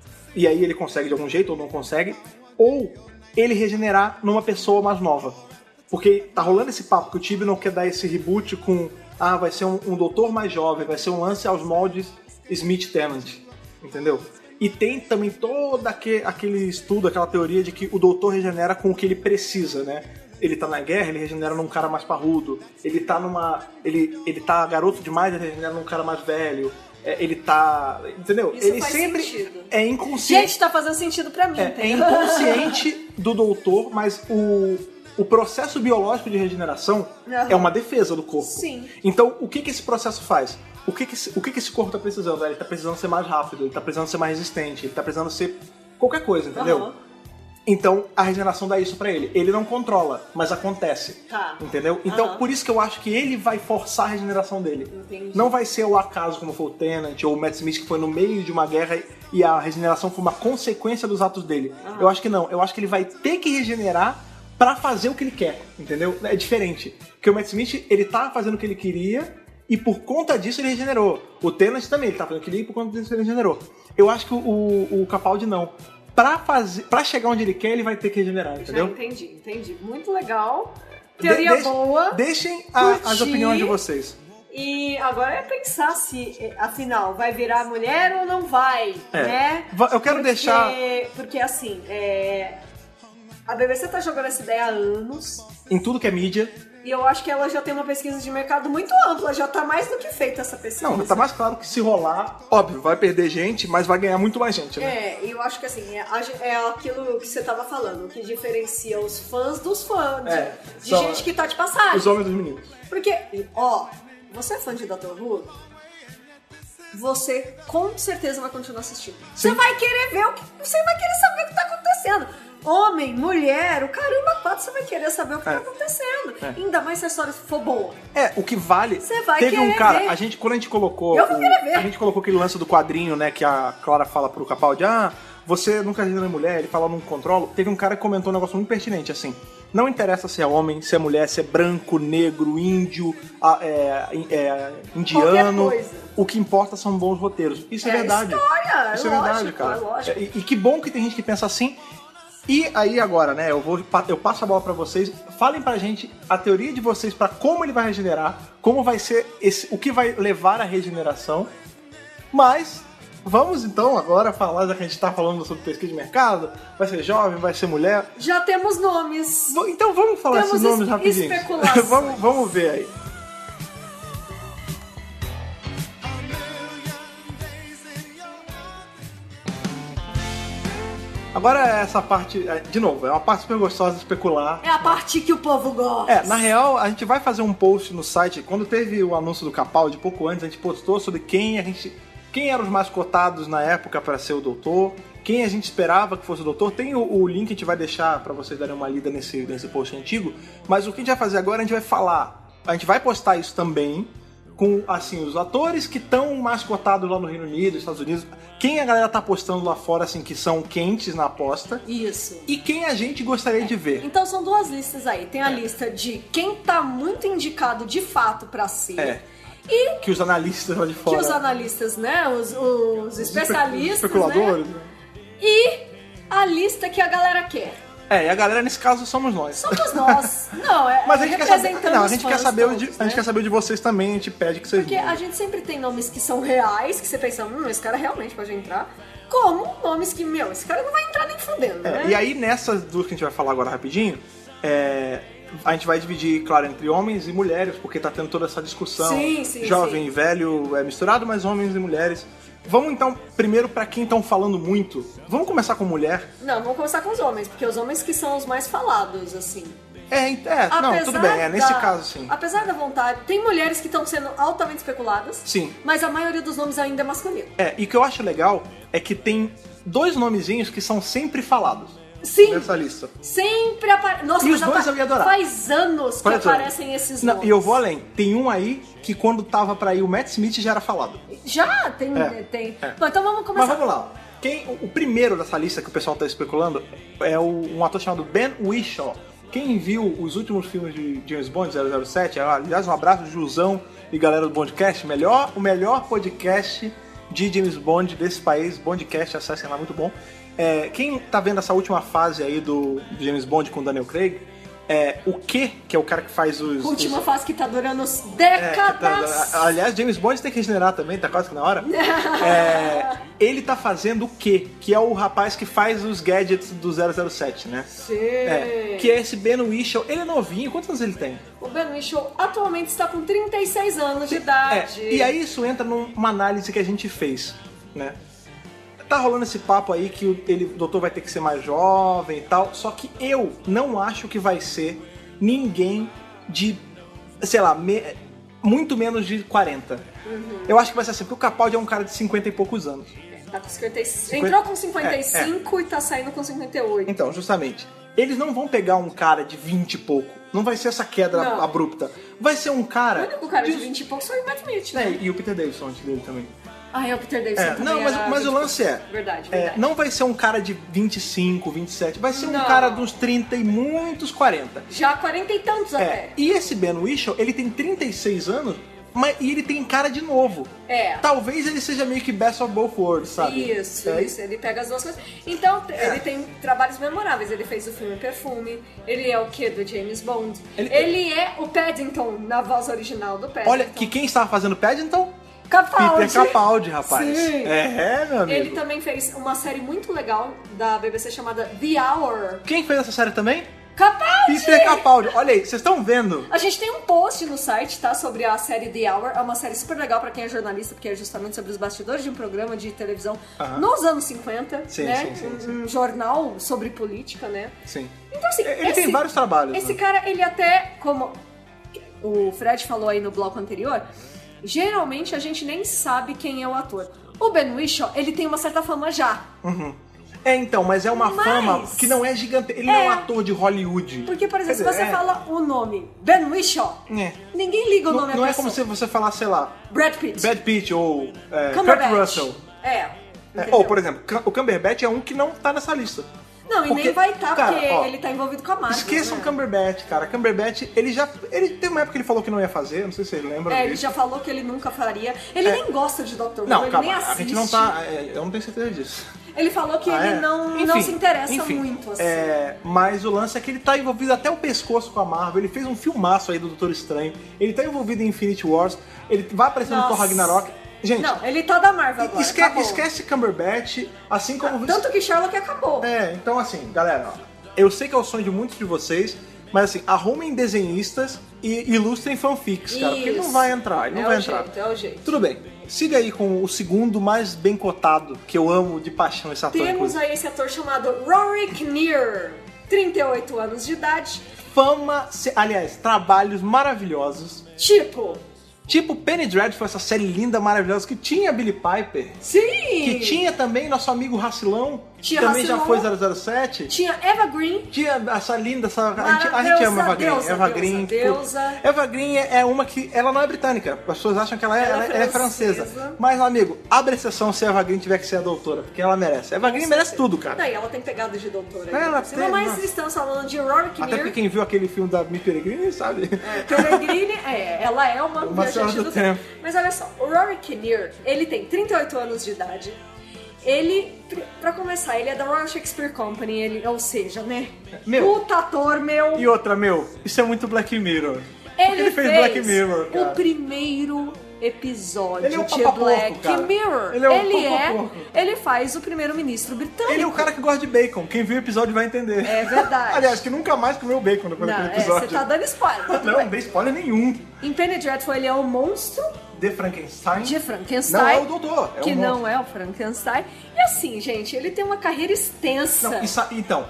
S2: E aí ele consegue de algum jeito ou não consegue. Ou ele regenerar numa pessoa mais nova. Porque tá rolando esse papo que o Tibi não quer dar esse reboot com... Ah, vai ser um, um doutor mais jovem. Vai ser um lance aos moldes Smith-Tennant. Entendeu? E tem também todo aquele estudo, aquela teoria de que o doutor regenera com o que ele precisa, né? Ele tá na guerra, ele regenera num cara mais parrudo. Ele tá numa... Ele, ele tá garoto demais, ele regenera num cara mais velho. É, ele tá... Entendeu?
S3: Isso
S2: ele
S3: faz
S2: sempre
S3: sentido.
S2: é inconsciente...
S3: Gente, tá fazendo sentido pra mim,
S2: É, é
S3: entendeu?
S2: inconsciente do doutor, mas o... O processo biológico de regeneração
S3: Uhum.
S2: é uma defesa do corpo.
S3: Sim.
S2: Então, o que, que esse processo faz? O que, que, esse, o que, que esse corpo está precisando? Ele está precisando ser mais rápido, ele está precisando ser mais resistente, ele está precisando ser qualquer coisa, entendeu?
S3: Uhum.
S2: Então, a regeneração dá isso pra ele. Ele não controla, mas acontece.
S3: Tá.
S2: Entendeu? Então,
S3: Uhum.
S2: por isso que eu acho que ele vai forçar a regeneração dele.
S3: Entendi.
S2: Não vai ser o acaso, como foi o Tennant, ou o Matt Smith, que foi no meio de uma guerra e a regeneração foi uma consequência dos atos dele.
S3: Uhum.
S2: Eu acho que não. Eu acho que ele vai ter que regenerar pra fazer o que ele quer, entendeu? É diferente. Porque o Matt Smith, ele tá fazendo o que ele queria e por conta disso ele regenerou. O Tennant também, ele tá fazendo o que ele queria e por conta disso ele regenerou. Eu acho que o, o, o Capaldi não. Pra, fazer, pra chegar onde ele quer, ele vai ter que regenerar, entendeu?
S3: Já entendi, entendi. Muito legal. Teoria
S2: De- deixe-
S3: boa.
S2: Deixem a- as
S3: Curti.
S2: opiniões de vocês.
S3: E agora é pensar se, eh, afinal, vai virar mulher ou não vai,
S2: É.
S3: né?
S2: Va- eu quero
S3: Porque-
S2: deixar-
S3: Porque, assim, é... A B B C tá jogando essa ideia há anos.
S2: Em tudo que é mídia.
S3: E eu acho que ela já tem uma pesquisa de mercado muito ampla, já tá mais do que feita essa pesquisa.
S2: Não, tá mais claro que se rolar, óbvio, vai perder gente, mas vai ganhar muito mais gente, né?
S3: É, e eu acho que assim, é, a- é aquilo que você tava falando, que diferencia os fãs dos fãs, de,
S2: É,
S3: de
S2: são
S3: gente que tá de passagem.
S2: Os homens dos meninos.
S3: Porque, ó, você é fã de doutor Who? Você com certeza vai continuar assistindo. Você
S2: Sim.
S3: vai querer ver o que. Você vai querer saber o que tá acontecendo. Homem, mulher, o caramba quatro, você vai querer saber o que
S2: É.
S3: tá acontecendo.
S2: É.
S3: Ainda mais se a história for boa.
S2: É, o que vale.
S3: Você vai
S2: Teve um
S3: querer
S2: cara,
S3: ver.
S2: a gente, quando a gente colocou.
S3: Eu vou
S2: o-
S3: querer ver.
S2: A gente colocou aquele lance do quadrinho, né? Que a Clara fala pro Capaldi, ah, você nunca viu mulher, ele fala, não controlo. Teve um cara que comentou um negócio muito pertinente, assim. Não interessa se é homem, se é mulher, se é branco, negro, índio, a- é, é, indiano.
S3: Qualquer coisa.
S2: O que importa são bons roteiros. Isso é,
S3: É
S2: verdade.
S3: história,
S2: Isso é
S3: é
S2: verdade,
S3: lógico,
S2: cara.
S3: é lógico.
S2: E, e que bom que tem gente que pensa assim. E aí agora, né, eu vou eu passo a bola pra vocês. Falem pra gente a teoria de vocês pra como ele vai regenerar, como vai ser esse, o que vai levar à regeneração. Mas vamos então agora falar, já que a gente tá falando sobre pesquisa de mercado, vai ser jovem, vai ser mulher.
S3: Já temos nomes.
S2: V- Então vamos falar
S3: Temos
S2: esses nomes
S3: es-
S2: rapidinho.
S3: especulações.
S2: vamos, vamos ver aí. Agora essa parte, é, de novo, é uma parte super gostosa de especular.
S3: É a parte que o povo gosta.
S2: É, na real, a gente vai fazer um post no site. Quando teve o anúncio do Capaldi, pouco antes, a gente postou sobre quem a gente. Quem eram os mais cotados na época para ser o doutor, quem a gente esperava que fosse o doutor. Tem o, o link que a gente vai deixar para vocês darem uma lida nesse, nesse post antigo. Mas o que a gente vai fazer agora, a gente vai falar. A gente vai postar isso também com, assim, os atores que estão mais cotados lá no Reino Unido, Estados Unidos. Quem a galera tá postando lá fora, assim, que são quentes na aposta.
S3: Isso.
S2: E quem a gente gostaria de ver.
S3: Então são duas listas aí. Tem a lista de quem tá muito indicado de fato pra ser.
S2: É.
S3: E
S2: Que os analistas lá de fora.
S3: que os analistas, né? Os, os especialistas.
S2: Os especuladores.
S3: Né? E a lista que a galera quer.
S2: É, e a galera nesse caso somos nós.
S3: Somos nós. Não, é
S2: Mas a gente quer saber,
S3: representando
S2: não, a
S3: os
S2: gente
S3: fãs
S2: quer saber o de,
S3: todos,
S2: a gente
S3: né?
S2: quer saber o de vocês também, a gente pede que vocês
S3: Porque a gente sempre tem nomes que são reais, que você pensa, hum, esse cara realmente pode entrar. Como nomes que, meu, esse cara não vai entrar nem fudendo,
S2: É,
S3: né?
S2: e aí nessas duas que a gente vai falar agora rapidinho, é, a gente vai dividir, claro, entre homens e mulheres, porque tá tendo toda essa discussão.
S3: Sim, sim,
S2: Jovem
S3: sim.
S2: e velho é misturado, mas homens e mulheres. Vamos então, primeiro, pra quem estão falando muito, vamos começar com mulher.
S3: Não, vamos começar com os homens, porque os homens que são os mais falados, assim.
S2: É, é não,
S3: Apesar
S2: tudo bem, é nesse
S3: da-
S2: caso sim.
S3: Apesar da vontade, tem mulheres que estão sendo altamente especuladas.
S2: Sim.
S3: Mas a maioria dos nomes ainda é masculino.
S2: É, e o que eu acho legal é que tem dois nomezinhos que são sempre falados
S3: Sim.
S2: nessa lista.
S3: Sempre aparece. Nossa,
S2: E
S3: mas
S2: os dois
S3: apa-
S2: eu ia adorar.
S3: faz anos que
S2: Faz anos.
S3: aparecem esses
S2: Não,
S3: nomes.
S2: e eu vou além. Tem um aí que quando tava pra ir o Matt Smith já era falado.
S3: Já tem.
S2: É,
S3: tem.
S2: é.
S3: Bom, então vamos começar.
S2: Mas vamos lá. Quem, o, o primeiro dessa lista que o pessoal tá especulando é o, um ator chamado Ben Whishaw. Quem viu os últimos filmes de James Bond, zero zero sete, aliás, um abraço, Jusão e galera do Bondcast, melhor, o melhor podcast de James Bond desse país, Bondcast, acessem lá, muito bom. É, quem tá vendo essa última fase aí do, do James Bond com Daniel Craig, é, o Q, que é o cara que faz os...
S3: Última
S2: os,
S3: fase que tá durando
S2: é, que
S3: décadas.
S2: tá- aliás, James Bond tem que regenerar também, tá quase que na hora. É, ele tá fazendo o Q, que é o rapaz que faz os gadgets do zero zero sete, né?
S3: Sim.
S2: É, que é esse Ben Whishaw. Ele é novinho, quantos anos ele tem?
S3: O Ben Whishaw atualmente está com trinta e seis anos de
S2: É,
S3: idade.
S2: e aí isso entra numa análise que a gente fez, né? Tá rolando esse papo aí que o, ele, o doutor vai ter que ser mais jovem e tal, só que eu não acho que vai ser ninguém de, sei lá, me- muito menos de quarenta.
S3: Uhum.
S2: Eu acho que vai ser assim, porque o Capaldi é um cara de cinquenta e poucos anos.
S3: Tá com cinquenta e cinco.
S2: cinquenta
S3: Entrou com cinquenta e cinco
S2: É,
S3: e tá saindo com cinquenta e oito.
S2: Então, justamente, eles não vão pegar um cara de vinte e pouco, não vai ser essa queda
S3: Não.
S2: abrupta. Vai ser um
S3: O
S2: cara...
S3: único cara de vinte e poucos foi o Matt Smith, né?
S2: É, e o Peter Davidson antes dele também.
S3: Ah, é o Peter Davidson
S2: É,
S3: também
S2: não, mas,
S3: era
S2: mas o
S3: vinte e
S2: lance é,
S3: Verdade,
S2: é,
S3: verdade.
S2: não vai ser um cara de vinte e cinco, vinte e sete, vai ser um
S3: Não.
S2: cara dos trinta e muitos quarenta.
S3: Já quarenta e tantos
S2: É,
S3: até.
S2: e esse Ben Whishaw, ele tem trinta e seis anos, mas e ele tem cara de novo.
S3: É.
S2: Talvez ele seja meio que best of both worlds, sabe?
S3: Isso,
S2: É,
S3: isso. Ele pega as duas coisas. Então, t-
S2: É.
S3: ele tem trabalhos memoráveis. Ele fez o filme Perfume, ele é o quê do James Bond?
S2: Ele-
S3: Ele, é o Paddington na voz original do Paddington.
S2: Olha, que quem estava fazendo Paddington?
S3: Capaldi.
S2: Peter Capaldi, rapaz.
S3: Sim.
S2: É, meu amigo.
S3: Ele também fez uma série muito legal da B B C chamada The Hour.
S2: Quem fez essa série também?
S3: Capaldi!
S2: Peter Capaldi. Olha aí, vocês estão vendo?
S3: A gente tem um post no site, tá? Sobre a série The Hour. É uma série super legal pra quem é jornalista, porque é justamente sobre os bastidores de um programa de televisão
S2: Aham.
S3: nos anos cinquenta,
S2: Sim,
S3: né?
S2: sim, sim,
S3: um,
S2: sim.
S3: um jornal sobre política, né?
S2: Sim.
S3: Então, assim,
S2: Ele
S3: esse,
S2: tem vários trabalhos.
S3: Esse
S2: né?
S3: cara, ele até, como o Fred falou aí no bloco anterior, geralmente a gente nem sabe quem é o ator. O Ben Whishaw, ele tem uma certa fama já.
S2: Uhum. É, então, mas é uma
S3: Mas-
S2: fama que não é gigante. Ele
S3: É.
S2: não é um ator de Hollywood.
S3: Porque, por exemplo,
S2: Quer
S3: se
S2: dizer,
S3: você
S2: é.
S3: fala o nome Ben Whishaw,
S2: É.
S3: ninguém liga o
S2: Não,
S3: nome
S2: não
S3: à
S2: é
S3: pessoa.
S2: como se você falasse, sei lá,
S3: Brad Pitt.
S2: Brad Pitt ou é, Kurt
S3: Cumberbatch.
S2: Russell.
S3: É.
S2: É,
S3: entendeu?
S2: ou, por exemplo, o Cumberbatch é um que não tá nessa lista.
S3: Não, e
S2: porque,
S3: nem vai estar,
S2: cara,
S3: porque
S2: ó,
S3: ele tá envolvido com a Marvel.
S2: Esqueçam o
S3: né?
S2: Cumberbatch, cara. Cumberbatch, ele já... Ele teve uma época que ele falou que não ia fazer, não sei se vocês lembram
S3: É, ele
S2: disso.
S3: já falou que ele nunca faria. Ele
S2: É.
S3: nem gosta de doutor Who,
S2: Não,
S3: ele
S2: calma,
S3: nem
S2: a
S3: assiste.
S2: gente não tá... é, eu não tenho certeza disso.
S3: Ele falou que
S2: Ah,
S3: ele
S2: é?
S3: não, não
S2: Enfim,
S3: se interessa
S2: enfim,
S3: muito, assim.
S2: É, mas o lance é que ele tá envolvido até o pescoço com a Marvel. Ele fez um filmaço aí do Doutor Estranho. Ele tá envolvido em Infinity Wars. Ele vai aparecer no
S3: Nossa.
S2: Thor Ragnarok. Gente,
S3: Não, ele tá da Marvel agora,
S2: esque-
S3: acabou.
S2: esquece Cumberbatch, assim como...
S3: Tanto que Sherlock acabou.
S2: É, então assim, galera, ó, eu sei que é o sonho de muitos de vocês, mas assim, arrumem desenhistas e ilustrem fanfics, cara, porque ele não
S3: Isso.
S2: vai entrar, ele não
S3: é
S2: vai
S3: o
S2: entrar.
S3: Jeito, é o jeito.
S2: Tudo bem, siga aí com o segundo mais bem cotado, que eu amo de paixão esse ator.
S3: Temos
S2: inclusive.
S3: aí esse ator chamado Rory Kinnear, trinta e oito anos de idade.
S2: Fama, se- aliás, trabalhos maravilhosos,
S3: Tipo,
S2: tipo Penny Dreadful, essa série linda, maravilhosa, que tinha Billie Piper,
S3: sim!
S2: que tinha também nosso amigo Racilão,
S3: Tinha
S2: que também já
S3: Racilão.
S2: foi zero zero sete.
S3: Tinha Eva Green.
S2: Tinha essa linda, essa, a, gente, a
S3: Maravilhosa,
S2: gente ama Eva Green.
S3: deusa,
S2: Eva
S3: deusa,
S2: Green, tipo,
S3: deusa.
S2: Eva Green é é uma que ela não é britânica. As pessoas acham que ela é,
S3: Ela
S2: ela
S3: é
S2: é, é francesa.
S3: francesa.
S2: Mas, amigo, abre exceção se a Eva Green tiver que ser a doutora, porque ela merece. A Eva Green merece tudo, cara.
S3: Daí ela tem pegada de doutora.
S2: É, ela
S3: Ela
S2: tem,
S3: mas
S2: nossa.
S3: estamos falando de Rory
S2: Até
S3: Kinnear.
S2: porque quem viu aquele filme da Miss Peregrine sabe.
S3: É, Peregrine, é, ela é uma,
S2: Uma senhora
S3: viajante
S2: do
S3: do
S2: tempo.
S3: tempo. Mas olha só, o Rory Kinnear, ele tem trinta e oito anos de idade. Ele, pr- pra começar, ele é da Royal Shakespeare Company, ele, ou seja, né?
S2: Meu.
S3: Puta ator, meu.
S2: E outra, meu, isso é muito Black Mirror.
S3: Ele,
S2: Porque ele fez,
S3: fez
S2: Black Mirror, cara.
S3: o primeiro episódio
S2: Ele é um
S3: de
S2: papaporco,
S3: Black
S2: cara.
S3: Mirror.
S2: Ele é um
S3: ele é,
S2: papaporco.
S3: ele faz o primeiro-ministro britânico.
S2: Ele é o cara que gosta de bacon. Quem viu o episódio vai entender.
S3: É verdade.
S2: Aliás, que nunca mais comeu bacon depois
S3: Não,
S2: daquele
S3: é,
S2: episódio.
S3: você tá dando spoiler. mas tudo
S2: Não,
S3: bem.
S2: não dei spoiler nenhum.
S3: Em Penny Dreadful ele é o monstro
S2: De Frankenstein.
S3: de Frankenstein.
S2: Não é o doutor, é
S3: que
S2: o
S3: não
S2: monstro.
S3: é o Frankenstein. E assim, gente, ele tem uma carreira extensa.
S2: Não, isso- então,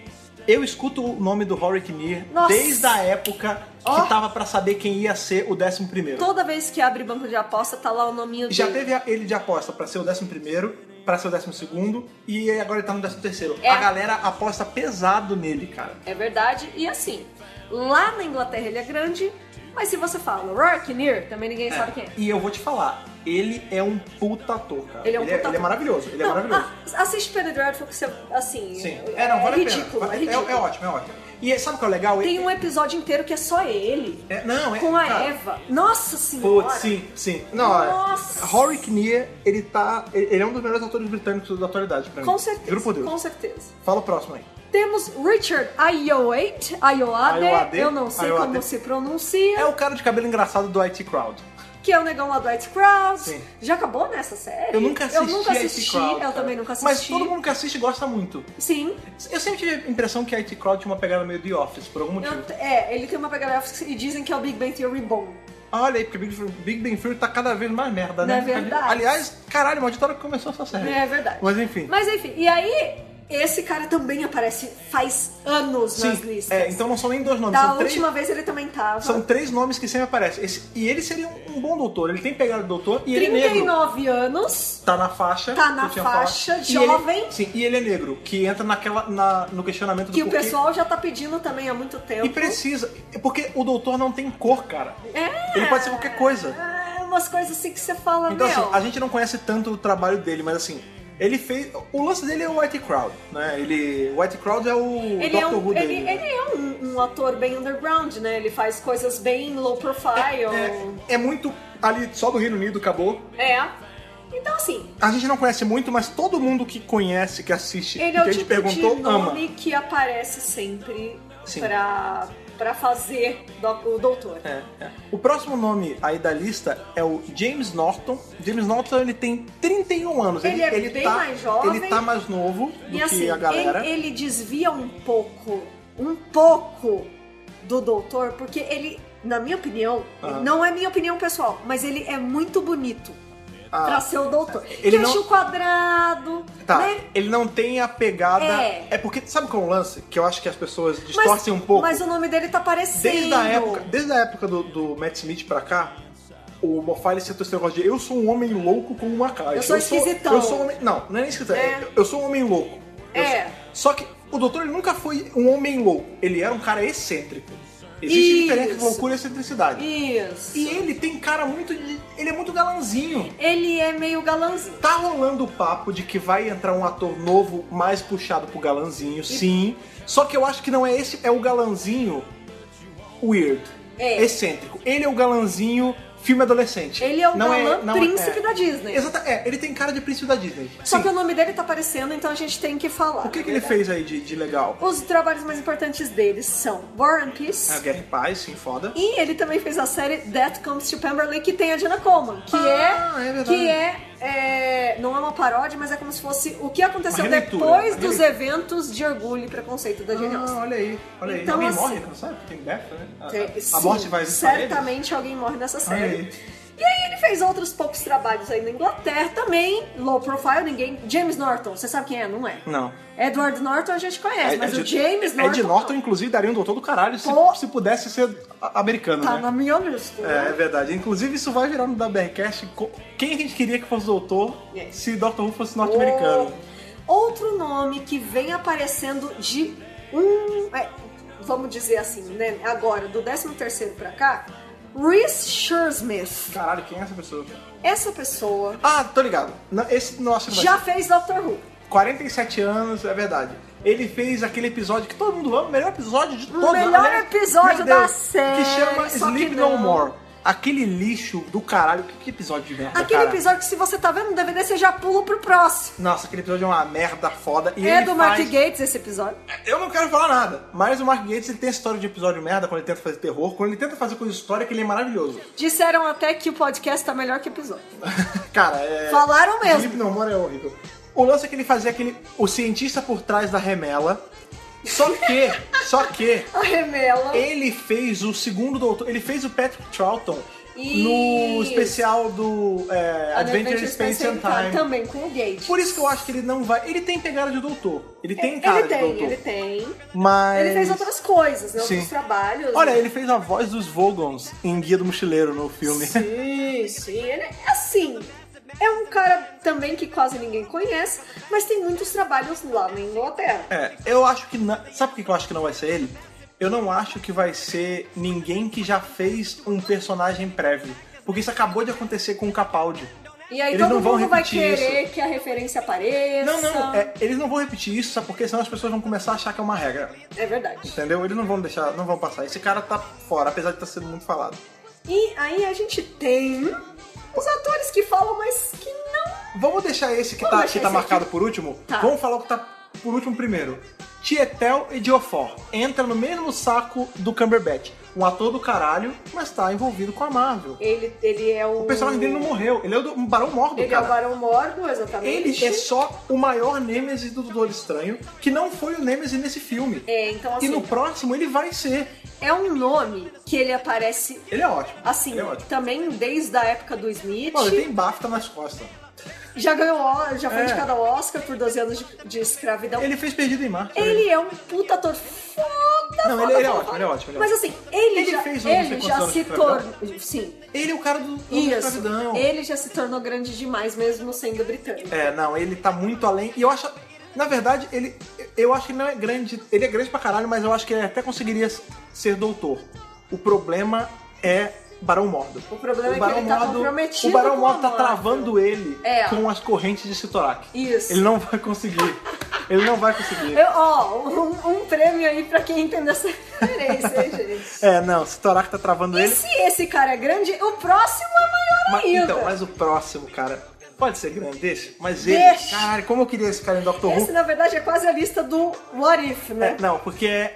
S2: eu escuto o nome do Rory Kinnear
S3: Nossa.
S2: desde a época que
S3: Ó.
S2: tava pra saber quem ia ser o décimo primeiro.
S3: Toda vez que abre banco de aposta, tá lá o nominho
S2: Já
S3: dele.
S2: teve a- ele de aposta pra ser o décimo primeiro, pra ser o décimo segundo e agora ele tá no décimo terceiro.
S3: É.
S2: A galera aposta pesado nele, cara.
S3: É verdade. E assim, lá na Inglaterra ele é grande, mas se você fala Rory Kinnear, também ninguém sabe quem é.
S2: E eu vou te falar, ele é um puta ator, cara.
S3: Ele é um puta
S2: ele é
S3: ator.
S2: maravilhoso, ele é
S3: Não,
S2: maravilhoso.
S3: a- assiste Penny Dreadful que você, assim,
S2: Sim. É, não, vale a pena.
S3: ridículo, é
S2: É,
S3: ridículo.
S2: é ótimo, é ótimo. E sabe o que é legal?
S3: Tem
S2: Ele-
S3: um episódio inteiro que é só ele,
S2: é, não, é,
S3: com a
S2: cara,
S3: Eva. Nossa senhora!
S2: Putz, sim, sim. Não, olha,
S3: Nossa.
S2: Rory Kinnear, ele tá. Ele é um dos melhores atores britânicos da atualidade pra mim.
S3: Com certeza,
S2: Juro por Deus.
S3: com certeza.
S2: Fala o próximo aí.
S3: Temos Richard Ayoade, Ayoade,
S2: Ayoade,
S3: eu não sei
S2: Ayoade.
S3: como se pronuncia,
S2: É o cara de cabelo engraçado do I T Crowd.
S3: que é o negão lá do White Crowd.
S2: Sim.
S3: Já acabou nessa série?
S2: Eu nunca assisti,
S3: Eu nunca
S2: I T
S3: assisti,
S2: Crowd.
S3: eu
S2: cara.
S3: também nunca assisti.
S2: Mas todo mundo que assiste gosta muito.
S3: Sim,
S2: Eu sempre tive a impressão que I T Crowd tinha uma pegada meio The Office, por algum motivo.
S3: eu- é, ele tem uma pegada e dizem que é o Big Bang Theory bom.
S2: Olha aí, porque Big, Big Bang Theory tá cada vez mais merda,
S3: Não
S2: né?
S3: é verdade?
S2: Aliás, caralho, maldita hora que começou essa série.
S3: É verdade.
S2: Mas enfim.
S3: Mas enfim, e aí, esse cara também aparece faz anos nas
S2: Sim,
S3: listas.
S2: é, então não são nem dois nomes,
S3: Da
S2: são três,
S3: última vez ele também tava.
S2: são três nomes que sempre aparecem. Esse- e ele seria um, um bom doutor, ele tem pegada de doutor e ele é
S3: trinta e
S2: negro.
S3: nove anos.
S2: Tá na faixa.
S3: Tá na
S2: que eu tinha
S3: faixa,
S2: falado. E
S3: jovem.
S2: ele- sim, e ele é negro, que entra naquela, na, no questionamento
S3: Que
S2: do
S3: o
S2: porquê.
S3: pessoal já tá pedindo também há muito tempo.
S2: E precisa, porque o doutor não tem cor, cara.
S3: É.
S2: Ele pode ser qualquer coisa.
S3: É, umas coisas assim que você fala,
S2: Então,
S3: meu.
S2: assim, a gente não conhece tanto o trabalho dele, mas assim, ele fez. O lance dele é o White Crowd, né? Ele. O White Crowd é o
S3: Ele é,
S2: Doctor
S3: um,
S2: Who
S3: ele,
S2: dele. né?
S3: ele é um, um ator bem underground, né? Ele faz coisas bem low profile.
S2: É, é muito ali só do Reino Unido, acabou.
S3: É. Então, assim,
S2: A gente não conhece muito, mas todo mundo que conhece, que assiste,
S3: ele
S2: que
S3: é
S2: a
S3: o
S2: gente
S3: tipo
S2: perguntou,
S3: de
S2: ama.
S3: nome que aparece sempre
S2: Sim.
S3: pra, pra fazer do, o doutor.
S2: É, é. O próximo nome aí da lista é o James Norton. James Norton, ele tem trinta e um anos.
S3: Ele, ele é bem
S2: tá,
S3: mais jovem.
S2: Ele tá mais novo do
S3: e
S2: que
S3: assim,
S2: a galera.
S3: Ele, ele desvia um pouco, um pouco do doutor, porque ele, na minha opinião,
S2: Aham.
S3: não é minha opinião pessoal, mas ele é muito bonito.
S2: Ah,
S3: Pra ser o doutor.
S2: ele
S3: Queixo
S2: não-
S3: quadrado,
S2: Tá,
S3: né?
S2: ele não tem a pegada...
S3: É.
S2: É porque, sabe qual é o lance? Que eu acho que as pessoas distorcem um pouco.
S3: Mas o nome dele tá parecendo.
S2: Desde a época, desde a época do, do Matt Smith pra cá, o Moffat citou esse negócio de eu sou um homem louco com uma caixa.
S3: Eu sou esquisitão.
S2: Eu sou um homem, não, não é nem esquisitão.
S3: É.
S2: Eu, eu sou um homem louco. Eu
S3: É.
S2: sou- só que o doutor ele nunca foi um homem louco. Ele era um cara excêntrico. Existe
S3: Isso.
S2: diferença entre loucura e excentricidade.
S3: Isso.
S2: E ele tem cara muito de... Ele é muito galanzinho.
S3: Ele é meio galanzinho.
S2: Tá rolando o papo de que vai entrar um ator novo mais puxado pro galanzinho, sim. Só que eu acho que não é esse, é o galanzinho weird,
S3: É.
S2: excêntrico. Ele é o galanzinho filme adolescente.
S3: Ele é o
S2: não
S3: galã
S2: não
S3: príncipe
S2: é.
S3: da Disney.
S2: Exata, é, ele tem cara de príncipe da Disney.
S3: Só
S2: Sim.
S3: que o nome dele tá aparecendo, então a gente tem que falar.
S2: O que, que ele fez aí de, de legal?
S3: Os trabalhos mais importantes deles são War and Peace.
S2: A Guerra e Paz, sim, foda.
S3: E ele também fez a série Death Comes to Pemberley, que tem a Jenna Coleman, que
S2: Ah,
S3: é,
S2: é verdade.
S3: que é, é não é uma paródia, mas é como se fosse o que aconteceu
S2: Uma releitura,
S3: depois
S2: uma
S3: dos
S2: releitura.
S3: eventos de orgulho e preconceito da Jane
S2: Ah,
S3: Austen.
S2: olha aí, olha aí.
S3: Então,
S2: Alguém
S3: assim-
S2: morre, não sabe? Tem death, né? A,
S3: Tem-
S2: a
S3: sim,
S2: morte vai existir pra eles?
S3: certamente alguém morre nessa
S2: Olha
S3: série.
S2: aí.
S3: E aí ele fez outros poucos trabalhos aí na Inglaterra também, low profile, ninguém... James Norton, você sabe quem é, não é?
S2: Não.
S3: Edward Norton a gente conhece, mas
S2: Ed-
S3: o James
S2: Ed
S3: Norton...
S2: Norton, inclusive, daria um doutor do caralho se,
S3: Pô.
S2: se pudesse ser a- americano,
S3: tá
S2: né?
S3: na minha lista.
S2: É, é verdade. Inclusive, isso vai virar no W R Cast. co- Quem a gente queria que fosse doutor
S3: É.
S2: se doutor Who fosse norte-americano?
S3: O- Outro nome que vem aparecendo de um... é, vamos dizer assim, né? Agora, do décimo terceiro pra cá, Reese Shearsmith.
S2: Caralho, quem é essa pessoa?
S3: Essa pessoa
S2: Ah, tô ligado. Não, esse não acho que vai
S3: já
S2: ser.
S3: fez Doctor Who.
S2: quarenta e sete anos, é verdade. Ele fez aquele episódio que todo mundo ama, o melhor episódio de
S3: O
S2: todos.
S3: melhor
S2: aliás,
S3: episódio
S2: meu Deus,
S3: da série,
S2: Que chama
S3: só que
S2: Sleep
S3: não.
S2: No More. Aquele lixo do caralho. Que, que episódio de merda,
S3: Aquele
S2: cara.
S3: episódio que se você tá vendo no D V D, você já pula pro próximo.
S2: Nossa, aquele episódio é uma merda foda. E
S3: É
S2: ele
S3: do Mark
S2: faz...
S3: Gates esse episódio.
S2: Eu não quero falar nada, mas o Mark Gates ele tem essa história de episódio merda quando ele tenta fazer terror. Quando ele tenta fazer coisa histórica, ele é maravilhoso.
S3: Disseram até que o podcast tá melhor que o episódio.
S2: Cara, é...
S3: Falaram mesmo.
S2: Sleep No More é horrível. O lance é que ele fazia aquele... O cientista por trás da remela. Só que... só que...
S3: A remela.
S2: Ele fez o segundo doutor... Ele fez o Patrick Troughton no
S3: Isso.
S2: especial do é, Adventure Space and Time.
S3: Também com o Gates.
S2: Por isso que eu acho que ele não vai... Ele tem pegada de doutor. Ele tem cara
S3: Ele
S2: de
S3: tem,
S2: doutor.
S3: ele tem.
S2: Mas...
S3: Ele fez outras coisas, né?
S2: Sim.
S3: Outros trabalhos.
S2: Olha, ele fez a voz dos Vogons em Guia do Mochileiro no filme.
S3: Sim, sim. Ele é assim. É um cara também que quase ninguém conhece, mas tem muitos trabalhos lá na Inglaterra.
S2: É, eu acho que... Não... Sabe por que eu acho que não vai ser ele? Eu não acho que vai ser ninguém que já fez um personagem prévio. Porque isso acabou de acontecer com o Capaldi.
S3: E aí
S2: Eles
S3: todo
S2: não vão
S3: mundo vai
S2: repetir
S3: querer
S2: isso.
S3: que a referência apareça.
S2: Não, não, é, eles não vão repetir isso, sabe? Porque senão as pessoas vão começar a achar que é uma regra.
S3: É verdade.
S2: Entendeu? Eles não vão deixar, não vão passar. Esse cara tá fora, apesar de estar sendo muito falado.
S3: E aí a gente tem os atores que falam, mas que não...
S2: Vamos deixar esse que
S3: Vamos
S2: tá,
S3: deixar
S2: que tá
S3: esse
S2: marcado
S3: aqui.
S2: por último?
S3: Tá.
S2: Vamos falar o que tá por último primeiro. Tietel Ejiofor entra no mesmo saco do Cumberbatch. Um ator do caralho, mas tá envolvido com a Marvel.
S3: Ele, ele é o...
S2: O personagem dele não morreu. Ele é o do um Barão Mordo,
S3: Ele
S2: cara.
S3: é o Barão Mordo, exatamente.
S2: Ele é só o maior Nêmesis do Doutor Estranho, que não foi o Nêmesis nesse filme.
S3: É, então
S2: E
S3: assim,
S2: no próximo ele vai ser.
S3: é um nome que ele aparece,
S2: Ele é ótimo.
S3: assim,
S2: ele é ótimo.
S3: também desde a época do Smith.
S2: Pô, ele tem BAFTA nas costas.
S3: Já ganhou, já foi
S2: É.
S3: indicado ao Oscar por doze anos de, de escravidão.
S2: Ele fez Perdido em Marte.
S3: Ele é um puta ator foda,
S2: Não,
S3: foda,
S2: ele- ele é
S3: foda,
S2: ótimo, ele é ótimo, ele é
S3: Mas assim, ele,
S2: Ele
S3: já,
S2: fez um não sei
S3: ele
S2: quantos
S3: já
S2: anos
S3: se
S2: de escravidão.
S3: tornou... Sim.
S2: Ele é o cara do, do
S3: Isso.
S2: escravidão.
S3: Ele já se tornou grande demais, mesmo sendo britânico.
S2: É, não, ele tá muito além. E eu acho. Na verdade, ele. Eu acho que ele não é grande. Ele é grande pra caralho, mas eu acho que ele até conseguiria ser doutor. O problema é Barão Mordo.
S3: O problema é que
S2: Barão
S3: ele tá
S2: Mordo-
S3: comprometido
S2: O Barão
S3: com a
S2: Mordo tá
S3: Marvel.
S2: travando ele
S3: É.
S2: com as correntes de Sitorak.
S3: Isso.
S2: Ele não vai conseguir. Ele não vai conseguir.
S3: Eu, ó, um, um prêmio aí pra quem entende essa referência, hein, gente?
S2: É, não, Sitorak tá travando
S3: E
S2: ele.
S3: se esse cara é grande, o próximo é maior
S2: Mas,
S3: ainda.
S2: então, mas o próximo, cara, pode ser grande, deixa. Mas ele,
S3: Deixa.
S2: caralho, como eu queria esse cara em Doctor
S3: Esse,
S2: Who.
S3: na verdade, é quase a lista do What If, né?
S2: É, não, porque é,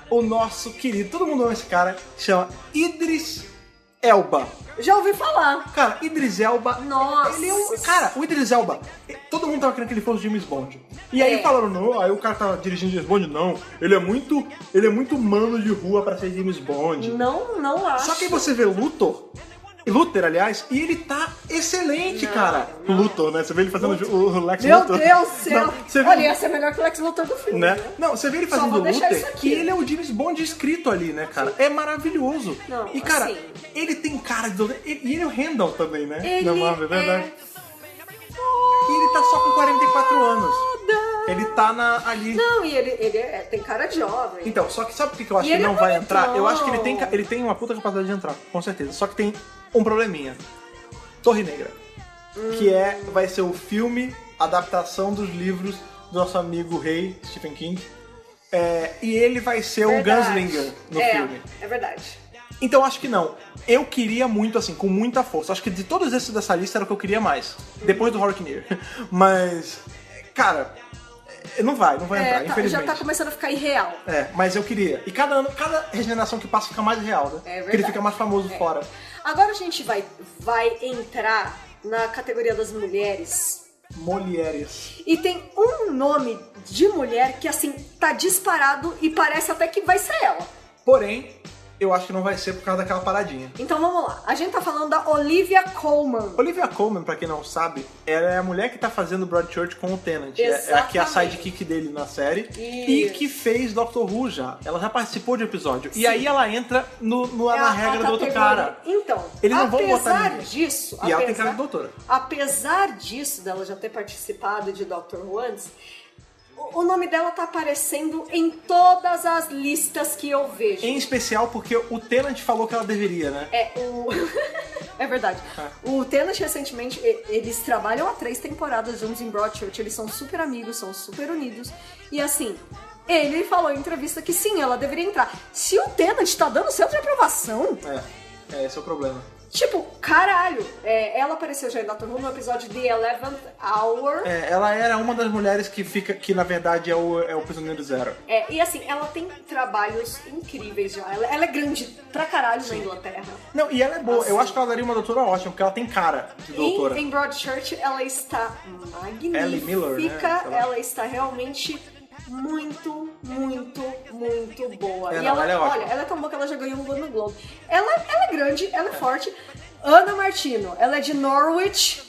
S2: o nosso querido, todo mundo ama esse cara, chama Idris Elba.
S3: Já ouvi falar.
S2: Cara, Idris Elba...
S3: Nossa.
S2: Ele é um... Cara, o Idris Elba, todo mundo tava querendo que ele fosse o James Bond. E aí
S3: É.
S2: falaram, não, aí o cara tava dirigindo James Bond, não. Ele é muito, ele é muito mano de rua pra ser James Bond.
S3: Não, não acho.
S2: Só que aí você vê Luthor, Luther, aliás, e ele tá excelente,
S3: Não,
S2: cara.
S3: não.
S2: Luthor, né? Você vê ele fazendo
S3: Luthor.
S2: o o Lex
S3: Meu
S2: Luthor.
S3: Deus do céu.
S2: Não, você vê,
S3: Olha, ia ser melhor que o Lex Luthor do filme.
S2: né?
S3: Né?
S2: Não, você vê ele
S3: Só
S2: fazendo
S3: vou
S2: o
S3: deixar
S2: Luther,
S3: isso aqui.
S2: que ele é o James Bond escrito ali, né, cara? É maravilhoso.
S3: Não,
S2: e, cara,
S3: assim-
S2: ele tem cara de... Doutor- E e ele é o Randall também, né?
S3: Ele
S2: Na Marvel, é verdade.
S3: é
S2: E ele tá só com quarenta e quatro anos.
S3: foda.
S2: Ele tá na, ali...
S3: Não, e ele, ele é- tem cara de jovem.
S2: Então, só que sabe por que eu acho
S3: E
S2: que
S3: ele
S2: ele
S3: é
S2: não vai
S3: bonitão.
S2: entrar? Eu acho que ele tem, ca- ele tem uma puta capacidade de entrar, com certeza. Só que tem um probleminha. Torre Negra.
S3: Hum.
S2: Que é, vai ser o filme, adaptação dos livros do nosso amigo rei, Stephen King. É, e ele vai ser o
S3: Verdade.
S2: Gunslinger no
S3: é,
S2: filme.
S3: É verdade.
S2: Então acho que não. Eu queria muito, assim, com muita força. Acho que de todos esses dessa lista era o que eu queria mais. Depois do Horknir. Mas, cara, é, não vai, não vai
S3: É,
S2: entrar,
S3: tá-
S2: infelizmente.
S3: já tá começando a ficar irreal.
S2: É, mas eu queria. E cada ano, cada regeneração que passa fica mais real, né?
S3: É
S2: Porque ele
S3: verdade.
S2: fica mais famoso
S3: É.
S2: fora.
S3: Agora a gente vai, vai entrar na categoria das mulheres.
S2: Mulheres.
S3: E tem um nome de mulher que, assim, tá disparado e parece até que vai ser ela.
S2: Porém, eu acho que não vai ser por causa daquela paradinha.
S3: Então vamos lá. A gente tá falando da Olivia Colman.
S2: Olivia Colman, pra quem não sabe, ela é a mulher que tá fazendo Broadchurch com o Tennant. É, é aqui a
S3: Exatamente.
S2: sidekick dele na série. E
S3: Isso.
S2: que fez Doctor Who já. Ela já participou de episódio. E aí ela entra no, no-
S3: É
S2: na
S3: a-
S2: regra
S3: a
S2: do outro
S3: categoria.
S2: cara.
S3: Então,
S2: Eles não vão botar
S3: apesar
S2: ninguém.
S3: disso...
S2: E ela tem
S3: apesar-
S2: cara de doutora.
S3: Apesar disso, dela já ter participado de Doctor Who antes, o, o nome dela tá aparecendo em todas as listas que eu vejo.
S2: Em especial porque o Tennant falou que ela deveria, né?
S3: É, o... é verdade. O Tennant, recentemente, e- eles trabalham há três temporadas juntos em Broadchurch, eles são super amigos, são super unidos. E assim, ele falou em entrevista que sim, ela deveria entrar. Se o Tennant tá dando selo de aprovação,
S2: É, é, esse é o problema.
S3: tipo, caralho, é, ela apareceu já em Doctor Who no episódio The Eleventh Hour.
S2: É, ela era uma das mulheres que fica, que na verdade é o, é o Prisioneiro Zero.
S3: É, e assim, ela tem trabalhos incríveis já. Ela, ela é grande pra caralho na Inglaterra.
S2: Não, e ela é boa.
S3: Assim.
S2: Eu acho que ela daria uma doutora ótima, porque ela tem cara de doutora.
S3: Em, em Broadchurch, ela está magnífica.
S2: Ellie Miller, né? Sei lá.
S3: Ela está realmente muito, muito, muito boa.
S2: É,
S3: e
S2: não,
S3: ela,
S2: ela é ótima.
S3: olha, ela é tão boa que ela já ganhou um Golden Globe. Ela, ela é grande, ela é, forte. Ana Martino, ela é de Norwich.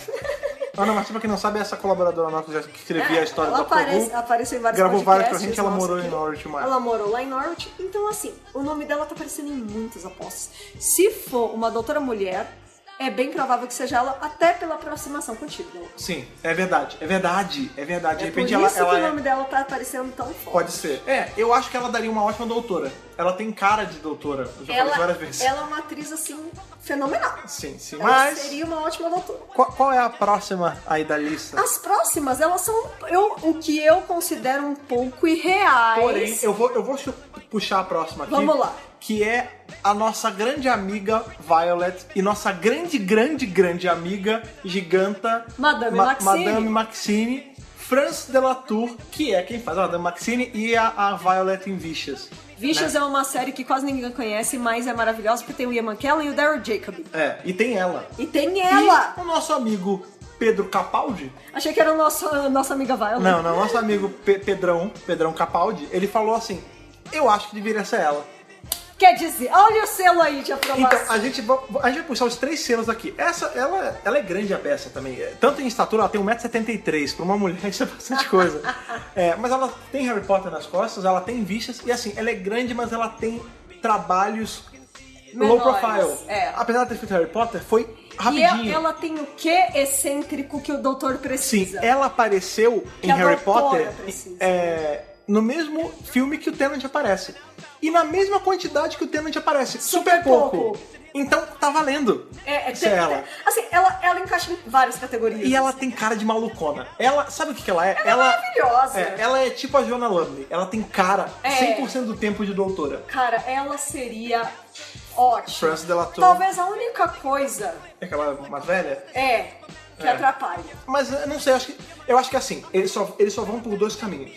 S2: É. Ana Martins, pra quem não sabe, é essa colaboradora nossa que escrevia a história
S3: ela
S2: do Doctor
S3: aparece,
S2: Who.
S3: apareceu em vários
S2: Gravou vários pra
S3: podcasts,
S2: gente, ela
S3: nossa,
S2: morou em
S3: que-
S2: Norwich mais.
S3: Ela morou lá em Norwich. Então, assim, o nome dela tá aparecendo em muitas apostas. Se for uma doutora mulher, é bem provável que seja ela, até pela aproximação contigo.
S2: Sim, é verdade. É verdade, é verdade. De
S3: É por
S2: repente
S3: isso
S2: ela,
S3: que
S2: ela
S3: o
S2: é...
S3: nome dela tá aparecendo tão forte.
S2: Pode ser. É, eu acho que ela daria uma ótima doutora. Ela tem cara de doutora. Eu já falei
S3: Ela,
S2: isso várias vezes.
S3: ela é uma atriz, assim, fenomenal.
S2: Sim, sim.
S3: Ela
S2: Mas
S3: seria uma ótima doutora.
S2: qual, qual é a próxima aí da lista?
S3: As próximas, elas são eu, o que eu considero um pouco irreais.
S2: Porém, eu vou, eu vou chu- puxar a próxima aqui.
S3: Vamos lá.
S2: Que é a nossa grande amiga Violet e nossa grande, grande, grande amiga giganta
S3: Madame Maxine.
S2: Madame Maxine, France Delatour, que é quem faz a Madame Maxine, e a, a Violet em Vicious.
S3: Vicious
S2: né?
S3: é uma série que quase ninguém conhece, mas é maravilhosa porque tem o Ian McKellen e o Daryl Jacob.
S2: É, e tem ela.
S3: E tem ela!
S2: E o nosso amigo Pedro Capaldi,
S3: Achei que era o nosso, a nossa amiga Violet.
S2: não, não, nosso amigo Pe- Pedrão, Pedrão Capaldi, ele falou assim, eu acho que deveria ser ela.
S3: Quer dizer, olha o selo aí de aprovação.
S2: Então, a gente, vai- a gente vai puxar os três selos aqui. Essa, ela, ela é grande a peça também. É, tanto em estatura, ela tem um metro e setenta e três. Pra uma mulher, isso é bastante coisa. É, mas ela tem Harry Potter nas costas, ela tem vistas. E assim, ela é grande, mas ela tem trabalhos low
S3: Menores,
S2: profile.
S3: é.
S2: Apesar de ter feito Harry Potter, foi
S3: E
S2: rapidinho.
S3: ela, ela tem o que excêntrico que o doutor
S2: Sim,
S3: precisa.
S2: ela apareceu
S3: Que
S2: em
S3: a
S2: Harry
S3: doutora
S2: Potter
S3: precisa.
S2: é, no mesmo filme que o Tennant aparece. E na mesma quantidade que o Tennant aparece. Super,
S3: Super
S2: pouco.
S3: pouco.
S2: Então tá valendo.
S3: É, é,
S2: ser
S3: tem-
S2: ela.
S3: Assim, ela, ela encaixa em várias categorias.
S2: E ela tem cara de malucona. Ela, sabe o que, que ela é?
S3: Ela é maravilhosa.
S2: É, ela é tipo a Joanna Lumley. Ela tem cara
S3: É.
S2: cem por cento do tempo de doutora.
S3: Cara, ela seria ótima.
S2: France Delatour.
S3: Talvez a única coisa
S2: É aquela mais velha?
S3: é que
S2: É.
S3: atrapalha.
S2: Mas eu não sei, eu acho que, eu acho que assim, eles só, eles só vão por dois caminhos.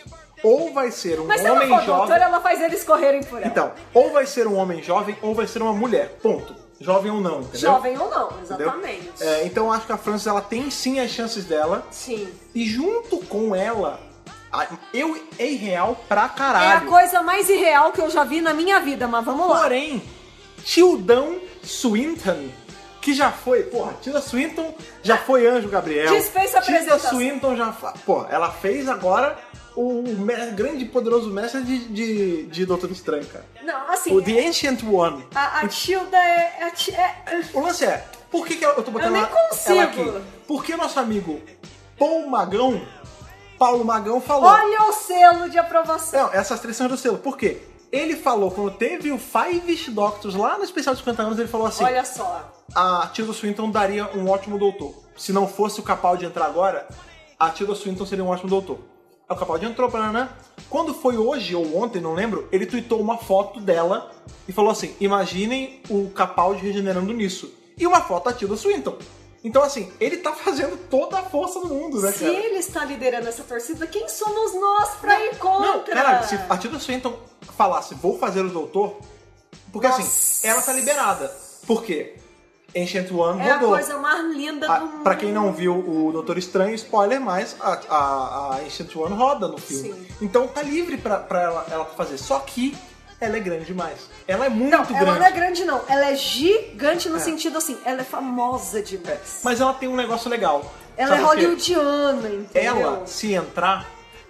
S2: ou vai ser um
S3: Mas se ela
S2: homem
S3: for
S2: jovem...
S3: doutora, ela faz eles correrem por ela.
S2: Então, ou vai ser um homem jovem, ou vai ser uma mulher. Ponto. Jovem ou não, entendeu?
S3: Jovem ou não,
S2: Entendeu?
S3: exatamente.
S2: É, então eu acho que a Frances, ela tem sim as chances dela.
S3: Sim.
S2: E junto com ela, a- eu é irreal pra
S3: É a
S2: caralho.
S3: coisa mais irreal que eu já vi na minha vida, mas vamos lá.
S2: Porém, Tildão Swinton, que já foi, porra, Tilda Swinton já foi Anjo Gabriel.
S3: Dispensa
S2: Tilda
S3: apresentação.
S2: Swinton já, fa- pô, ela fez agora o me- grande e poderoso mestre de, de, de Doutor Estranho, cara.
S3: Não, assim,
S2: O The Ancient One.
S3: a, a Tilda é... é, a Ti- é-
S2: O lance é, por que, que eu tô botando
S3: Eu nem
S2: ela,
S3: consigo.
S2: ela aqui? Porque nosso amigo Paul Magão, Paulo Magão falou...
S3: Olha o selo de aprovação.
S2: Não, essas três são do selo. Por quê? Ele falou, quando teve o Five Doctors lá no especial de cinquenta anos, ele falou assim...
S3: Olha só.
S2: A Tilda Swinton daria um ótimo doutor. Se não fosse o Capaldi entrar agora, a Tilda Swinton seria um ótimo doutor. O Capaldi entrou pra né? Quando foi hoje ou ontem, não lembro, ele tweetou uma foto dela e falou assim, imaginem o Capaldi regenerando nisso. E uma foto da Tilda Swinton. Então, assim, ele tá fazendo toda a força do mundo, né,
S3: Se
S2: cara?
S3: ele está liderando essa torcida, quem somos nós pra ir contra?
S2: Não, caralho, se a Tilda Swinton falasse, vou fazer o doutor, porque
S3: Nossa.
S2: assim, ela tá liberada. Por quê? Ancient One
S3: É a
S2: rodou.
S3: coisa mais linda
S2: A,
S3: do mundo.
S2: pra quem não viu o Doutor Estranho, spoiler, mas a, a, a Ancient One roda no filme.
S3: Sim.
S2: Então tá livre pra, pra ela, ela fazer. Só que ela é grande demais. Ela é muito
S3: Não,
S2: grande.
S3: ela não é grande não. Ela é gigante no sentido assim, ela é famosa demais.
S2: Mas ela tem um negócio legal.
S3: Ela
S2: Sabe
S3: é
S2: por quê?
S3: hollywoodiana, entendeu?
S2: Ela, se entrar,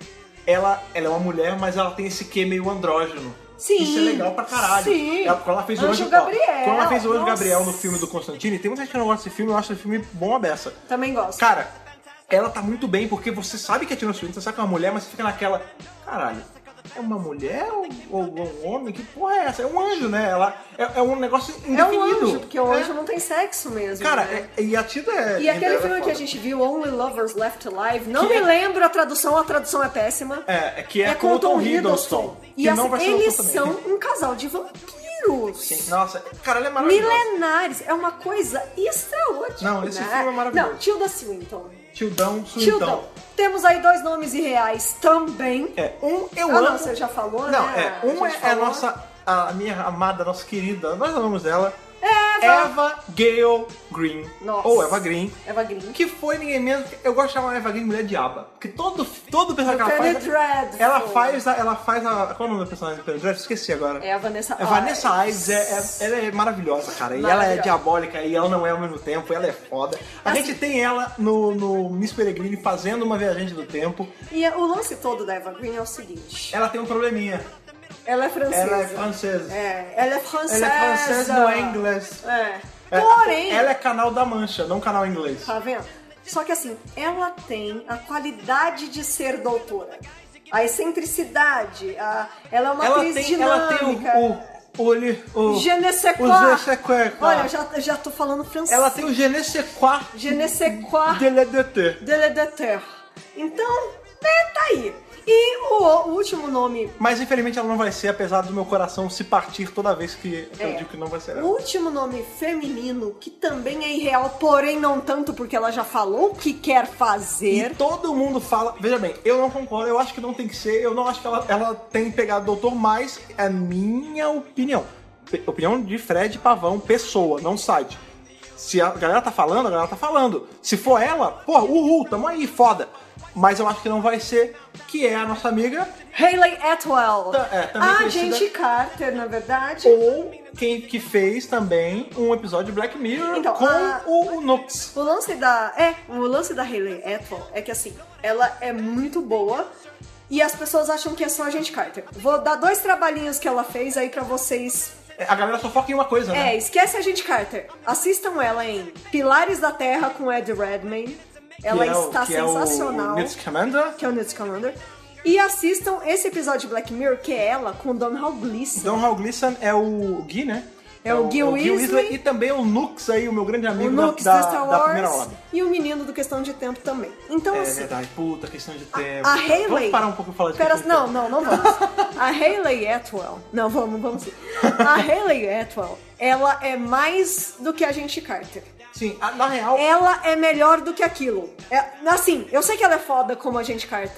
S2: ela, ela é uma mulher, mas ela tem esse quê meio andrógeno.
S3: Sim,
S2: Isso é legal pra caralho.
S3: sim.
S2: Ela, quando ela fez o
S3: Anjo
S2: Anjo,
S3: Gabriel,
S2: ó, quando ela fez o Anjo
S3: nossa.
S2: Gabriel no filme do Constantine, tem muita gente que não gosta desse filme, eu acho esse filme bom a beça.
S3: Também gosto.
S2: Cara, ela tá muito bem, porque você sabe que é Tilda Swinton, você sabe que é uma mulher, mas você fica naquela... Caralho, é uma mulher ou, ou um homem? Que porra é essa? É um anjo, né? Ela, é, é um negócio
S3: é
S2: indefinido.
S3: um anjo, porque o
S2: É.
S3: anjo não tem sexo mesmo,
S2: Cara,
S3: né?
S2: é- e a Tilda é...
S3: E aquele
S2: ela é
S3: filme que
S2: foda.
S3: a gente viu, Only Lovers Left Alive, não
S2: Que
S3: me
S2: é-
S3: lembro a tradução, a tradução é péssima.
S2: É, é que é,
S3: É
S2: com o Tom Hiddleston.
S3: Hiddleston.
S2: Que
S3: E assim,
S2: não vai ser o
S3: eles
S2: doutor
S3: são
S2: também.
S3: um casal de vampiros.
S2: Sim, nossa, cara, ela é maravilhosa.
S3: Milenares. É uma coisa extraordinária.
S2: Não, esse filme é maravilhoso.
S3: Não, Tilda Swinton.
S2: Tildão Swinton.
S3: Tildão. Temos aí dois nomes irreais também.
S2: É, um eu
S3: Ah,
S2: amo...
S3: não, você já falou,
S2: Não,
S3: né?
S2: é, um
S3: A
S2: é
S3: gente
S2: a
S3: falou.
S2: nossa... A minha amada, nossa querida, nós amamos dela.
S3: Eva.
S2: Eva Gale Green.
S3: Nossa.
S2: Ou Eva Green.
S3: Eva Green.
S2: Que foi ninguém menos. Eu gosto de chamar a Eva Green mulher diaba. Porque todo, todo personagem que ela
S3: Penny
S2: faz.
S3: Dreadful.
S2: Ela faz a. Ela faz a. Qual é o nome da personagem do Penny Dreadful? Esqueci agora.
S3: É a Vanessa
S2: É Vanessa Ives, é, é- ela é maravilhosa, cara. E ela é
S3: Maravilhosa.
S2: diabólica e ela não é ao mesmo tempo, ela é foda. A
S3: Assim-
S2: gente tem ela no, no Miss Peregrine fazendo uma viajante do tempo.
S3: E o lance todo da Eva Green é o seguinte.
S2: Ela tem um probleminha.
S3: Ela é francesa.
S2: Ela é francesa.
S3: É, ela é francesa.
S2: Ela é francesa, não é inglês.
S3: É.
S2: É,
S3: Porém...
S2: ela é canal da Mancha, não canal inglês.
S3: Tá vendo? Só que assim, ela tem a qualidade de ser doutora. A excentricidade, a... ela é uma
S2: Ela
S3: atriz
S2: tem, ela
S3: dinâmica.
S2: tem o. O, o, o, o
S3: Je ne sais
S2: o
S3: quoi.
S2: je ne sais quoi, cara.
S3: Olha, já, já tô falando francês.
S2: Ela tem o je ne sais quoi
S3: Je ne sais quoi
S2: de le déter.
S3: de le déter. Então, né, tá aí. E o, o último nome,
S2: Mas infelizmente ela não vai ser, apesar do meu coração se partir toda vez que eu
S3: É.
S2: digo que não vai ser
S3: o
S2: ela.
S3: último nome feminino, que também é irreal, porém não tanto porque ela já falou o que quer
S2: E
S3: fazer.
S2: todo mundo fala. Veja bem, eu não concordo, eu acho que não tem que ser, eu não acho que ela, ela tem pegado o doutor, mas é minha opinião. Pe- Opinião de Fred Pavão, pessoa, não site. Se a galera tá falando, a galera tá falando. Se for ela, porra, uhul, tamo aí, foda. Mas eu acho que não vai ser, que é a nossa amiga,
S3: Hayley Atwell.
S2: Tá, é, também
S3: a
S2: conhecida-
S3: Agente Carter, na verdade.
S2: ou quem que fez também um episódio de Black Mirror
S3: Então,
S2: com
S3: a-
S2: o, o Nux.
S3: O lance da. É, o lance da Hayley Atwell é que assim, ela é muito boa e as pessoas acham que é só a Agente Carter. Vou dar dois trabalhinhos que ela fez aí pra vocês.
S2: A galera só foca em uma coisa,
S3: É,
S2: né?
S3: esquece a Agente Carter. Assistam ela em Pilares da Terra com Ed Redmayne. Ela
S2: Que é o-
S3: está
S2: que é o
S3: sensacional.
S2: Newt Scamander.
S3: Que é o Newt Scamander. E assistam esse episódio de Black Mirror, que é ela com Don Hall Gleason.
S2: Don Hall Gleason é o Gui, né?
S3: É o Gui Weasley.
S2: E também o Nux aí, o meu grande
S3: O
S2: amigo da,
S3: Nux
S2: da,
S3: do Star
S2: da primeira
S3: Wars
S2: ordem.
S3: e o menino do Questão de Tempo também. Então,
S2: É
S3: assim,
S2: verdade, puta, questão de tempo.
S3: a Hayley...
S2: Vamos parar um pouco e falar de
S3: Pera,
S2: questão de
S3: não,
S2: tempo.
S3: não, não vamos. A Hayley Atwell... Não, vamos, vamos sim. A Hayley Atwell, ela é mais do que a Agente Carter.
S2: Sim, a- na real,
S3: Ela é melhor do que aquilo. É, assim, eu sei que ela é foda como Agente Carter,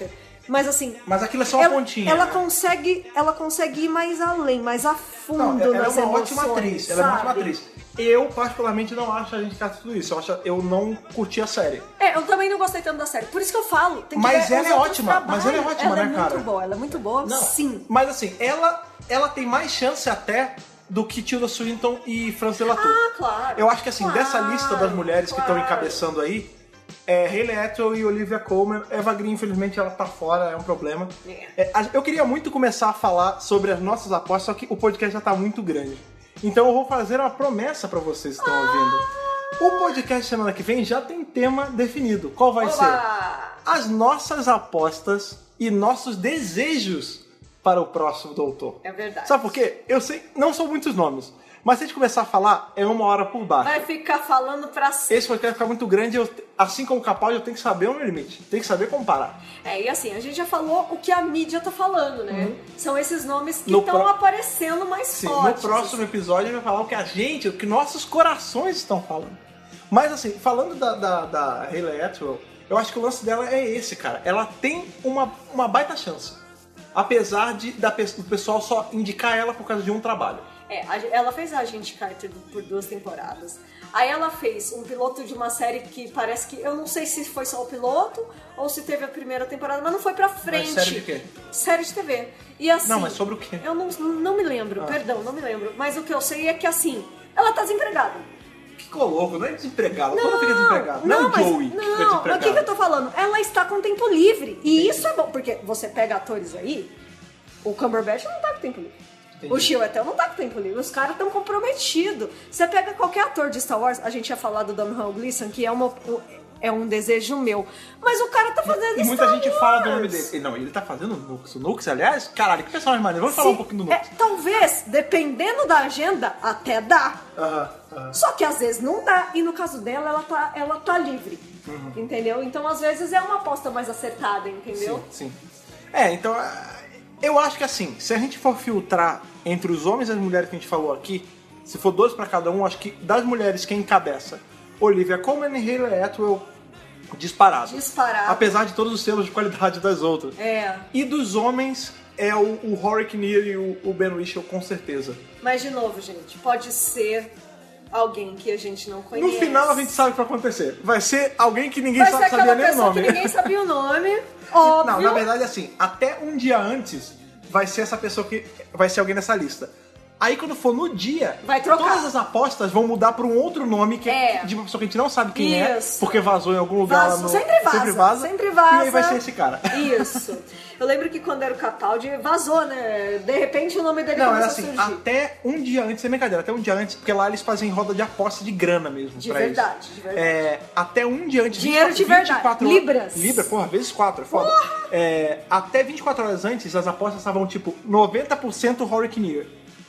S3: Mas assim...
S2: Mas aquilo é só uma
S3: ela,
S2: pontinha.
S3: Ela
S2: né?
S3: consegue, ela consegue ir mais além, mais a fundo
S2: Não, ela
S3: nas
S2: é uma
S3: emoções,
S2: ótima atriz.
S3: sabe?
S2: Ela é uma ótima atriz. Eu, particularmente, não acho a gente cata tudo isso. Eu, acho, eu não curti a série.
S3: É, eu também não gostei tanto da série. Por isso que eu falo. Tem que
S2: Mas
S3: ver
S2: ela
S3: os
S2: é
S3: outros
S2: ótima,
S3: trabalhos.
S2: mas ela é ótima,
S3: ela
S2: né,
S3: é
S2: cara?
S3: muito boa, ela é muito boa,
S2: Não,
S3: sim.
S2: Mas assim, ela, ela tem mais chance até do que Tilda Swinton e Frances Delator.
S3: Ah, claro.
S2: Eu acho que assim,
S3: claro,
S2: dessa lista das mulheres que estão
S3: claro.
S2: encabeçando aí, é Hayley Atwell e Olivia Colman. Eva Green, infelizmente, ela tá fora, é um problema.
S3: É.
S2: É, a- eu queria muito começar a falar sobre as nossas apostas, só que o podcast já tá muito grande. Então eu vou fazer uma promessa pra vocês que estão ouvindo. O podcast semana que vem já tem tema definido. Qual vai ser?
S3: Oba!
S2: As nossas apostas e nossos desejos para o próximo doutor.
S3: É verdade.
S2: Sabe por quê? Eu sei, não são muitos nomes, mas se a gente começar a falar, é uma hora por baixo.
S3: Vai ficar falando pra sempre.
S2: Esse podcast vai ficar muito grande, eu, assim como o Capaldi, eu tenho que saber o meu limite. Tem que saber comparar.
S3: É, e assim, a gente já falou o que a mídia tá falando, né? São esses nomes que
S2: No
S3: estão
S2: pro-
S3: aparecendo mais
S2: Sim,
S3: fortes.
S2: no próximo episódio a gente vai falar o que a gente, o que nossos corações estão falando. Mas assim, falando da, da, da Hayley Atwell, eu acho que o lance dela é esse, cara. Ela tem uma, uma baita chance. Apesar de da, pe- do pessoal só indicar ela por causa de um trabalho.
S3: É, a- ela fez a Agente Carter por duas temporadas. Aí ela fez um piloto de uma série que parece que... Eu não sei se foi só o piloto ou se teve a primeira temporada, mas não foi pra frente.
S2: Mas série de quê?
S3: Série de T V. E assim...
S2: Não, mas sobre o quê?
S3: Eu não, não me lembro,
S2: Ah.
S3: perdão, não me lembro. Mas o que eu sei é que assim, ela tá desempregada.
S2: Ficou louco, não é desempregado. Todo fica desempregado. Não,
S3: não,
S2: é o
S3: mas,
S2: Joey que fica
S3: não, mas o
S2: desempregado.
S3: que, que eu tô falando? Ela está com tempo livre. E isso é bom, porque você pega atores aí, o Cumberbatch não tá com tempo livre.
S2: Entendi.
S3: O Chiwetel não tá com tempo livre. Os caras estão comprometidos. Você pega qualquer ator de Star Wars, a gente tinha falado do Domhnall Gleeson, que é, uma, é um desejo meu. Mas o cara tá fazendo
S2: E muita
S3: Star
S2: gente fala do
S3: Wars.
S2: nome dele. Ele- Não, ele tá fazendo Nux. O Nux, aliás, caralho, que personagem maneiro. Vamos falar um
S3: Sim,
S2: pouquinho do Nux.
S3: é, talvez, dependendo da agenda, até dá.
S2: Aham, aham.
S3: Só que às vezes não dá, e no caso dela, ela tá, ela tá livre,
S2: Uhum.
S3: entendeu? Então às vezes é uma aposta mais acertada, entendeu?
S2: Sim, sim. É, então, ah, eu acho que assim, se a gente for filtrar entre os homens e as mulheres que a gente falou aqui, se for dois pra cada um, acho que das mulheres quem encabeça, Olivia Colman e Hayley Atwell, disparado.
S3: Disparado.
S2: Apesar de todos os selos de qualidade das outras.
S3: É,
S2: E dos homens, é o, o Rory Kinnear e o, o Ben Whishaw, com certeza.
S3: mas de novo, gente, pode ser alguém que a gente não
S2: No
S3: conhece.
S2: final a gente sabe o que vai acontecer. Vai ser alguém que ninguém
S3: Vai
S2: sabe,
S3: ser
S2: sabia
S3: aquela
S2: nem o
S3: pessoa
S2: nome.
S3: que ninguém sabia o nome, óbvio.
S2: Não, na verdade, assim, até um dia antes vai ser essa pessoa que vai ser alguém nessa lista. Aí quando for no dia,
S3: Vai trocar.
S2: todas as apostas vão mudar para um outro nome que é,
S3: É.
S2: de uma pessoa que a gente não sabe quem
S3: Isso.
S2: é, porque vazou em algum lugar
S3: Vaza-
S2: lá no...
S3: sempre vaza,
S2: Sempre vaza.
S3: sempre vaza.
S2: E aí vai ser esse cara.
S3: Isso. Eu lembro que quando era o Capaldi, vazou, né? De repente o nome dele
S2: Não, era
S3: começou
S2: assim,
S3: a surgir.
S2: até um dia antes, sem brincadeira, até um dia antes, porque lá eles fazem roda de aposta de grana mesmo.
S3: De
S2: pra
S3: verdade,
S2: isso.
S3: de verdade.
S2: É, até um dia antes.
S3: Dinheiro de verdade.
S2: vinte e quatro
S3: Libras.
S2: Libra, porra, vezes quatro, é foda. É, até vinte e quatro horas antes, as apostas estavam tipo noventa por cento Rory Kinnear.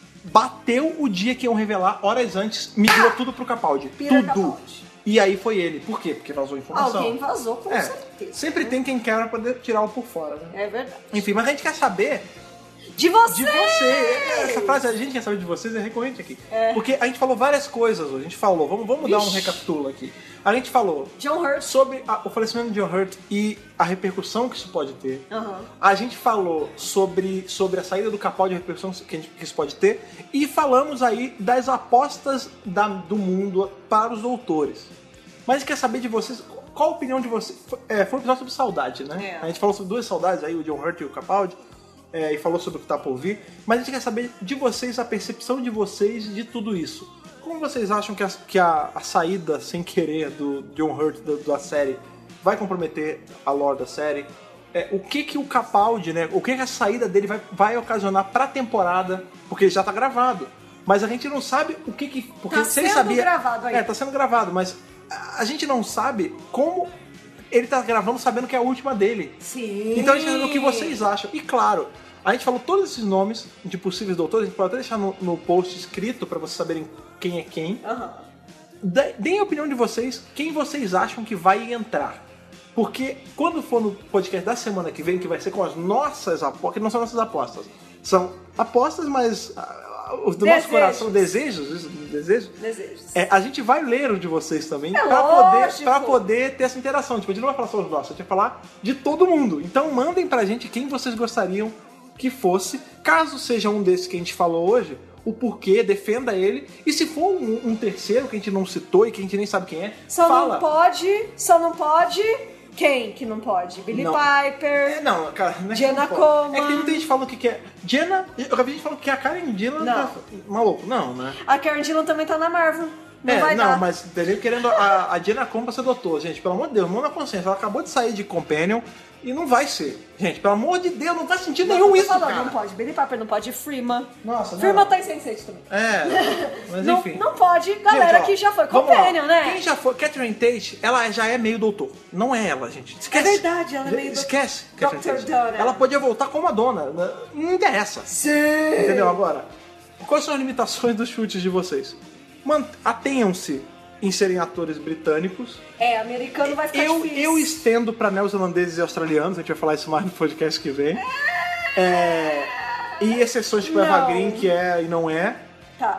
S2: Bateu o dia que iam revelar, horas antes, migrou tudo pro Capaldi.
S3: Pira
S2: tudo.
S3: Capaldi.
S2: E aí foi ele. Por quê? Porque vazou informação.
S3: Alguém vazou, com
S2: É,
S3: certeza.
S2: sempre tem quem quer pra poder tirar o por fora, né?
S3: É verdade.
S2: Enfim, mas a gente quer saber
S3: De você!
S2: de você. Essa frase, a gente quer saber de vocês, é recorrente aqui. Porque a gente falou várias coisas hoje. A gente falou, vamos, vamos dar um
S3: Ixi.
S2: recapitulo aqui. A gente falou
S3: John Hurt.
S2: sobre a- o falecimento de John Hurt e a repercussão que isso pode ter.
S3: Aham.
S2: A gente falou sobre, sobre a saída do Capaldi e a repercussão que, a gente- que isso pode ter. E falamos aí das apostas da- do mundo para os doutores. Mas a gente quer saber de vocês, qual a opinião de vocês. Foi, é, foi um episódio sobre saudade, né?
S3: É.
S2: A gente falou sobre duas saudades aí, o John Hurt e o Capaldi. É, e falou sobre o que tá por vir. Mas a gente quer saber de vocês, a percepção de vocês de tudo isso. Como vocês acham que a, que a, a saída sem querer do John Hurt da, da série vai comprometer a lore da série? É, o que que o Capaldi, né? O que que a saída dele vai, vai ocasionar pra temporada? Porque já tá gravado. Mas a gente não sabe o que que... Porque
S3: Tá
S2: vocês
S3: sendo
S2: sabia,
S3: gravado ainda.
S2: É, tá sendo gravado, mas a, a gente não sabe como ele tá gravando sabendo que é a última dele.
S3: Sim.
S2: Então a gente quer saber o que vocês acham. E claro, a gente falou todos esses nomes de possíveis doutores, a gente pode até deixar no, no post escrito pra vocês saberem quem é quem.
S3: Aham.
S2: Dê- Deem a opinião de vocês, quem vocês acham que vai entrar. Porque quando for no podcast da semana que vem, que vai ser com as nossas apostas, que não são nossas apostas, são apostas, mas a, o do nosso coração, desejos, isso, desejos,
S3: Desejos.
S2: É, a gente vai ler o de vocês também
S3: É
S2: pra poder,
S3: lógico.
S2: pra poder ter essa interação. Tipo, a gente não vai falar só os nossos, a gente vai falar de todo mundo. Então mandem pra gente quem vocês gostariam que fosse. Caso seja um desses que a gente falou hoje, o porquê, defenda ele. E se for um, um terceiro que a gente não citou e que a gente nem sabe quem é,
S3: Só
S2: fala.
S3: não pode, só não pode... Quem que não pode? Billie
S2: Não.
S3: Piper...
S2: É, não, cara, não é que
S3: Jenna
S2: não pode.
S3: Coleman.
S2: É que tem muita gente falando que quer. Jenna, eu acabei de falar que a Karen Dillon
S3: Não.
S2: tá maluco. Não, né?
S3: A Karen Dillon também tá na Marvel. Não
S2: é,
S3: vai
S2: não,
S3: dar.
S2: mas entendeu? Querendo a, a Jenna Coleman pra ser doutor, gente, pelo amor de Deus, mão na consciência. Ela acabou de sair de Companion e não vai ser. Gente, pelo amor de Deus, não faz sentido
S3: Não,
S2: nenhum
S3: tô
S2: isso,
S3: falando,
S2: cara.
S3: Não pode. Billie Piper não pode. Freema.
S2: Nossa,
S3: Freema
S2: não.
S3: tá em sense eight também.
S2: É, mas
S3: Não,
S2: enfim.
S3: não pode. Galera
S2: Gente, ó,
S3: que já foi
S2: vamos lá.
S3: Companion, né?
S2: Quem já foi, Catherine Tate, ela já é meio doutor. Não é ela, gente. Esquece.
S3: É verdade, ela é meio doutor.
S2: Esquece.
S3: doutor
S2: Catherine Tate.
S3: Donna.
S2: Ela podia voltar como a dona. Não interessa.
S3: Sim.
S2: Entendeu? Agora, quais são as limitações dos chutes de vocês? Mant- Atenham-se em serem atores britânicos.
S3: É, americano vai ficar
S2: Eu,
S3: difícil.
S2: eu estendo para neozelandeses e australianos, a gente vai falar isso mais no podcast que vem. É, e exceções tipo Eva
S3: Não.
S2: Green, que é e não é.
S3: Tá.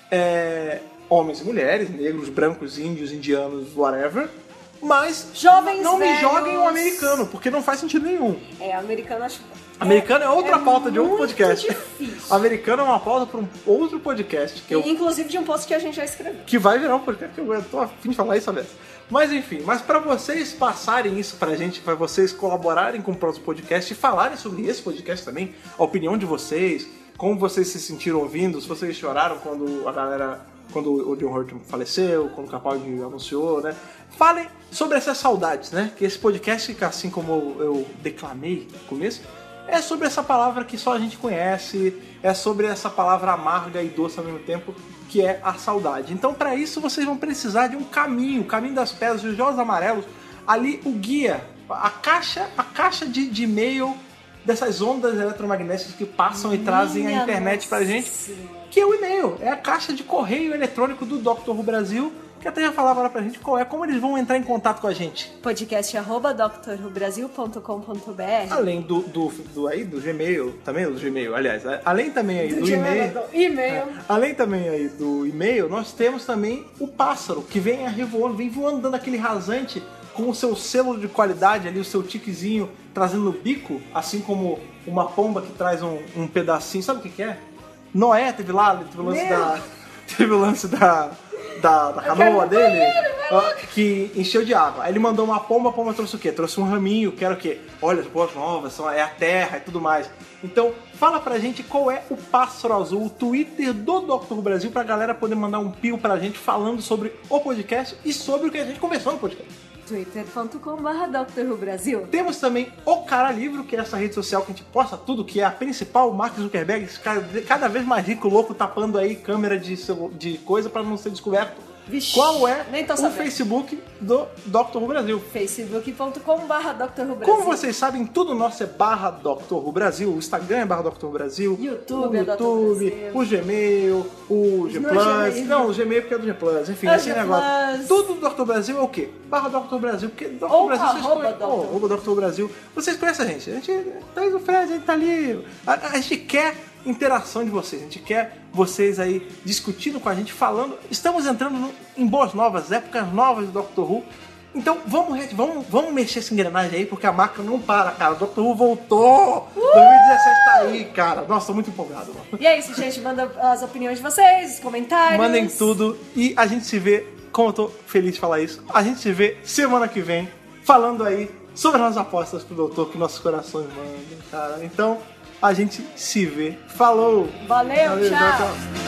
S2: É, homens e mulheres, negros, brancos, índios, indianos, whatever. Mas
S3: Jovens,
S2: não me
S3: velhos.
S2: joguem o americano, porque não faz sentido nenhum.
S3: É, americano acho...
S2: Americano é outra pauta de outro
S3: muito
S2: podcast.
S3: difícil.
S2: Americano é uma pauta para um outro podcast que eu
S3: Inclusive de um post que a gente já escreveu.
S2: que vai virar um podcast, que eu tô a fim de falar isso, aliás. Mas enfim, mas para vocês passarem isso pra gente, para vocês colaborarem com o próximo podcast e falarem sobre esse podcast também, a opinião de vocês, como vocês se sentiram ouvindo, se vocês choraram quando a galera, quando o John Hurt faleceu, quando o Capaldi anunciou, né? Falem sobre essas saudades, né? Que esse podcast, assim como eu declamei no começo, é sobre essa palavra que só a gente conhece, é sobre essa palavra amarga e doce ao mesmo tempo, que é a saudade. Então, para isso, vocês vão precisar de um caminho, o caminho das pedras, os jogos amarelos, ali o guia, a caixa, a caixa de, de e-mail dessas ondas eletromagnéticas que passam e trazem a
S3: Minha
S2: internet
S3: nossa
S2: pra gente,
S3: senhora.
S2: que é o e-mail, é a caixa de correio eletrônico do doutor Who Brasil, que até já falava lá pra gente qual é, como eles vão entrar em contato com a gente.
S3: Podcast arroba d r who brasil ponto com ponto b r.
S2: Além do, do, do, aí, do Gmail, também do Gmail, aliás, além também aí do,
S3: Do
S2: e-mail,
S3: Gmail, e-mail.
S2: é, além também aí do e-mail, nós temos também o pássaro, que vem revoando, vem voando dando aquele rasante com o seu selo de qualidade ali, o seu tiquezinho trazendo no bico, assim como uma pomba que traz um, um pedacinho, sabe o que que é? Noé teve lá, teve o lance
S3: Meu.
S2: da... Teve o lance da... Da, da canoa dele, ó, que encheu de água. Aí ele mandou uma pomba, a pomba trouxe o quê? Trouxe um raminho, que era o quê? Olha, as boas novas, são- é a terra e tudo mais. Então, fala pra gente qual é o pássaro azul, o Twitter do doutor Who Brasil, pra galera poder mandar um pio pra gente falando sobre o podcast e sobre o que a gente conversou no podcast.
S3: twitter ponto com barra d r who brasil.
S2: Temos também o Cara Livro, que é essa rede social que a gente posta tudo, que é a principal, Mark Zuckerberg, cada, cada vez mais rico, louco, tapando aí câmera de, celu- de coisa pra não ser descoberto.
S3: Vixe,
S2: Qual é
S3: nem tô
S2: o
S3: sabendo.
S2: Facebook do doutor Who Brasil?
S3: facebook ponto com barra d r who brasil.
S2: Como vocês sabem, tudo nosso é barra doutor Who Brasil, o Instagram é barra doutor Who Brasil,
S3: YouTube
S2: o
S3: é doutor
S2: YouTube,
S3: Brasil.
S2: o Gmail, o G
S3: Não é
S2: Plus,
S3: Gmail.
S2: não, o Gmail porque é do G Plus, enfim,
S3: É
S2: esse
S3: G
S2: negócio.
S3: Plus.
S2: Tudo do doutor Brasil é o quê? Barra doutor Brasil, porque doutor
S3: Ou
S2: Brasil vocês
S3: arroba
S2: conhecem,
S3: doutor.
S2: ou arroba doutor Brasil, vocês conhecem a gente, a gente traz o Fred, a gente tá ali, a, a gente quer interação de vocês, a gente quer vocês aí discutindo com a gente, falando, estamos entrando no- em boas novas, épocas novas do Doctor Who. Então vamos, re- vamos, vamos mexer essa engrenagem aí, porque a máquina não para, cara. O Doctor Who voltou! dois mil e dezessete tá aí, cara. Nossa, tô muito empolgado, mano.
S3: E é isso, gente. Manda as opiniões de vocês, os comentários.
S2: Mandem tudo e a gente se vê, como eu tô feliz de falar isso, a gente se vê semana que vem, falando aí sobre as nossas apostas pro Doutor que nossos corações mandam, cara. Então, a gente se vê. Falou!
S3: Valeu, tchau.
S2: tchau.